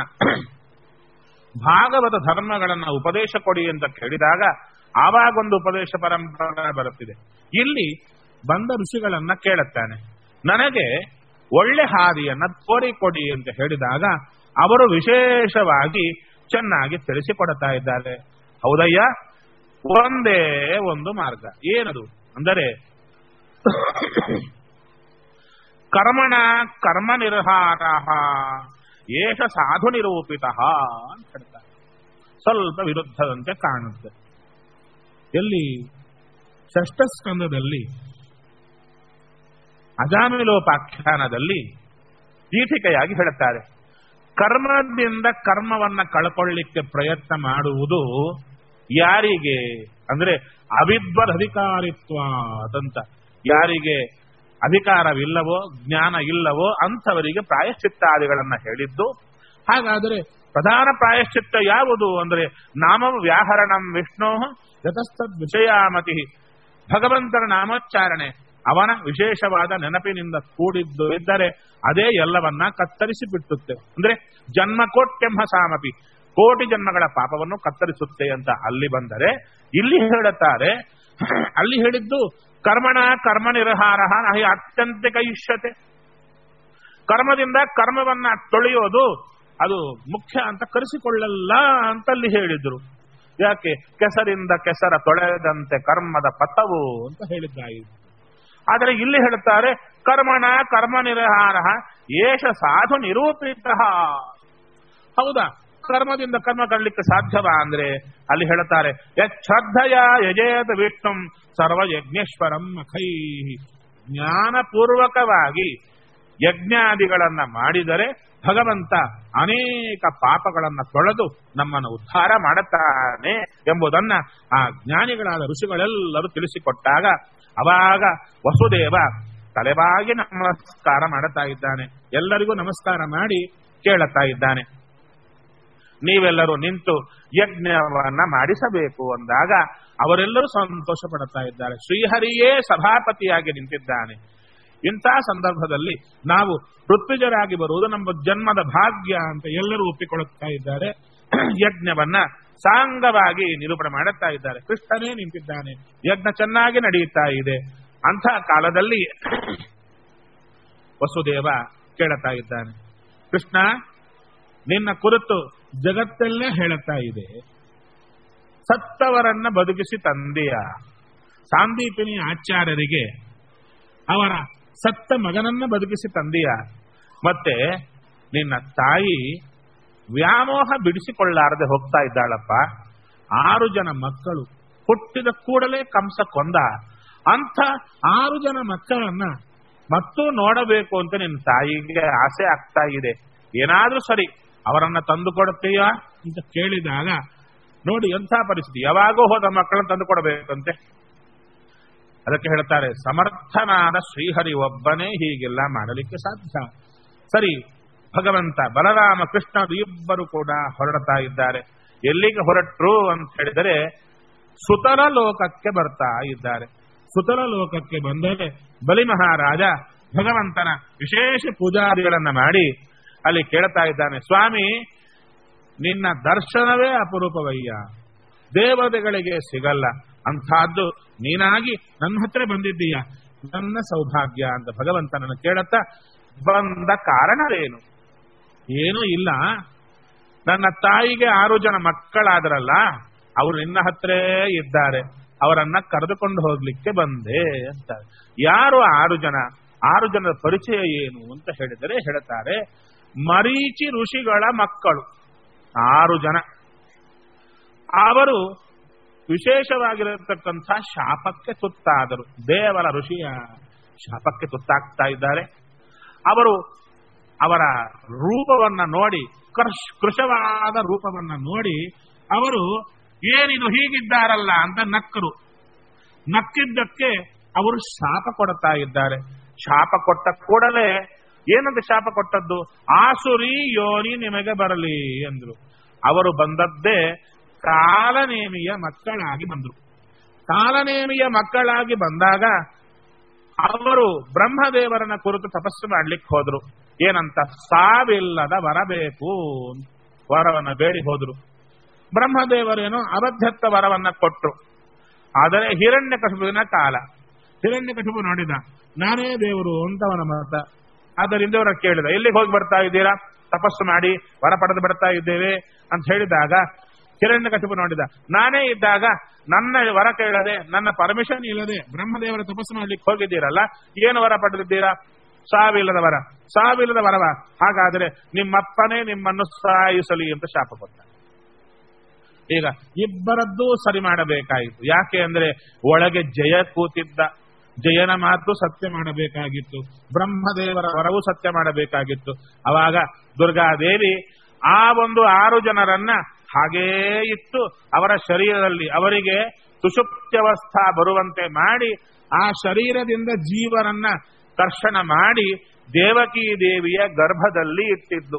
ಭಾಗವತ ಧರ್ಮಗಳನ್ನ ಉಪದೇಶ ಕೊಡಿ ಅಂತ ಕೇಳಿದಾಗ ಆವಾಗೊಂದು ಉಪದೇಶ ಪರಂಪರೆ ಬರುತ್ತಿದೆ. ಇಲ್ಲಿ ಬಂದ ಋಷಿಗಳನ್ನ ಕೇಳುತ್ತಾನೆ, ನನಗೆ ಒಳ್ಳೆ ಹಾದಿಯನ್ನ ತೋರಿಕೊಡಿ ಅಂತ ಹೇಳಿದಾಗ ಅವರು ವಿಶೇಷವಾಗಿ ಚೆನ್ನಾಗಿ ತಿಳಿಸಿಕೊಡ್ತಾ ಇದ್ದಾರೆ. ಹೌದಯ್ಯ, ಒಂದೇ ಒಂದು ಮಾರ್ಗ. ಏನದು ಅಂದರೆ ಕರ್ಮಣ ಕರ್ಮ ನಿರ್ಹಾರ ಏಷ ಸಾಧು ನಿರೂಪಿತ ಅಂತ ಹೇಳ್ತಾರೆ. ಸ್ವಲ್ಪ ವಿರುದ್ಧದಂತೆ ಕಾಣುತ್ತೆ. ಎಲ್ಲಿ? ಷಷ್ಠ ಸ್ಕಂದದಲ್ಲಿ ಅಜಾಮಿಲೋಪಾಖ್ಯಾನದಲ್ಲಿ ಪೀಠಿಕೆಯಾಗಿ ಹೇಳುತ್ತಾರೆ, ಕರ್ಮದಿಂದ ಕರ್ಮವನ್ನ ಕಳ್ಕೊಳ್ಳಿಕ್ಕೆ ಪ್ರಯತ್ನ ಮಾಡುವುದು ಯಾರಿಗೆ ಅಂದ್ರೆ ಅವಿದ್ವದಧಿಕಾರಿತ್ವ ಅದಂತ. ಯಾರಿಗೆ ಅಧಿಕಾರವಿಲ್ಲವೋ ಜ್ಞಾನ ಇಲ್ಲವೋ ಅಂಥವರಿಗೆ ಪ್ರಾಯಶ್ಚಿತ್ತಾದಿಗಳನ್ನ ಹೇಳಿದ್ದು. ಹಾಗಾದರೆ ಪ್ರಧಾನ ಪ್ರಾಯಶ್ಚಿತ್ತ ಯಾವುದು ಅಂದ್ರೆ ನಾಮ ವ್ಯಾಹರಣಂ ವಿಷ್ಣೋ ಯತಸ್ತದ್ ವಿಷಯಾಮತಿ, ಭಗವಂತನ ನಾಮೋಚ್ಚಾರಣೆ ಅವನ ವಿಶೇಷವಾದ ನೆನಪಿನಿಂದ ಕೂಡಿದ್ದು ಇದ್ದರೆ ಅದೇ ಎಲ್ಲವನ್ನ ಕತ್ತರಿಸಿ ಬಿಟ್ಟುತ್ತೆ. ಅಂದ್ರೆ ಜನ್ಮ ಕೋಟ್ಯಂಹ ಸಾಮಪಿ, ಕೋಟಿ ಜನ್ಮಗಳ ಪಾಪವನ್ನು ಕತ್ತರಿಸುತ್ತೆ ಅಂತ ಅಲ್ಲಿ ಬಂದರೆ, ಇಲ್ಲಿ ಹೇಳುತ್ತಾರೆ ಅಲ್ಲಿ ಹೇಳಿದ್ದು ಕರ್ಮಣ ಕರ್ಮ ನಿರ್ಹಾರ ಅತ್ಯಂತಿಕ ಇಷ್ಯತೆ, ಕರ್ಮದಿಂದ ಕರ್ಮವನ್ನ ತೊಳೆಯೋದು ಅದು ಮುಖ್ಯ ಅಂತ ಕರೆಸಿಕೊಳ್ಳಲ್ಲ ಅಂತ ಅಲ್ಲಿ ಹೇಳಿದ್ರು. ಯಾಕೆ? ಕೆಸರಿಂದ ಕೆಸರ ತೊಳೆದಂತೆ ಕರ್ಮದ ಪಥವು ಅಂತ ಹೇಳಿದ್ದಾಯಿತು. ಆದರೆ ಇಲ್ಲಿ ಹೇಳುತ್ತಾರೆ ಕರ್ಮಣ ಕರ್ಮ ನಿರ್ಹಾರ ಏಷ ಸಾಧು ನಿರೂಪಿತ. ಹೌದಾ, ಕರ್ಮದಿಂದ ಕರ್ಮ ಕಡಲಿಕ್ಕೆ ಸಾಧ್ಯವಾ ಅಂದ್ರೆ ಅಲ್ಲಿ ಹೇಳುತ್ತಾರೆ ಶ್ರದ್ಧೆಯ ಯಜೇತ ವಿಷ್ಣುಂ ಸರ್ವಯಜ್ಞೇಶ್ವರಂ ಅಖೈ. ಜ್ಞಾನಪೂರ್ವಕವಾಗಿ ಯಜ್ಞಾದಿಗಳನ್ನ ಮಾಡಿದರೆ ಭಗವಂತ ಅನೇಕ ಪಾಪಗಳನ್ನ ತೊಳೆದು ನಮ್ಮನ್ನು ಉದ್ಧಾರ ಮಾಡುತ್ತಾನೆ ಎಂಬುದನ್ನ ಆ ಜ್ಞಾನಿಗಳಾದ ಋಷಿಗಳೆಲ್ಲರೂ ತಿಳಿಸಿಕೊಟ್ಟಾಗ ಅವಾಗ ವಸುದೇವ ತಲೆಬಾಗಿ ನಮಸ್ಕಾರ ಮಾಡುತ್ತಾ ಇದ್ದಾನೆ. ಎಲ್ಲರಿಗೂ ನಮಸ್ಕಾರ ಮಾಡಿ ಕೇಳುತ್ತಾ ಇದ್ದಾನೆ, ನೀವೆಲ್ಲರೂ ನಿಂತು ಯಜ್ಞವನ್ನ ಮಾಡಿಸಬೇಕು ಅಂದಾಗ ಅವರೆಲ್ಲರೂ ಸಂತೋಷ ಪಡುತ್ತಾ ಇದ್ದಾರೆ. ಶ್ರೀಹರಿಯೇ ಸಭಾಪತಿಯಾಗಿ ನಿಂತಿದ್ದಾನೆ. ಇಂಥ ಸಂದರ್ಭದಲ್ಲಿ ನಾವು ಋತ್ವಿಜರಾಗಿ ಬರುವುದು ನಮ್ಮ ಜನ್ಮದ ಭಾಗ್ಯ ಅಂತ ಎಲ್ಲರೂ ಒಪ್ಪಿಕೊಳ್ಳುತ್ತಾ ಇದ್ದಾರೆ. ಯಜ್ಞವನ್ನ ಸಾಂಗವಾಗಿ ನಿರೂಪಣೆ ಮಾಡುತ್ತಾ ಇದ್ದಾರೆ. ಕೃಷ್ಣನೇ ನಿಂತಿದ್ದಾನೆ, ಯಜ್ಞ ಚೆನ್ನಾಗಿ ನಡೆಯುತ್ತಾ ಇದೆ. ಅಂಥ ಕಾಲದಲ್ಲಿ ವಸುದೇವ ಕೇಳುತ್ತಾ ಇದ್ದಾನೆ, ಕೃಷ್ಣ ನಿನ್ನ ಕುರಿತು ಜಗತ್ತೆಲ್ಲ ಹೇಳುತ್ತಾ ಇದೆ, ಸತ್ತವರನ್ನ ಬದುಕಿಸಿ ತಂದೆಯ. ಸಾಂದೀಪಿನಿ ಆಚಾರ್ಯರಿಗೆ ಅವರ ಸತ್ತ ಮಗನನ್ನ ಬದುಕಿಸಿ ತಂದೆಯ. ಮತ್ತೆ ನಿನ್ನ ತಾಯಿ ವ್ಯಾಮೋಹ ಬಿಡಿಸಿಕೊಳ್ಳಾರದೆ ಹೋಗ್ತಾ ಇದ್ದಾಳಪ್ಪ. 6 ಜನ ಮಕ್ಕಳು ಹುಟ್ಟಿದ ಕೂಡಲೇ ಕಂಸ ಕೊಂದ. ಅಂಥ 6 ಜನ ಮಕ್ಕಳನ್ನ ಮತ್ತೂ ನೋಡಬೇಕು ಅಂತ ನಿನ್ನ ತಾಯಿಗೆ ಆಸೆ ಆಗ್ತಾ ಇದೆ. ಏನಾದ್ರೂ ಸರಿ ಅವರನ್ನ ತಂದು ಕೊಡುತ್ತೀಯಾ ಅಂತ ಕೇಳಿದಾಗ ನೋಡಿ ಎಂಥ ಪರಿಸ್ಥಿತಿ. ಯಾವಾಗೋ ಹೋದ ಮಕ್ಕಳನ್ನ ತಂದು ಕೊಡಬೇಕಂತೆ. ಅದಕ್ಕೆ ಹೇಳ್ತಾರೆ ಸಮರ್ಥನಾದ ಶ್ರೀಹರಿ ಒಬ್ಬನೇ ಹೀಗೆಲ್ಲ ಮಾಡಲಿಕ್ಕೆ ಸಾಧ್ಯ. ಸರಿ, ಭಗವಂತ ಬಲರಾಮ ಕೃಷ್ಣ ಇಬ್ಬರು ಕೂಡ ಹೊರಡ್ತಾ ಇದ್ದಾರೆ. ಎಲ್ಲಿಗೆ ಹೊರಟ್ರು ಅಂತ ಹೇಳಿದರೆ ಸುತಲ ಲೋಕಕ್ಕೆ ಬರ್ತಾ ಇದ್ದಾರೆ. ಸುತಲ ಲೋಕಕ್ಕೆ ಬಂದರೆ ಬಲಿ ಮಹಾರಾಜ ಭಗವಂತನ ವಿಶೇಷ ಪೂಜಾದಿಗಳನ್ನ ಮಾಡಿ ಅಲ್ಲಿ ಕೇಳ್ತಾ ಇದ್ದಾನೆ, ಸ್ವಾಮಿ ನಿನ್ನ ದರ್ಶನವೇ ಅಪರೂಪವಯ್ಯ, ದೇವತೆಗಳಿಗೆ ಸಿಗಲ್ಲ, ಅಂಥದ್ದು ನೀನಾಗಿ ನನ್ನ ಹತ್ರ ಬಂದಿದ್ದೀಯ, ನನ್ನ ಸೌಭಾಗ್ಯ ಅಂತ ಭಗವಂತನನ್ನು ಕೇಳುತ್ತಾ, ಬಂದ ಕಾರಣವೇನು? ಏನೂ ಇಲ್ಲ, ನನ್ನ ತಾಯಿಗೆ 6 ಜನ ಮಕ್ಕಳಾದ್ರಲ್ಲ, ಅವರು ನಿನ್ನ ಹತ್ರೇ ಇದ್ದಾರೆ, ಅವರನ್ನ ಕರೆದುಕೊಂಡು ಹೋಗ್ಲಿಕ್ಕೆ ಬಂದೆ ಅಂತ. ಯಾರು 6 ಜನ? 6 ಜನರ ಪರಿಚಯ ಏನು ಅಂತ ಹೇಳಿದರೆ ಹೇಳ್ತಾರೆ, ಮರೀಚಿ ಋಷಿಗಳ ಮಕ್ಕಳು 6 ಜನ. ಅವರು ವಿಶೇಷವಾಗಿರತಕ್ಕಂಥ ಶಾಪಕ್ಕೆ ತುತ್ತಾದರು, ದೇವರ ಋಷಿಯ ಶಾಪಕ್ಕೆ ತುತ್ತಾಗ್ತಾ ಇದ್ದಾರೆ. ಅವರು ಅವರ ರೂಪವನ್ನ ನೋಡಿ, ಕೃಶವಾದ ರೂಪವನ್ನ ನೋಡಿ ಅವರು ಏನಿದು ಹೀಗಿದ್ದಾರಲ್ಲ ಅಂತ ನಕ್ಕರು. ನಕ್ಕಿದ್ದಕ್ಕೆ ಅವರು ಶಾಪ ಕೊಡ್ತಾ ಇದ್ದಾರೆ. ಶಾಪ ಕೊಟ್ಟ ಕೂಡಲೇ ಏನಂತ ಶಾಪ ಕೊಟ್ಟದ್ದು? ಆಸುರಿ ಯೋನಿ ನಿಮಗೆ ಬರಲಿ ಎಂದ್ರು. ಅವರು ಬಂದದ್ದೇ ಕಾಲನೇಮಿಯ ಮಕ್ಕಳಾಗಿ ಬಂದರು. ಕಾಲನೇಮಿಯ ಮಕ್ಕಳಾಗಿ ಬಂದಾಗ ಅವರು ಬ್ರಹ್ಮದೇವರನ್ನ ಕುರಿತು ತಪಸ್ಸು ಮಾಡ್ಲಿಕ್ಕೆ ಹೋದ್ರು. ಏನಂತ? ಸಾವಿಲ್ಲದ ವರಬೇಕು, ವರವನ್ನ ಬೇಡಿ ಹೋದ್ರು. ಬ್ರಹ್ಮದೇವರೇನೋ ಅಬದ್ಧತ್ವ ವರವನ್ನ ಕೊಟ್ರು. ಆದರೆ ಹಿರಣ್ಯಕಶಿಪುವಿನ ಕಾಲ, ಹಿರಣ್ಯಕಶಿಪು ನೋಡಿದ, ನಾನೇ ದೇವರು ಅಂತವನ ಮತ. ಆದ್ದರಿಂದ ಅವರ ಕೇಳಿದ, ಎಲ್ಲಿಗೆ ಹೋಗಿ ಬರ್ತಾ ಇದ್ದೀರಾ? ತಪಸ್ಸು ಮಾಡಿ ವರ ಪಡೆದು ಬರ್ತಾ ಇದ್ದೇವೆ ಅಂತ ಹೇಳಿದಾಗ ಹಿರಣ್ಯಕಶಿಪು ನೋಡಿದ, ನಾನೇ ಇದ್ದಾಗ ನನ್ನ ವರ ಕೇಳದೆ, ನನ್ನ ಪರ್ಮಿಷನ್ ಇಲ್ಲದೆ ಬ್ರಹ್ಮದೇವರ ತಪಸ್ಸು ಮಾಡ್ಲಿಕ್ಕೆ ಹೋಗಿದ್ದೀರಲ್ಲ, ಏನು ವರ ಪಡೆದಿದ್ದೀರಾ? ಸಾವಿಲ್ಲದ ವರ. ಸಾವಿಲ್ಲದ ವರವ? ಹಾಗಾದರೆ ನಿಮ್ಮಪ್ಪನೇ ನಿಮ್ಮನ್ನು ಸಾಯಿಸಲಿ ಅಂತ ಶಾಪ ಕೊಟ್ಟ. ಈಗ ಇಬ್ಬರದ್ದೂ ಸರಿ ಮಾಡಬೇಕಾಯಿತು. ಯಾಕೆ ಅಂದ್ರೆ ಒಳಗೆ ಜಯ ಕೂತಿದ್ದ, ಜಯನ ಮಾತು ಸತ್ಯ ಮಾಡಬೇಕಾಗಿತ್ತು, ಬ್ರಹ್ಮದೇವರ ವರವು ಸತ್ಯ ಮಾಡಬೇಕಾಗಿತ್ತು. ಅವಾಗ ದುರ್ಗಾದೇವಿ ಆ ಒಂದು 6 ಜನರನ್ನ ಹಾಗೇ ಇತ್ತು ಅವರ ಶರೀರದಲ್ಲಿ ಅವರಿಗೆ ಸುಷುಪ್ತ್ಯವಸ್ಥಾ ಬರುವಂತೆ ಮಾಡಿ ಆ ಶರೀರದಿಂದ ಜೀವನನ್ನ ಕರ್ಷಣ ಮಾಡಿ ದೇವಕೀ ದೇವಿಯ ಗರ್ಭದಲ್ಲಿ ಇಟ್ಟಿದ್ದು.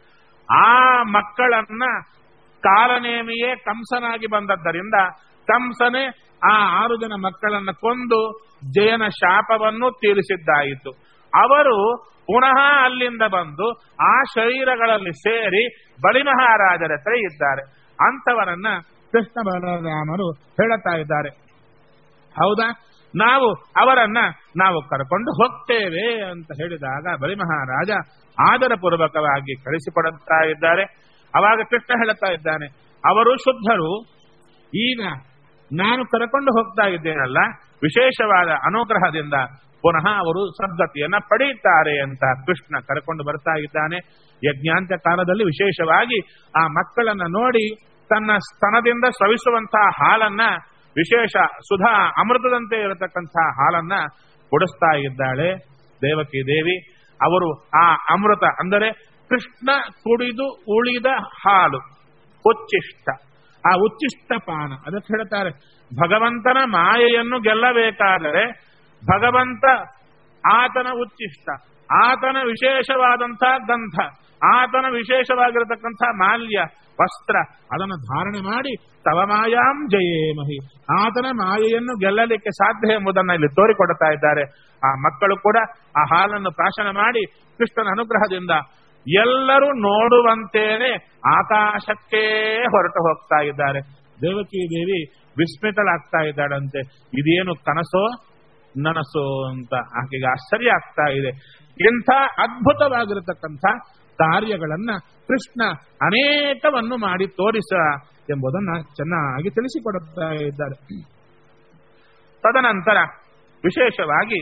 ಆ ಮಕ್ಕಳನ್ನ ಕಾಲನೇಮಿಯೇ ಕಂಸನಾಗಿ ಬಂದದ್ದರಿಂದ ಕಂಸನೇ ಆ 6 ಜನ ಮಕ್ಕಳನ್ನ ಕೊಂದು ಜಯನ ಶಾಪವನ್ನು ತೀರಿಸಿದ್ದಾಯಿತು. ಅವರು ಪುನಃ ಅಲ್ಲಿಂದ ಬಂದು ಆ ಶರೀರಗಳಲ್ಲಿ ಸೇರಿ ಬಲಿಮಹಾರಾಜರ ಹತ್ರ ಇದ್ದಾರೆ. ಅಂಥವರನ್ನ ಕೃಷ್ಣ ಬಲರಾಮರು ಹೇಳುತ್ತಾ ಇದ್ದಾರೆ, ಹೌದಾ, ಅವರನ್ನ ನಾವು ಕರ್ಕೊಂಡು ಹೋಗ್ತೇವೆ ಅಂತ ಹೇಳಿದಾಗ ಬಲಿಮಹಾರಾಜ ಆದರಪೂರ್ವಕವಾಗಿ ಕಳಿಸಿಕೊಡುತ್ತಾ ಇದ್ದಾರೆ. ಅವಾಗ ಕೃಷ್ಣ ಹೇಳುತ್ತಾ ಇದ್ದಾನೆ, ಅವರು ಶುದ್ಧರು, ಈಗ ನಾನು ಕರ್ಕೊಂಡು ಹೋಗ್ತಾ ಇದ್ದೇನಲ್ಲ, ವಿಶೇಷವಾದ ಅನುಗ್ರಹದಿಂದ ಪುನಃ ಅವರು ಸದ್ಗತಿಯನ್ನ ಪಡೆಯುತ್ತಾರೆ ಅಂತ ಕೃಷ್ಣ ಕರ್ಕೊಂಡು ಬರ್ತಾ ಇದ್ದಾನೆ. ಯಜ್ಞಾಂತ ಕಾಲದಲ್ಲಿ ವಿಶೇಷವಾಗಿ ಆ ಮಕ್ಕಳನ್ನ ನೋಡಿ ತನ್ನ ಸ್ತನದಿಂದ ಸ್ರವಿಸುವಂತಹ ಹಾಲನ್ನ, ವಿಶೇಷ ಸುಧಾ ಅಮೃತದಂತೆ ಇರತಕ್ಕಂಥ ಹಾಲನ್ನ ಕೊಡಿಸ್ತಾ ಇದ್ದಾಳೆ ದೇವಕಿ ದೇವಿ. ಅವರು ಆ ಅಮೃತ ಅಂದರೆ ಕೃಷ್ಣ ಕುಡಿದು ಉಳಿದ ಹಾಲು ಉಚ್ಚಿಷ್ಟ, ಆ ಉಚ್ಚಿಷ್ಟ ಪಾನ. ಅದಕ್ಕೆ ಹೇಳ್ತಾರೆ, ಭಗವಂತನ ಮಾಯೆಯನ್ನು ಗೆಲ್ಲಬೇಕಾದರೆ ಭಗವಂತ ಆತನ ಉಚ್ಚಿಷ್ಟ, ಆತನ ವಿಶೇಷವಾದಂಥ ಗಂಧ, ಆತನ ವಿಶೇಷವಾಗಿರತಕ್ಕಂಥ ಮಾಲ್ಯ ವಸ್ತ್ರ, ಅದನ್ನು ಧಾರಣೆ ಮಾಡಿ ತವ ಮಾಯಾಂ ಜಯೇಮಹಿ, ಆತನ ಮಾಯೆಯನ್ನು ಗೆಲ್ಲಲಿಕ್ಕೆ ಸಾಧ್ಯ ಎಂಬುದನ್ನು ಇಲ್ಲಿ ತೋರಿಕೊಡುತ್ತಾ ಇದ್ದಾರೆ. ಆ ಮಕ್ಕಳು ಕೂಡ ಆ ಹಾಲನ್ನು ಪ್ರಾಶನ ಮಾಡಿ ಕೃಷ್ಣನ ಅನುಗ್ರಹದಿಂದ ಎಲ್ಲರೂ ನೋಡುವಂತೇನೆ ಆಕಾಶಕ್ಕೆ ಹೊರಟು ಹೋಗ್ತಾ ಇದ್ದಾರೆ. ದೇವಕಿ ದೇವಿ ವಿಸ್ಮಿತಳಾಗ್ತಾ ಇದ್ದಾಳಂತೆ. ಇದೇನು ಕನಸೋ ನನಸೋ ಅಂತ ಆಕೆಗೆ ಆಶ್ಚರ್ಯ ಆಗ್ತಾ ಇದೆ. ಇಂಥ ಅದ್ಭುತವಾಗಿರತಕ್ಕಂಥ ಕಾರ್ಯಗಳನ್ನ ಕೃಷ್ಣ ಅನೇಕವನ್ನು ಮಾಡಿ ತೋರಿಸ ಎಂಬುದನ್ನ ಚೆನ್ನಾಗಿ ತಿಳಿಸಿಕೊಡುತ್ತಾ ಇದ್ದಾರೆ. ತದನಂತರ ವಿಶೇಷವಾಗಿ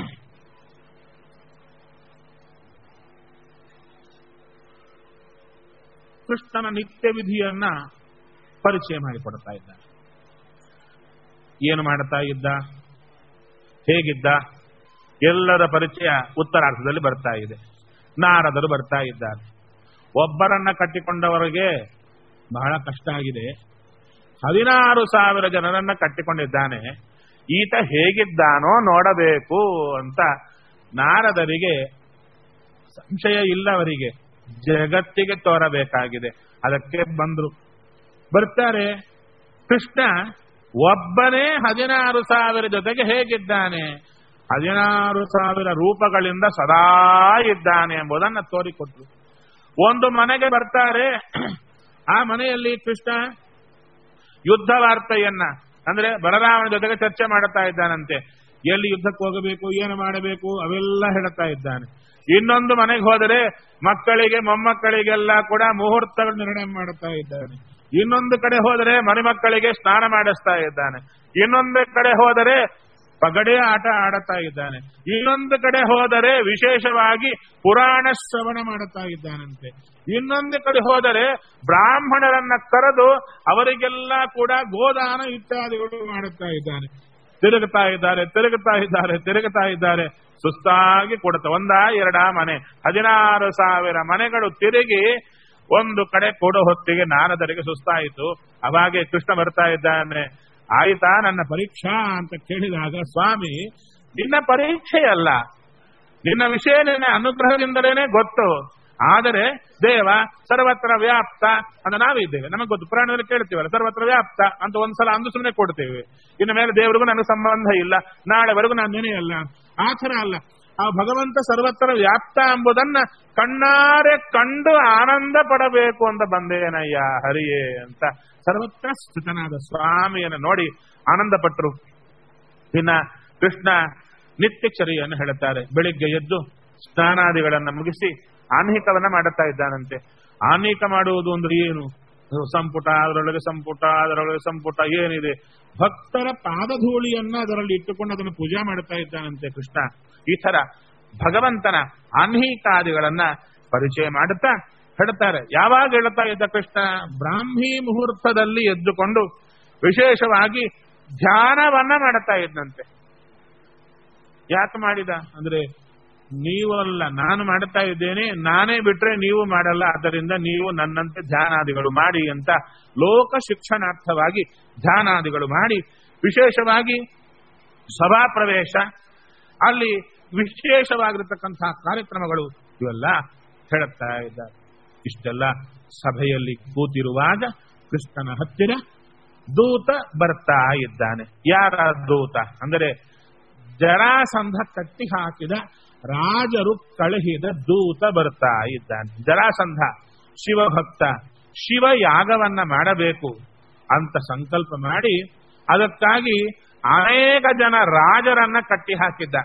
ಕೃಷ್ಣನ ನಿತ್ಯ ವಿಧಿಯನ್ನ ಪರಿಚಯ ಮಾಡಿಕೊಡ್ತಾ ಇದ್ದಾರೆ. ಏನು ಮಾಡ್ತಾ ಇದ್ದ, ಹೇಗಿದ್ದ, ಎಲ್ಲರ ಪರಿಚಯ ಉತ್ತರಾರ್ಧದಲ್ಲಿ ಬರ್ತಾ ಇದೆ. ನಾರದರು ಬರ್ತಾ ಇದ್ದಾರೆ. ಒಬ್ಬರನ್ನ ಕಟ್ಟಿಕೊಂಡವರಿಗೆ ಬಹಳ ಕಷ್ಟ ಆಗಿದೆ. 16,000 ಜನರನ್ನ ಕಟ್ಟಿಕೊಂಡಿದ್ದಾನೆ. ಈತ ಹೇಗಿದ್ದಾನೋ ನೋಡಬೇಕು ಅಂತ ನಾರದರಿಗೆ ಸಂಶಯ ಇಲ್ಲವರಿಗೆ ಜಗತ್ತಿಗೆ ತೋರಬೇಕಾಗಿದೆ. ಅದಕ್ಕೆ ಬಂದ್ರು. ಬರ್ತಾರೆ. ಕೃಷ್ಣ ಒಬ್ಬನೇ 16,000 ಜೊತೆಗೆ ಹೇಗಿದ್ದಾನೆ, 16,000 ರೂಪಗಳಿಂದ ಸದಾ ಇದ್ದಾನೆ ಎಂಬುದನ್ನು ತೋರಿಕೊಟ್ರು. ಒಂದು ಮನೆಗೆ ಬರ್ತಾರೆ. ಆ ಮನೆಯಲ್ಲಿ ಕೃಷ್ಣ ಯುದ್ಧ ವಾರ್ತೆಯನ್ನ ಅಂದ್ರೆ ಬಲರಾಮನ ಜೊತೆಗೆ ಚರ್ಚೆ ಮಾಡುತ್ತಾ ಇದ್ದಾನಂತೆ. ಎಲ್ಲಿ ಯುದ್ಧಕ್ಕೆ ಹೋಗಬೇಕು, ಏನು ಮಾಡಬೇಕು ಅವೆಲ್ಲ ಹೇಳ್ತಾ ಇದ್ದಾನೆ. ಇನ್ನೊಂದು ಮನೆಗೆ ಹೋದರೆ ಮಕ್ಕಳಿಗೆ ಮೊಮ್ಮಕ್ಕಳಿಗೆಲ್ಲ ಕೂಡ ಮುಹೂರ್ತಗಳು ನಿರ್ಣಯ ಮಾಡುತ್ತಾ ಇದ್ದಾನೆ. ಇನ್ನೊಂದು ಕಡೆ ಹೋದರೆ ಮರಿಮಕ್ಕಳಿಗೆ ಸ್ನಾನ ಮಾಡಿಸ್ತಾ ಇದ್ದಾನೆ. ಇನ್ನೊಂದು ಕಡೆ ಹೋದರೆ ಪಗಡೆ ಆಟ ಆಡುತ್ತಾ ಇದ್ದಾನೆ. ಇನ್ನೊಂದು ಕಡೆ ಹೋದರೆ ವಿಶೇಷವಾಗಿ ಪುರಾಣ ಶ್ರವಣ ಮಾಡುತ್ತಾ ಇದ್ದಾನಂತೆ. ಇನ್ನೊಂದು ಕಡೆ ಹೋದರೆ ಬ್ರಾಹ್ಮಣರನ್ನ ಕರೆದು ಅವರಿಗೆಲ್ಲ ಕೂಡ ಗೋದಾನ ಇತ್ಯಾದಿಗಳು ಮಾಡುತ್ತಾ ಇದ್ದಾನೆ. ತಿರುಗುತ್ತಾ ಇದ್ದಾರೆ. ಸುಸ್ತಾಗಿ ಕೊಡುತ್ತೆ. 1-2 ಮನೆ, 16,000 ಮನೆಗಳು ತಿರುಗಿ ಒಂದು ಕಡೆ ಕೊಡೋ ಹೊತ್ತಿಗೆ ನಾರದರಿಗೆ ಸುಸ್ತಾಯಿತು. ಅವಾಗೆ ಕೃಷ್ಣ ಬರ್ತಾ ಇದ್ದಾನೆ. ಆಯ್ತಾ ನನ್ನ ಪರೀಕ್ಷಾ ಅಂತ ಕೇಳಿದಾಗ, ಸ್ವಾಮಿ ನಿನ್ನ ಪರೀಕ್ಷೆಯಲ್ಲ, ನಿನ್ನ ವಿಷಯ ನಿನ್ನ ಅನುಗ್ರಹದಿಂದಲೇ ಗೊತ್ತು. ಆದರೆ ದೇವ ಸರ್ವತ್ರ ವ್ಯಾಪ್ತ ಅಂತ ನಾವಿದ್ದೇವೆ, ನಮಗೆ ಗೊತ್ತು. ಪುರಾಣದಲ್ಲಿ ಕೇಳ್ತೀವಲ್ಲ ಸರ್ವತ್ರ ವ್ಯಾಪ್ತ ಅಂತ ಒಂದ್ಸಲ ಅಂದು ಸುಮ್ಮನೆ ಕೊಡ್ತೇವೆ. ಇನ್ನು ಮೇಲೆ ದೇವರಿಗೂ ನನಗೆ ಸಂಬಂಧ ಇಲ್ಲ, ನಾಳೆವರೆಗೂ ನಾನು ನೆನೆಯಲ್ಲ. ಆ ಥರ ಅಲ್ಲ. ಆ ಭಗವಂತ ಸರ್ವತ್ರ ವ್ಯಾಪ್ತ ಎಂಬುದನ್ನ ಕಣ್ಣಾರೆ ಕಂಡು ಆನಂದ ಪಡಬೇಕು ಅಂತ ಬಂದೇನಯ್ಯ ಹರಿಯೇ ಅಂತ ಸರ್ವತ್ರ ಸ್ಥಿತನಾದ ಸ್ವಾಮಿಯನ್ನು ನೋಡಿ ಆನಂದ ಪಟ್ಟರು. ಇನ್ನ ಕೃಷ್ಣ ನಿತ್ಯಚರಿಯನ್ನು ಹೇಳುತ್ತಾರೆ. ಬೆಳಿಗ್ಗೆ ಎದ್ದು ಸ್ನಾನಾದಿಗಳನ್ನ ಮುಗಿಸಿ ಆನ್ಹಿಕವನ್ನ ಮಾಡುತ್ತಾ ಇದ್ದಾನಂತೆ. ಆನ್ಹಿಕ ಮಾಡುವುದು ಅಂದ್ರೆ ಏನು? ಸಂಪುಟ, ಅದರೊಳಗೆ ಸಂಪುಟ ಏನಿದೆ, ಭಕ್ತರ ಪಾದಧೂಳಿಯನ್ನ ಅದರಲ್ಲಿ ಇಟ್ಟುಕೊಂಡು ಅದನ್ನು ಪೂಜೆ ಮಾಡುತ್ತಾ ಇದ್ದಾನಂತೆ ಕೃಷ್ಣ. ಈ ತರ ಭಗವಂತನ ಆನ್ಹಿಕಾದಿಗಳನ್ನ ಪರಿಚಯ ಮಾಡುತ್ತಾ ಹೇಳ್ತಾರೆ. ಯಾವಾಗ ಹೇಳ್ತಾ ಇದ್ದ ಕೃಷ್ಣ? ಬ್ರಾಹ್ಮಿ ಮುಹೂರ್ತದಲ್ಲಿ ಎದ್ದುಕೊಂಡು ವಿಶೇಷವಾಗಿ ಧ್ಯಾನವನ್ನ ಮಾಡುತ್ತಾ ಇದ್ದಂತೆ. ಯಾಕೆ ಮಾಡಿದ ಅಂದ್ರೆ, ನೀವಲ್ಲ ನಾನು ಮಾಡುತ್ತಾ ಇದ್ದೇನೆ, ನಾನೇ ಬಿಟ್ರೆ ನೀವು ಮಾಡಲ್ಲ, ಆದ್ದರಿಂದ ನೀವು ನನ್ನಂತೆ ಧ್ಯಾನಾದಿಗಳು ಮಾಡಿ ಅಂತ ಲೋಕ ಶಿಕ್ಷಣಾರ್ಥವಾಗಿ ಧ್ಯಾನಾದಿಗಳು ಮಾಡಿ, ವಿಶೇಷವಾಗಿ ಸಭಾ ಪ್ರವೇಶ, ಅಲ್ಲಿ ವಿಶೇಷವಾಗಿರತಕ್ಕಂತಹ ಕಾರ್ಯಕ್ರಮಗಳು ಇವೆಲ್ಲ ಹೇಳುತ್ತಾ ಇದ್ದಾರೆ. ಇಷ್ಟೆಲ್ಲ ಸಭೆಯಲ್ಲಿ ಕೂತಿರುವಾಗ ಕೃಷ್ಣನ ಹತ್ತಿರ ದೂತ ಬರ್ತಾ ಇದ್ದಾನೆ. ಯಾರ ದೂತ ಅಂದರೆ ಜರಾಸಂಧ ಕಟ್ಟಿ ಹಾಕಿದ ರಾಜರು ಕಳುಹಿದ ದೂತ ಬರ್ತಾ ಇದ್ದಾನೆ. ಜರಾಸಂಧ ಶಿವಭಕ್ತ, ಶಿವ ಯಾಗವನ್ನ ಮಾಡಬೇಕು ಅಂತ ಸಂಕಲ್ಪ ಮಾಡಿ ಅದಕ್ಕಾಗಿ ಅನೇಕ ಜನ ರಾಜರನ್ನ ಕಟ್ಟಿ ಹಾಕಿದ್ದ.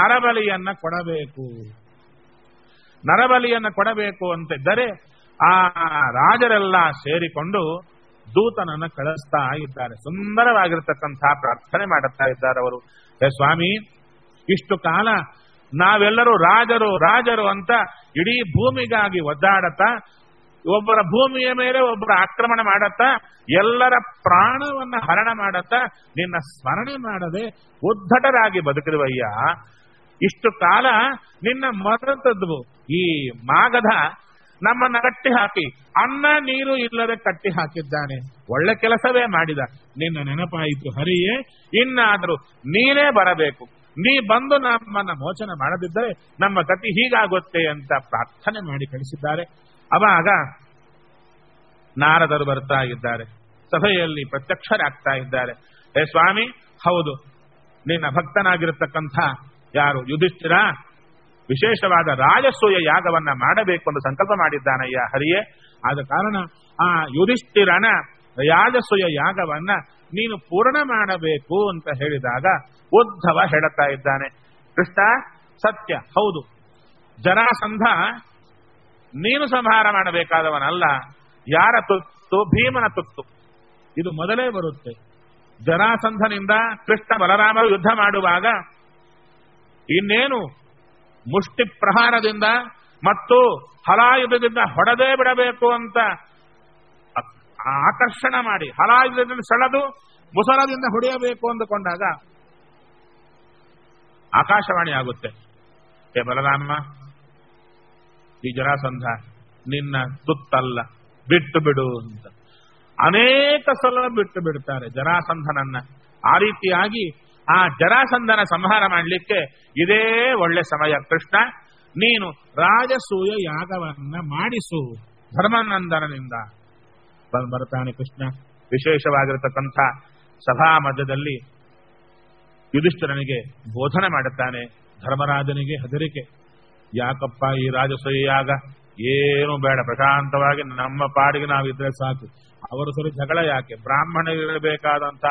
ನರಬಲಿಯನ್ನ ಕೊಡಬೇಕು ಅಂತಿದ್ದರೆ ಆ ರಾಜರೆಲ್ಲ ಸೇರಿಕೊಂಡು ದೂತನನ್ನ ಕಳಿಸ್ತಾ ಇದ್ದಾರೆ. ಸುಂದರವಾಗಿರತಕ್ಕಂತಹ ಪ್ರಾರ್ಥನೆ ಮಾಡುತ್ತಾ ಇದ್ದಾರೆ ಅವರು. ಹೇ ಸ್ವಾಮಿ, ಇಷ್ಟು ಕಾಲ ನಾವೆಲ್ಲರೂ ರಾಜರು ಅಂತ ಇಡೀ ಭೂಮಿಗಾಗಿ ಒದ್ದಾಡತಾ, ಒಬ್ಬರ ಭೂಮಿಯ ಮೇಲೆ ಒಬ್ಬರ ಆಕ್ರಮಣ ಮಾಡತ್ತಾ, ಎಲ್ಲರ ಪ್ರಾಣವನ್ನ ಹರಣ ಮಾಡತ್ತಾ, ನಿನ್ನ ಸ್ಮರಣೆ ಮಾಡದೆ ಉದ್ಧಟರಾಗಿ ಬದುಕಿರುವಯ್ಯ. ಇಷ್ಟು ಕಾಲ ನಿನ್ನ ಮರೆತದ್ವು ಈ ಮಾಗಧ ನಮ್ಮನ್ನ ಕಟ್ಟಿ ಹಾಕಿ ಅನ್ನ ನೀರು ಇಲ್ಲದೆ ಕಟ್ಟಿ ಹಾಕಿದ್ದಾನೆ. ಒಳ್ಳೆ ಕೆಲಸವೇ ಮಾಡಿದ, ನಿನ್ನ ನೆನಪಾಯಿತು ಹರಿಯೇ. ಇನ್ನಾದರೂ ನೀನೇ ಬರಬೇಕು, ನೀ ಬಂದು ನಮ್ಮನ್ನ ಮೋಚನ ಮಾಡದಿದ್ದರೆ ನಮ್ಮ ಗತಿ ಹೀಗಾಗುತ್ತೆ ಅಂತ ಪ್ರಾರ್ಥನೆ ಮಾಡಿ ಕಳಿಸಿದ್ದಾರೆ. ಅವಾಗ ನಾರದರು ಬರ್ತಾ ಇದ್ದಾರೆ, ಸಭೆಯಲ್ಲಿ ಪ್ರತ್ಯಕ್ಷರಾಗ್ತಾ ಇದ್ದಾರೆ. ಹೇ ಸ್ವಾಮಿ, ಹೌದು, ನಿನ್ನ ಭಕ್ತನಾಗಿರತಕ್ಕಂಥ ಯಾರು ಯುಧಿಷ್ಠಿರ ವಿಶೇಷವಾದ ರಾಜಸೂಯ ಯಾಗವನ್ನ ಮಾಡಬೇಕು ಎಂದು ಸಂಕಲ್ಪ ಮಾಡಿದ್ದಾನಯ್ಯ ಹರಿಯೇ. ಆದ ಕಾರಣ ಆ ಯುಧಿಷ್ಠಿರನ ರಾಜಸೂಯ ಯಾಗವನ್ನ ನೀನು ಪೂರ್ಣ ಮಾಡಬೇಕು ಅಂತ ಹೇಳಿದಾಗ ಉದ್ಧವ ಹೇಳುತ್ತಾ ಇದ್ದಾನೆ, ಕೃಷ್ಣ ಸತ್ಯ, ಹೌದು, ಜರಾಸಂಧ ನೀನು ಸಂಹಾರ ಮಾಡಬೇಕಾದವನಲ್ಲ, ಯಾರ ತುತ್ತು? ಭೀಮನ ತುತ್ತು. ಇದು ಮೊದಲೇ ಬರುತ್ತೆ. ಜರಾಸಂಧನಿಂದ ಕೃಷ್ಣ ಬಲರಾಮರು ಯುದ್ಧ ಮಾಡುವಾಗ ಇನ್ನೇನು ಮುಷ್ಟಿ ಪ್ರಹಾರದಿಂದ ಮತ್ತು ಹಲಾಯುಧದಿಂದ ಹೊಡೆದೇ ಬಿಡಬೇಕು ಅಂತ ಆಕರ್ಷಣ ಮಾಡಿ ಹಲಾಯುಧದಿಂದ ಸೆಳೆದು ಮುಸಲದಿಂದ ಹೊಡೆಯಬೇಕು ಅಂದುಕೊಂಡಾಗ ಆಕಾಶವಾಣಿ ಆಗುತ್ತೆ, ಹೇ ಬಲರಾಮ, ಈ ಜರಾಸಂಧ ನಿನ್ನ ತುತ್ತಲ್ಲ, ಬಿಟ್ಟು ಬಿಡು ಅಂತ. ಅನೇಕ ಸಲ ಬಿಟ್ಟು ಬಿಡ್ತಾರೆ ಜರಾಸಂಧನನ್ನ. ಆ ರೀತಿಯಾಗಿ ಆ ಜರಾಸಂಧನ ಸಂಹಾರ ಮಾಡಲಿಕ್ಕೆ ಇದೇ ಒಳ್ಳೆ ಸಮಯ. ಕೃಷ್ಣ, ನೀನು ರಾಜಸೂಯ ಯಾಗವನ್ನ ಮಾಡಿಸು ಧರ್ಮಾನಂದನಿಂದ. ಬರ್ತಾನೆ ಕೃಷ್ಣ. ವಿಶೇಷವಾಗಿರತಕ್ಕಂಥ ಸಭಾ ಮಧ್ಯದಲ್ಲಿ ಯುಧಿಷ್ಠಿರನಿಗೆ ಬೋಧನೆ ಮಾಡುತ್ತಾನೆ. ಧರ್ಮರಾಜನಿಗೆ ಹೆದರಿಕೆ, ಯಾಕಪ್ಪ ಈ ರಾಜಸೂಯ ಯಾಗ ಏನು ಬೇಡ, ಪ್ರಶಾಂತವಾಗಿ ನಮ್ಮ ಪಾಡಿಗೆ ನಾವಿದ್ರೆ ಸಾಕು. ಅವರು ಸರಿ ಜಗಳ ಯಾಕೆ? ಬ್ರಾಹ್ಮಣರಿರಬೇಕಾದಂತ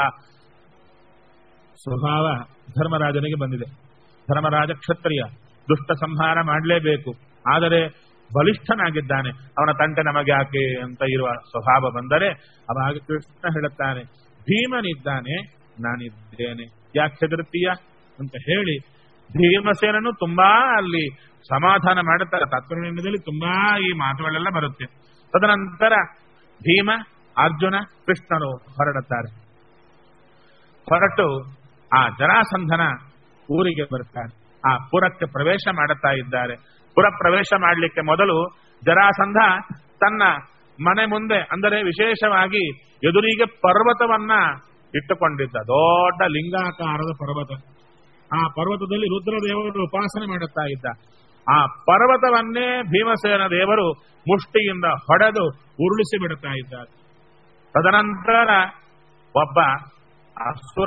ಸ್ವಭಾವ ಧರ್ಮರಾಜನಿಗೆ ಬಂದಿದೆ. ಧರ್ಮರಾಜ ಕ್ಷತ್ರಿಯ, ದುಷ್ಟ ಸಂಹಾರ ಮಾಡಲೇಬೇಕು. ಆದರೆ ಬಲಿಷ್ಠನಾಗಿದ್ದಾನೆ, ಅವನ ತಂಟೆ ನಮಗೆ ಯಾಕೆ ಅಂತ ಇರುವ ಸ್ವಭಾವ ಬಂದರೆ ಅವಾಗ ಕೃಷ್ಣ ಹೇಳುತ್ತಾನೆ, ಭೀಮನಿದ್ದಾನೆ, ನಾನಿದ್ದೇನೆ, ಯಾಕೆ ಹೆದರ್ತೀಯ ಅಂತ ಹೇಳಿ ಭೀಮಸೇನನು ತುಂಬಾ ಅಲ್ಲಿ ಸಮಾಧಾನ ಮಾಡುತ್ತಾರೆ. ತಾತ್ಪರ್ಯದಲ್ಲಿ ತುಂಬಾ ಈ ಮಾತುಗಳೆಲ್ಲ ಬರುತ್ತೆ. ತದನಂತರ ಭೀಮ, ಅರ್ಜುನ, ಕೃಷ್ಣನು ಹೊರಡುತ್ತಾರೆ. ಹೊರಟು ಆ ಜರಾಸಂಧನ ಊರಿಗೆ ಬರ್ತಾರೆ. ಆ ಪುರಕ್ಕೆ ಪ್ರವೇಶ ಮಾಡುತ್ತಾ ಇದ್ದಾರೆ. ಪುರ ಪ್ರವೇಶ ಮಾಡಲಿಕ್ಕೆ ಮೊದಲು ಜರಾಸಂಧ ತನ್ನ ಮನೆ ಮುಂದೆ, ಅಂದರೆ ವಿಶೇಷವಾಗಿ ಎದುರಿಗೆ ಪರ್ವತವನ್ನ ಇಟ್ಟುಕೊಂಡಿದ್ದ, ದೊಡ್ಡ ಲಿಂಗಾಕಾರದ ಪರ್ವತ. ಆ ಪರ್ವತದಲ್ಲಿ ರುದ್ರದೇವರು ಉಪಾಸನೆ ಮಾಡುತ್ತಾ ಇದ್ದ. ಆ ಪರ್ವತವನ್ನೇ ಭೀಮಸೇನ ದೇವರು ಮುಷ್ಟಿಯಿಂದ ಹೊಡೆದು ಉರುಳಿಸಿ ಬಿಡುತ್ತಾ ಇದ್ದಾರೆ. ತದನಂತರ ಒಬ್ಬ ಅಸುರ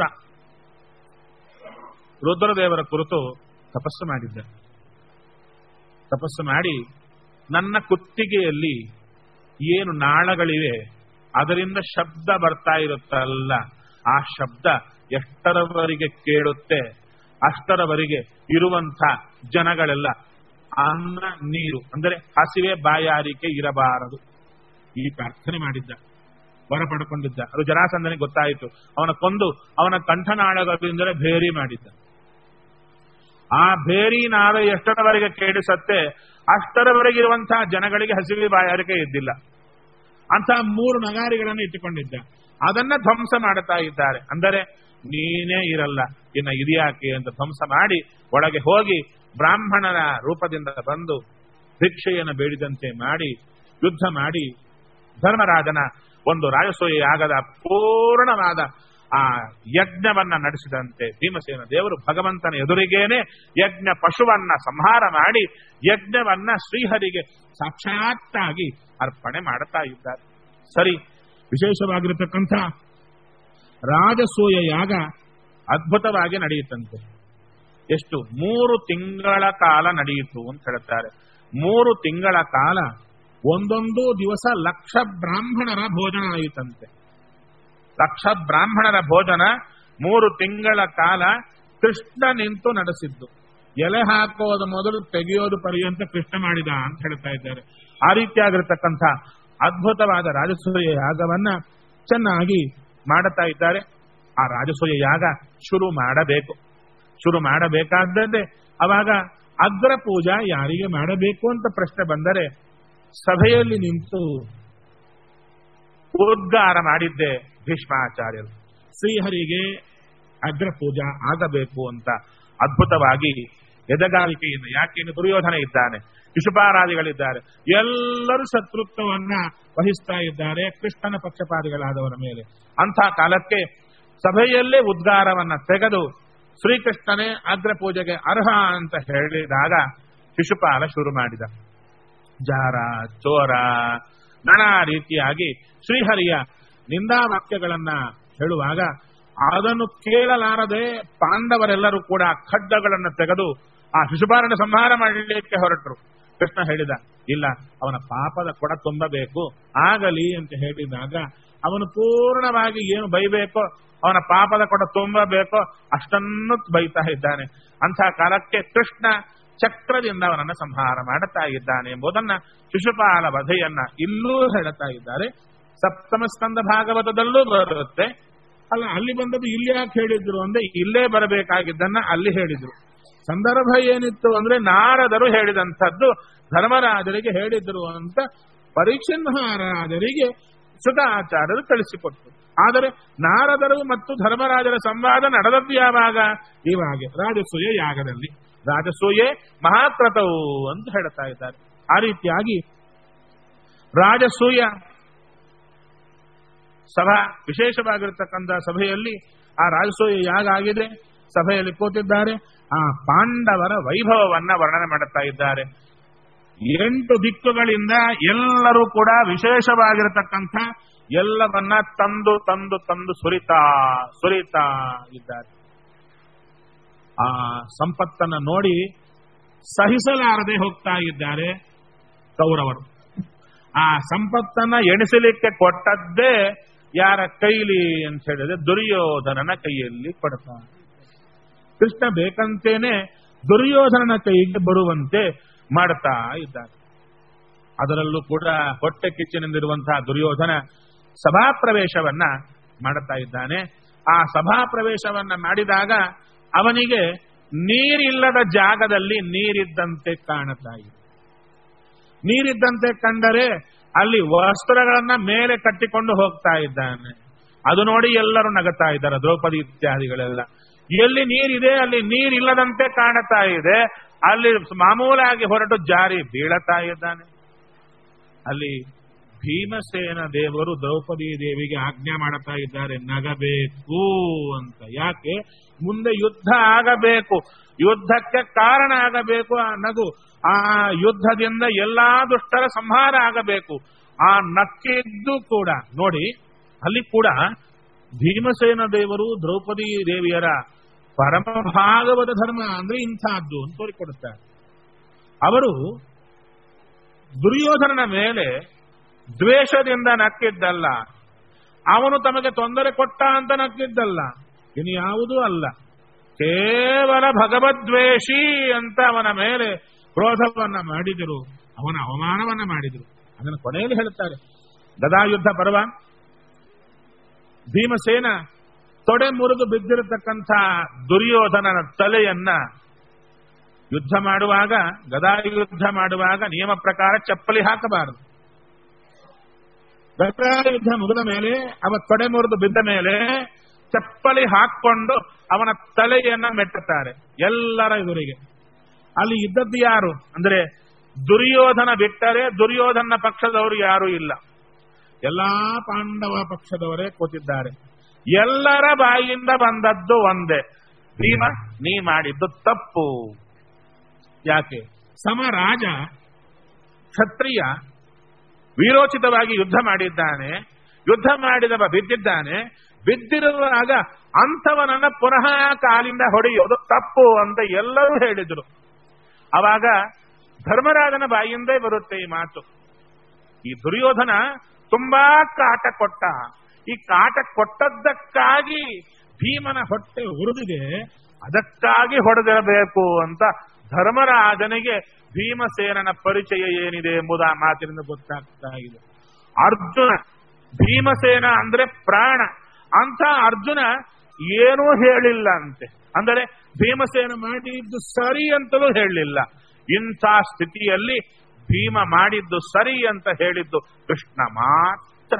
ರುದ್ರದೇವರ ಕುರಿತು ತಪಸ್ಸು ಮಾಡಿದ್ದ. ತಪಸ್ಸು ಮಾಡಿ, ನನ್ನ ಕುತ್ತಿಗೆಯಲ್ಲಿ ಏನು ನಾಳಗಳಿವೆ ಅದರಿಂದ ಶಬ್ದ ಬರ್ತಾ ಇರುತ್ತಲ್ಲ, ಆ ಶಬ್ದ ಎಷ್ಟರವರೆಗೆ ಕೇಳುತ್ತೆ ಅಷ್ಟರವರೆಗೆ ಇರುವಂತ ಜನಗಳೆಲ್ಲ ಅನ್ನ ನೀರು, ಅಂದರೆ ಹಸಿವೆ ಬಾಯಾರಿಕೆ ಇರಬಾರದು, ಈ ಪ್ರಾರ್ಥನೆ ಮಾಡಿದ್ದ, ವರ ಪಡ್ಕೊಂಡಿದ್ದ. ಅದು ಜರಾಸಂಧನಿಗೆ ಗೊತ್ತಾಯಿತು. ಅವನ ಕೊಂದು ಅವನ ಕಂಠನಾಳಗಳಿಂದಲೇ ಭೇರಿ ಮಾಡಿದ್ದ. ಆ ಭೇರಿ ನಾದ ಎಷ್ಟರವರೆಗೆ ಕೇಳಿಸತ್ತೆ ಅಷ್ಟರವರೆಗೆ ಇರುವಂತಹ ಜನಗಳಿಗೆ ಹಸಿವೆ ಬಾಯಾರಿಕೆ ಇದ್ದಿಲ್ಲ. ಅಂತ 3 ನಗಾರಿಗಳನ್ನು ಇಟ್ಟುಕೊಂಡಿದ್ದ. ಅದನ್ನ ಧ್ವಂಸ ಮಾಡುತ್ತಾ ಇದ್ದಾರೆ. ಅಂದರೆ ನೀನೇ ಇರಲ್ಲ, ಇನ್ನ ಇದ್ಯಾಕೆ ಅಂತ ಧ್ವಂಸ ಮಾಡಿ ಒಳಗೆ ಹೋಗಿ ಬ್ರಾಹ್ಮಣನ ರೂಪದಿಂದ ಬಂದು ಭಿಕ್ಷೆಯನ್ನು ಬೇಡಿದಂತೆ ಮಾಡಿ ಯುದ್ಧ ಮಾಡಿ ಧರ್ಮರಾಜನ ಒಂದು ರಾಜಸೂಯ ಯಾಗದ ಪೂರ್ಣವಾದ ಆ ಯಜ್ಞವನ್ನ ನಡೆಸಿದಂತೆ ಭೀಮಸೇನ ದೇವರು ಭಗವಂತನ ಎದುರಿಗೇನೆ ಯಜ್ಞ ಪಶುವನ್ನ ಸಂಹಾರ ಮಾಡಿ ಯಜ್ಞವನ್ನ ಶ್ರೀಹರಿಗೆ ಸಾಕ್ಷಾತ್ತಾಗಿ ಅರ್ಪಣೆ ಮಾಡುತ್ತಾ ಇದ್ದಾರೆ. ಸರಿ, ವಿಶೇಷವಾಗಿರತಕ್ಕಂಥ ರಾಜಸೂಯ ಯಾಗ ಅದ್ಭುತವಾಗಿ ನಡೆಯುತ್ತಂತೆ. ಎಷ್ಟು? 3 ತಿಂಗಳ ಕಾಲ ನಡೆಯಿತು ಅಂತ ಹೇಳುತ್ತಾರೆ. 3 ತಿಂಗಳ ಕಾಲ ಒಂದೊಂದು ದಿವಸ 1,00,000 ಬ್ರಾಹ್ಮಣರ ಭೋಜನ ನಡೆಯುತ್ತಂತೆ. 1,00,000 ಬ್ರಾಹ್ಮಣರ ಭೋಜನ 3 ತಿಂಗಳ ಕಾಲ ಕೃಷ್ಣ ನಿಂತು ನಡೆಸಿದ್ದು. ಎಲೆ ಹಾಕೋದು ಮೊದಲು ತೆಗೆಯೋದು ಪರ್ಯಂತ ಕೃಷ್ಣ ಮಾಡಿದ ಅಂತ ಹೇಳ್ತಾ ಇದ್ದಾರೆ. ಆ ರೀತಿಯಾಗಿರತಕ್ಕಂಥ ಅದ್ಭುತವಾದ ರಾಜಸೂಯ ಯಾಗವನ್ನ ಚೆನ್ನಾಗಿ ಮಾಡುತ್ತಾ ಇದ್ದಾರೆ. ಆ ರಾಜಸೂಯ ಯಾಗ ಶುರು ಮಾಡಬೇಕು. ಶುರು ಮಾಡಬೇಕಾದಂತೆ ಅವಾಗ ಅಗ್ರ ಪೂಜಾ ಯಾರಿಗೆ ಮಾಡಬೇಕು ಅಂತ ಪ್ರಶ್ನೆ ಬಂದರೆ ಸಭೆಯಲ್ಲಿ ನಿಂತು ಉದ್ಗಾರ ಮಾಡಿದ್ದೆ ಭೀಷ್ಮಾಚಾರ್ಯರು. ಶ್ರೀಹರಿಗೆ ಅಗ್ರ ಪೂಜಾ ಆಗಬೇಕು ಅಂತ ಅದ್ಭುತವಾಗಿ ಎದೆಗಾರಿಕೆಯಿಂದ. ಯಾಕೆಂದ್ರೆ ದುರ್ಯೋಧನ ಇದ್ದಾನೆ, ಶಿಶುಪಾರಾದಿಗಳಿದ್ದಾರೆ, ಎಲ್ಲರೂ ಶತ್ರುತ್ವವನ್ನ ವಹಿಸ್ತಾ ಇದ್ದಾರೆ ಕೃಷ್ಣನ ಪಕ್ಷಪಾತಿಗಳಾದವರ ಮೇಲೆ. ಅಂಥ ಕಾಲಕ್ಕೆ ಸಭೆಯಲ್ಲೇ ಉದ್ಗಾರವನ್ನ ತೆಗೆದು ಶ್ರೀಕೃಷ್ಣನೇ ಅಗ್ರ ಪೂಜೆಗೆ ಅರ್ಹ ಅಂತ ಹೇಳಿದಾಗ ಶಿಶುಪಾಲ ಶುರು ಮಾಡಿದ. ಜಾರ, ಚೋರ, ನಾನಾ ರೀತಿಯಾಗಿ ಶ್ರೀಹರಿಯ ನಿಂದಾವಾಕ್ಯಗಳನ್ನ ಹೇಳುವಾಗ ಅದನ್ನು ಕೇಳಲಾರದೆ ಪಾಂಡವರೆಲ್ಲರೂ ಕೂಡ ಖಡ್ಗಗಳನ್ನು ತೆಗೆದು ಆ ಶಿಶುಪಾಲನ ಸಂಹಾರ ಮಾಡಲಿಕ್ಕೆ ಹೊರಟರು. ಕೃಷ್ಣ ಹೇಳಿದ, ಇಲ್ಲ, ಅವನ ಪಾಪದ ಕೊಡ ತುಂಬಬೇಕು, ಆಗಲಿ ಅಂತ ಹೇಳಿದಾಗ ಅವನು ಪೂರ್ಣವಾಗಿ ಏನು ಬೈಬೇಕೋ, ಅವನ ಪಾಪದ ಕೊಡ ತುಂಬಬೇಕೋ ಅಷ್ಟನ್ನು ಬೈತಾ ಇದ್ದಾನೆ. ಅಂಥ ಕಾಲಕ್ಕೆ ಕೃಷ್ಣ ಚಕ್ರದಿಂದ ಅವನನ್ನು ಸಂಹಾರ ಮಾಡುತ್ತಾ ಇದ್ದಾನೆ ಎಂಬುದನ್ನ ಶಿಶುಪಾಲ ವಧೆಯನ್ನ ಇಲ್ಲೂ ಹೇಳುತ್ತಾ ಇದ್ದಾರೆ. ಸಪ್ತಮ ಸ್ಕಂದ ಭಾಗವತದಲ್ಲೂ ಬರುತ್ತೆ. ಅಲ್ಲ, ಅಲ್ಲಿ ಬಂದದ್ದು ಇಲ್ಲಿ ಯಾಕೆ ಹೇಳಿದ್ರು ಅಂದ್ರೆ ಇಲ್ಲೇ ಬರಬೇಕಾಗಿದ್ದನ್ನ ಅಲ್ಲಿ ಹೇಳಿದ್ರು. ಸಂದರ್ಭ ಏನಿತ್ತು ಅಂದ್ರೆ ನಾರದರು ಹೇಳಿದಂಥದ್ದು ಧರ್ಮರಾಜರಿಗೆ ಹೇಳಿದ್ರು ಅಂತ ಪರೀಕ್ಷನ್ ಮಹಾರಾಜರಿಗೆ ಸುತಾಚಾರ್ಯರು ತಿಳಿಸಿಕೊಟ್ರು. ಆದರೆ ನಾರದರು ಮತ್ತು ಧರ್ಮರಾಜರ ಸಂವಾದ ನಡೆದದ್ದು ಯಾವಾಗ? ಇವಾಗ ರಾಜಸೂಯ ಯಾಗದಲ್ಲಿ. ರಾಜಸೂಯೆ ಮಹಾಕ್ರತವು ಅಂತ ಹೇಳ್ತಾ ಇದ್ದಾರೆ. ಆ ರೀತಿಯಾಗಿ ರಾಜಸೂಯ ಸಭಾ ವಿಶೇಷವಾಗಿರತಕ್ಕಂಥ ಸಭೆಯಲ್ಲಿ ಆ ರಾಜಸೂಯ ಯಾಗ ಆಗಿದೆ. ಸಭೆಯಲ್ಲಿ ಕೂತಿದ್ದಾರೆ. ಆ ಪಾಂಡವರ ವೈಭವವನ್ನ ವರ್ಣನೆ ಮಾಡುತ್ತಾ ಇದ್ದಾರೆ. 8 ದಿಕ್ಕುಗಳಿಂದ ಎಲ್ಲರೂ ಕೂಡ ವಿಶೇಷವಾಗಿರತಕ್ಕಂಥ ಎಲ್ಲವನ್ನ ತಂದು ತಂದು ತಂದು ಸುರಿತಾ ಇದ್ದಾರೆ. ಆ ಸಂಪತ್ತನ್ನ ನೋಡಿ ಸಹಿಸಲಾರದೆ ಹೋಗ್ತಾ ಇದ್ದಾರೆ. ಕೌರವರು. ಆ ಸಂಪತ್ತನ್ನ ಎಣಿಸಲಿಕ್ಕೆ ಕೊಟ್ಟದ್ದೇ ಯಾರ ಕೈಲಿ ಅಂತ ಹೇಳಿದ್ರೆ ದುರ್ಯೋಧನನ ಕೈಯಲ್ಲಿ ಕೊಡ್ತಾನೆ. ಕೃಷ್ಣ ಬೇಕಂತೇನೆ ದುರ್ಯೋಧನನ ಕೈಗೆ ಬರುವಂತೆ ಮಾಡ್ತಾ ಇದ್ದಾರೆ. ಅದರಲ್ಲೂ ಕೂಡ ಹೊಟ್ಟೆ ಕಿಚ್ಚಿನಿಂದಿರುವಂತಹ ದುರ್ಯೋಧನ ಸಭಾಪ್ರವೇಶವನ್ನ ಮಾಡುತ್ತಾ ಇದ್ದಾನೆ. ಆ ಸಭಾಪ್ರವೇಶವನ್ನ ಮಾಡಿದಾಗ ಅವನಿಗೆ ನೀರಿಲ್ಲದ ಜಾಗದಲ್ಲಿ ನೀರಿದ್ದಂತೆ ಕಾಣುತ್ತಾ ಇದೆ. ನೀರಿದ್ದಂತೆ ಕಂಡರೆ ಅಲ್ಲಿ ವಸ್ತ್ರಗಳನ್ನ ಮೇಲೆ ಕಟ್ಟಿಕೊಂಡು ಹೋಗ್ತಾ ಇದ್ದಾನೆ. ಅದು ನೋಡಿ ಎಲ್ಲರೂ ನಗುತ್ತಾ ಇದ್ದಾರೆ, ದ್ರೌಪದಿ ಇತ್ಯಾದಿಗಳೆಲ್ಲ. ಎಲ್ಲಿ ನೀರಿದೆ ಅಲ್ಲಿ ನೀರಿಲ್ಲದಂತೆ ಕಾಣುತ್ತಾ ಇದೆ, ಅಲ್ಲಿ ಮಾಮೂಲಾಗಿ ಹೊರಟು ಜಾರಿ ಬೀಳತಾ ಇದ್ದಾನೆ. ಅಲ್ಲಿ ಭೀಮಸೇನ ದೇವರು ದ್ರೌಪದಿ ದೇವಿಗೆ ಆಜ್ಞೆ ಮಾಡುತ್ತಾ ಇದ್ದಾರೆ, ನಗಬೇಕು ಅಂತ. ಯಾಕೆ? ಮುಂದೆ ಯುದ್ಧ ಆಗಬೇಕು, ಯುದ್ಧಕ್ಕೆ ಕಾರಣ ಆಗಬೇಕು ಆ ನಗು. ಆ ಯುದ್ಧದಿಂದ ಎಲ್ಲಾ ದುಷ್ಟರ ಸಂಹಾರ ಆಗಬೇಕು. ಆ ನಕ್ಕಿದ್ದು ಕೂಡ ನೋಡಿ, ಅಲ್ಲಿ ಕೂಡ ಭೀಮಸೇನ ದೇವರು ದ್ರೌಪದಿ ದೇವಿಯರ ಪರಮ ಭಾಗವತ ಧರ್ಮ ಅಂದ್ರೆ ಇಂಥದ್ದು ಅಂತ ತೋರಿಕೊಡುತ್ತಾರೆ. ಅವರು ದುರ್ಯೋಧನನ ಮೇಲೆ ದ್ವೇಷದಿಂದ ನಕ್ಕಿದ್ದಲ್ಲ, ಅವನು ತಮಗೆ ತೊಂದರೆ ಕೊಟ್ಟ ಅಂತ ನಕ್ಕಿದ್ದಲ್ಲ, ಇನ್ನು ಯಾವುದೂ ಅಲ್ಲ, ಕೇವಲ ಭಗವದ್ವೇಷಿ ಅಂತ ಅವನ ಮೇಲೆ ಕ್ರೋಧವನ್ನ ಮಾಡಿದರು, ಅವನ ಅವಮಾನವನ್ನ ಮಾಡಿದರು. ಅದನ್ನು ಕೊನೆಯಲ್ಲಿ ಹೇಳುತ್ತಾರೆ. ಗದಾಯುದ್ಧ ಪರ್ವ, ಭೀಮಸೇನ ತೊಡೆ ಮುರಿದು ಬಿದ್ದಿರತಕ್ಕಂಥ ದುರ್ಯೋಧನನ ತಲೆಯನ್ನ ಯುದ್ಧ ಮಾಡುವಾಗ, ಗದಾಯುದ್ಧ ಮಾಡುವಾಗ ನಿಯಮ ಪ್ರಕಾರ ಚಪ್ಪಲಿ ಹಾಕಬಾರದು. ಗದಾಯುದ್ಧ ಮುಗಿದ ಮೇಲೆ, ಅವ ತೊಡೆ ಮುರಿದು ಬಿದ್ದ ಮೇಲೆ ಚಪ್ಪಲಿ ಹಾಕೊಂಡು ಅವನ ತಲೆಯನ್ನ ಮೆಟ್ಟುತ್ತಾರೆ ಎಲ್ಲರ ಎದುರಿಗೆ. ಅಲ್ಲಿ ಇದ್ದದ್ದು ಯಾರು ಅಂದ್ರೆ ದುರ್ಯೋಧನ ಬಿಟ್ಟರೆ ದುರ್ಯೋಧನ ಪಕ್ಷದವರು ಯಾರೂ ಇಲ್ಲ, ಎಲ್ಲಾ ಪಾಂಡವ ಪಕ್ಷದವರೇ ಕೂತಿದ್ದಾರೆ. ಎಲ್ಲರ ಬಾಯಿಯಿಂದ ಬಂದದ್ದು ಒಂದೇ, ಭೀಮ ನೀ ಮಾಡಿದ್ದು ತಪ್ಪು. ಯಾಕೆ? ಸಮರಾಜ ಕ್ಷತ್ರಿಯ ವೀರೋಚಿತವಾಗಿ ಯುದ್ಧ ಮಾಡಿದ್ದಾನೆ, ಯುದ್ಧ ಮಾಡಿದವ ಬಿದ್ದಿದ್ದಾನೆ, ಬಿದ್ದಿರುವಾಗ ಅಂಥವನನ್ನ ಪುನಃ ಕಾಲಿಂದ ಹೊಡೆಯೋದು ತಪ್ಪು ಅಂತ ಎಲ್ಲರೂ ಹೇಳಿದರು. ಅವಾಗ ಧರ್ಮರಾಜನ ಬಾಯಿಂದೇ ಬರುತ್ತೆ ಈ ಮಾತು. ಈ ದುರ್ಯೋಧನ ತುಂಬಾ ಕಾಟ ಕೊಟ್ಟ, ಈ ಕಾಟ ಕೊಟ್ಟದ್ದಕ್ಕಾಗಿ ಭೀಮನ ಹೊಟ್ಟೆ ಉರಿದಿದೆ, ಅದಕ್ಕಾಗಿ ಹೊಡೆದಿರಬೇಕು ಅಂತ ಧರ್ಮರಾಜನಿಗೆ ಭೀಮಸೇನನ ಪರಿಚಯ ಏನಿದೆ ಎಂಬುದು ಆ ಮಾತಿನಿಂದ ಗೊತ್ತಾಗ್ತಾ ಇದೆ. ಅರ್ಜುನ, ಭೀಮಸೇನ ಅಂದ್ರೆ ಪ್ರಾಣ ಅಂತ ಅರ್ಜುನ ಏನೂ ಹೇಳಿಲ್ಲ ಅಂತೆ, ಅಂದರೆ ಭೀಮಸೇನ ಮಾಡಿದ್ದು ಸರಿ ಅಂತಲೂ ಹೇಳಲಿಲ್ಲ. ಇಂಥ ಸ್ಥಿತಿಯಲ್ಲಿ ಭೀಮ ಮಾಡಿದ್ದು ಸರಿ ಅಂತ ಹೇಳಿದ್ದು ಕೃಷ್ಣ ಮಾತ್ರ.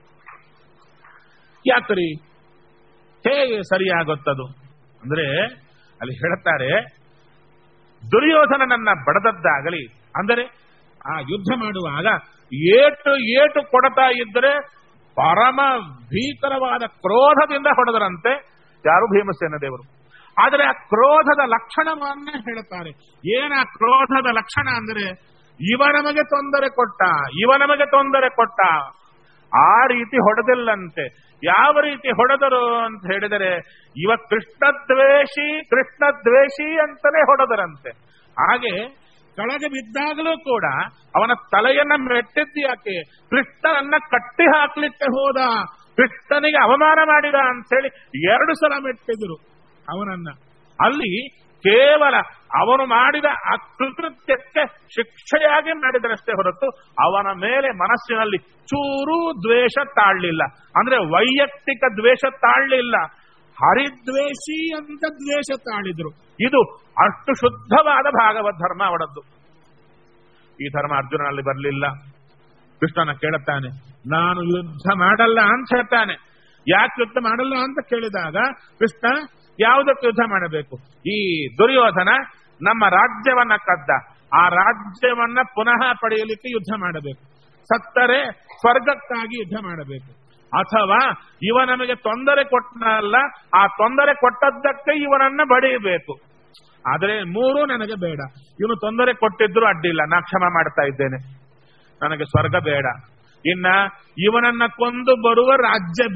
ಯಾಕ್ರಿ ಹೇಗೆ ಸರಿಯಾಗುತ್ತದು ಅಂದ್ರೆ ಅಲ್ಲಿ ಹೇಳ್ತಾರೆ, ದುರ್ಯೋಧನನನ್ನ ಬಡದದ್ದಾಗಲಿ, ಅಂದರೆ ಆ ಯುದ್ಧ ಮಾಡುವಾಗ ಏಟು ಕೊಡತಾ ಇದ್ದರೆ ಪರಮ ಭೀಕರವಾದ ಕ್ರೋಧದಿಂದ ಹೊಡೆದರಂತೆ ಯಾರು? ಭೀಮಸೇನ ದೇವರು. ಆದರೆ ಆ ಕ್ರೋಧದ ಲಕ್ಷಣವನ್ನ ಹೇಳುತ್ತಾರೆ. ಏನ ಕ್ರೋಧದ ಲಕ್ಷಣ ಅಂದರೆ ಇವ ನಮಗೆ ತೊಂದರೆ ಕೊಟ್ಟ, ಆ ರೀತಿ ಹೊಡೆದಿಲ್ಲಂತೆ. ಯಾವ ರೀತಿ ಹೊಡೆದರು ಅಂತ ಹೇಳಿದರೆ ಇವ ಕೃಷ್ಣ ದ್ವೇಷಿ ಅಂತಲೇ ಹೊಡೆದರಂತೆ. ಹಾಗೆ ಕೆಳಗೆ ಬಿದ್ದಾಗಲೂ ಕೂಡ ಅವನ ತಲೆಯನ್ನ ಮೆಟ್ಟಿದ್ದು ಯಾಕೆ? ಕೃಷ್ಣನನ್ನ ಕಟ್ಟಿ ಹಾಕ್ಲಿಕ್ಕೆ ಹೋದ, ಕೃಷ್ಣನಿಗೆ ಅವಮಾನ ಮಾಡಿದ ಅಂತ ಹೇಳಿ 2 ಸಲ ಮೆಟ್ಟಿದ್ರು ಅವನನ್ನ. ಅಲ್ಲಿ ಕೇವಲ ಅವನು ಮಾಡಿದ ಅಕೃತ್ಯಕ್ಕೆ ಶಿಕ್ಷೆಯಾಗಿ ಮಾಡಿದರಷ್ಟೇ ಹೊರತು ಅವನ ಮೇಲೆ ಮನಸ್ಸಿನಲ್ಲಿ ಚೂರೂ ದ್ವೇಷ ತಾಳಲಿಲ್ಲ. ಅಂದ್ರೆ ವೈಯಕ್ತಿಕ ದ್ವೇಷ ತಾಳಲಿಲ್ಲ, ಹರಿದ್ವೇಷಿ ಅಂತ ದ್ವೇಷ ತಾಳಿದ್ರು. ಇದು ಅಷ್ಟು ಶುದ್ಧವಾದ ಭಾಗವತ್ ಧರ್ಮ ಅವಳದ್ದು. ಈ ಧರ್ಮ ಅರ್ಜುನನಲ್ಲಿ ಬರಲಿಲ್ಲ. ಕೃಷ್ಣನ ಕೇಳುತ್ತಾನೆ, ನಾನು ಯುದ್ಧ ಮಾಡಲ್ಲ ಅಂತ ಹೇಳ್ತಾನೆ. ಯಾಕೆ ಯುದ್ಧ ಮಾಡಲ್ಲ ಅಂತ ಕೇಳಿದಾಗ ಕೃಷ್ಣ ಯಾವುದಕ್ಕೆ ಯುದ್ಧ ಮಾಡಬೇಕು? ಈ ದುರ್ಯೋಧನ ನಮ್ಮ ರಾಜ್ಯವನ್ನ ಕದ್ದ, ಆ ರಾಜ್ಯವನ್ನ ಪುನಃ ಪಡೆಯಲಿಕ್ಕೆ ಯುದ್ಧ ಮಾಡಬೇಕು. ಸತ್ತರೆ ಸ್ವರ್ಗಕ್ಕಾಗಿ ಯುದ್ಧ ಮಾಡಬೇಕು. ಅಥವಾ ಇವ ನಮಗೆ ತೊಂದರೆ ಕೊಟ್ಟನಲ್ಲ, ಆ ತೊಂದರೆ ಕೊಟ್ಟದ್ದಕ್ಕೆ ಇವನನ್ನ ಬಡಿಯಬೇಕು. ಆದರೆ 3 ನನಗೆ ಬೇಡ. ಇವನು ತೊಂದರೆ ಕೊಟ್ಟಿದ್ರು ಅಡ್ಡಿಲ್ಲ, ನಾ ಕ್ಷಮ ಮಾಡ್ತಾ ಇದ್ದೇನೆ, ನನಗೆ ಸ್ವರ್ಗ ಬೇಡ. ಇನ್ನ ಇವನನ್ನ ಕೊಂದು ಬರುವ ರಾಜ್ಯ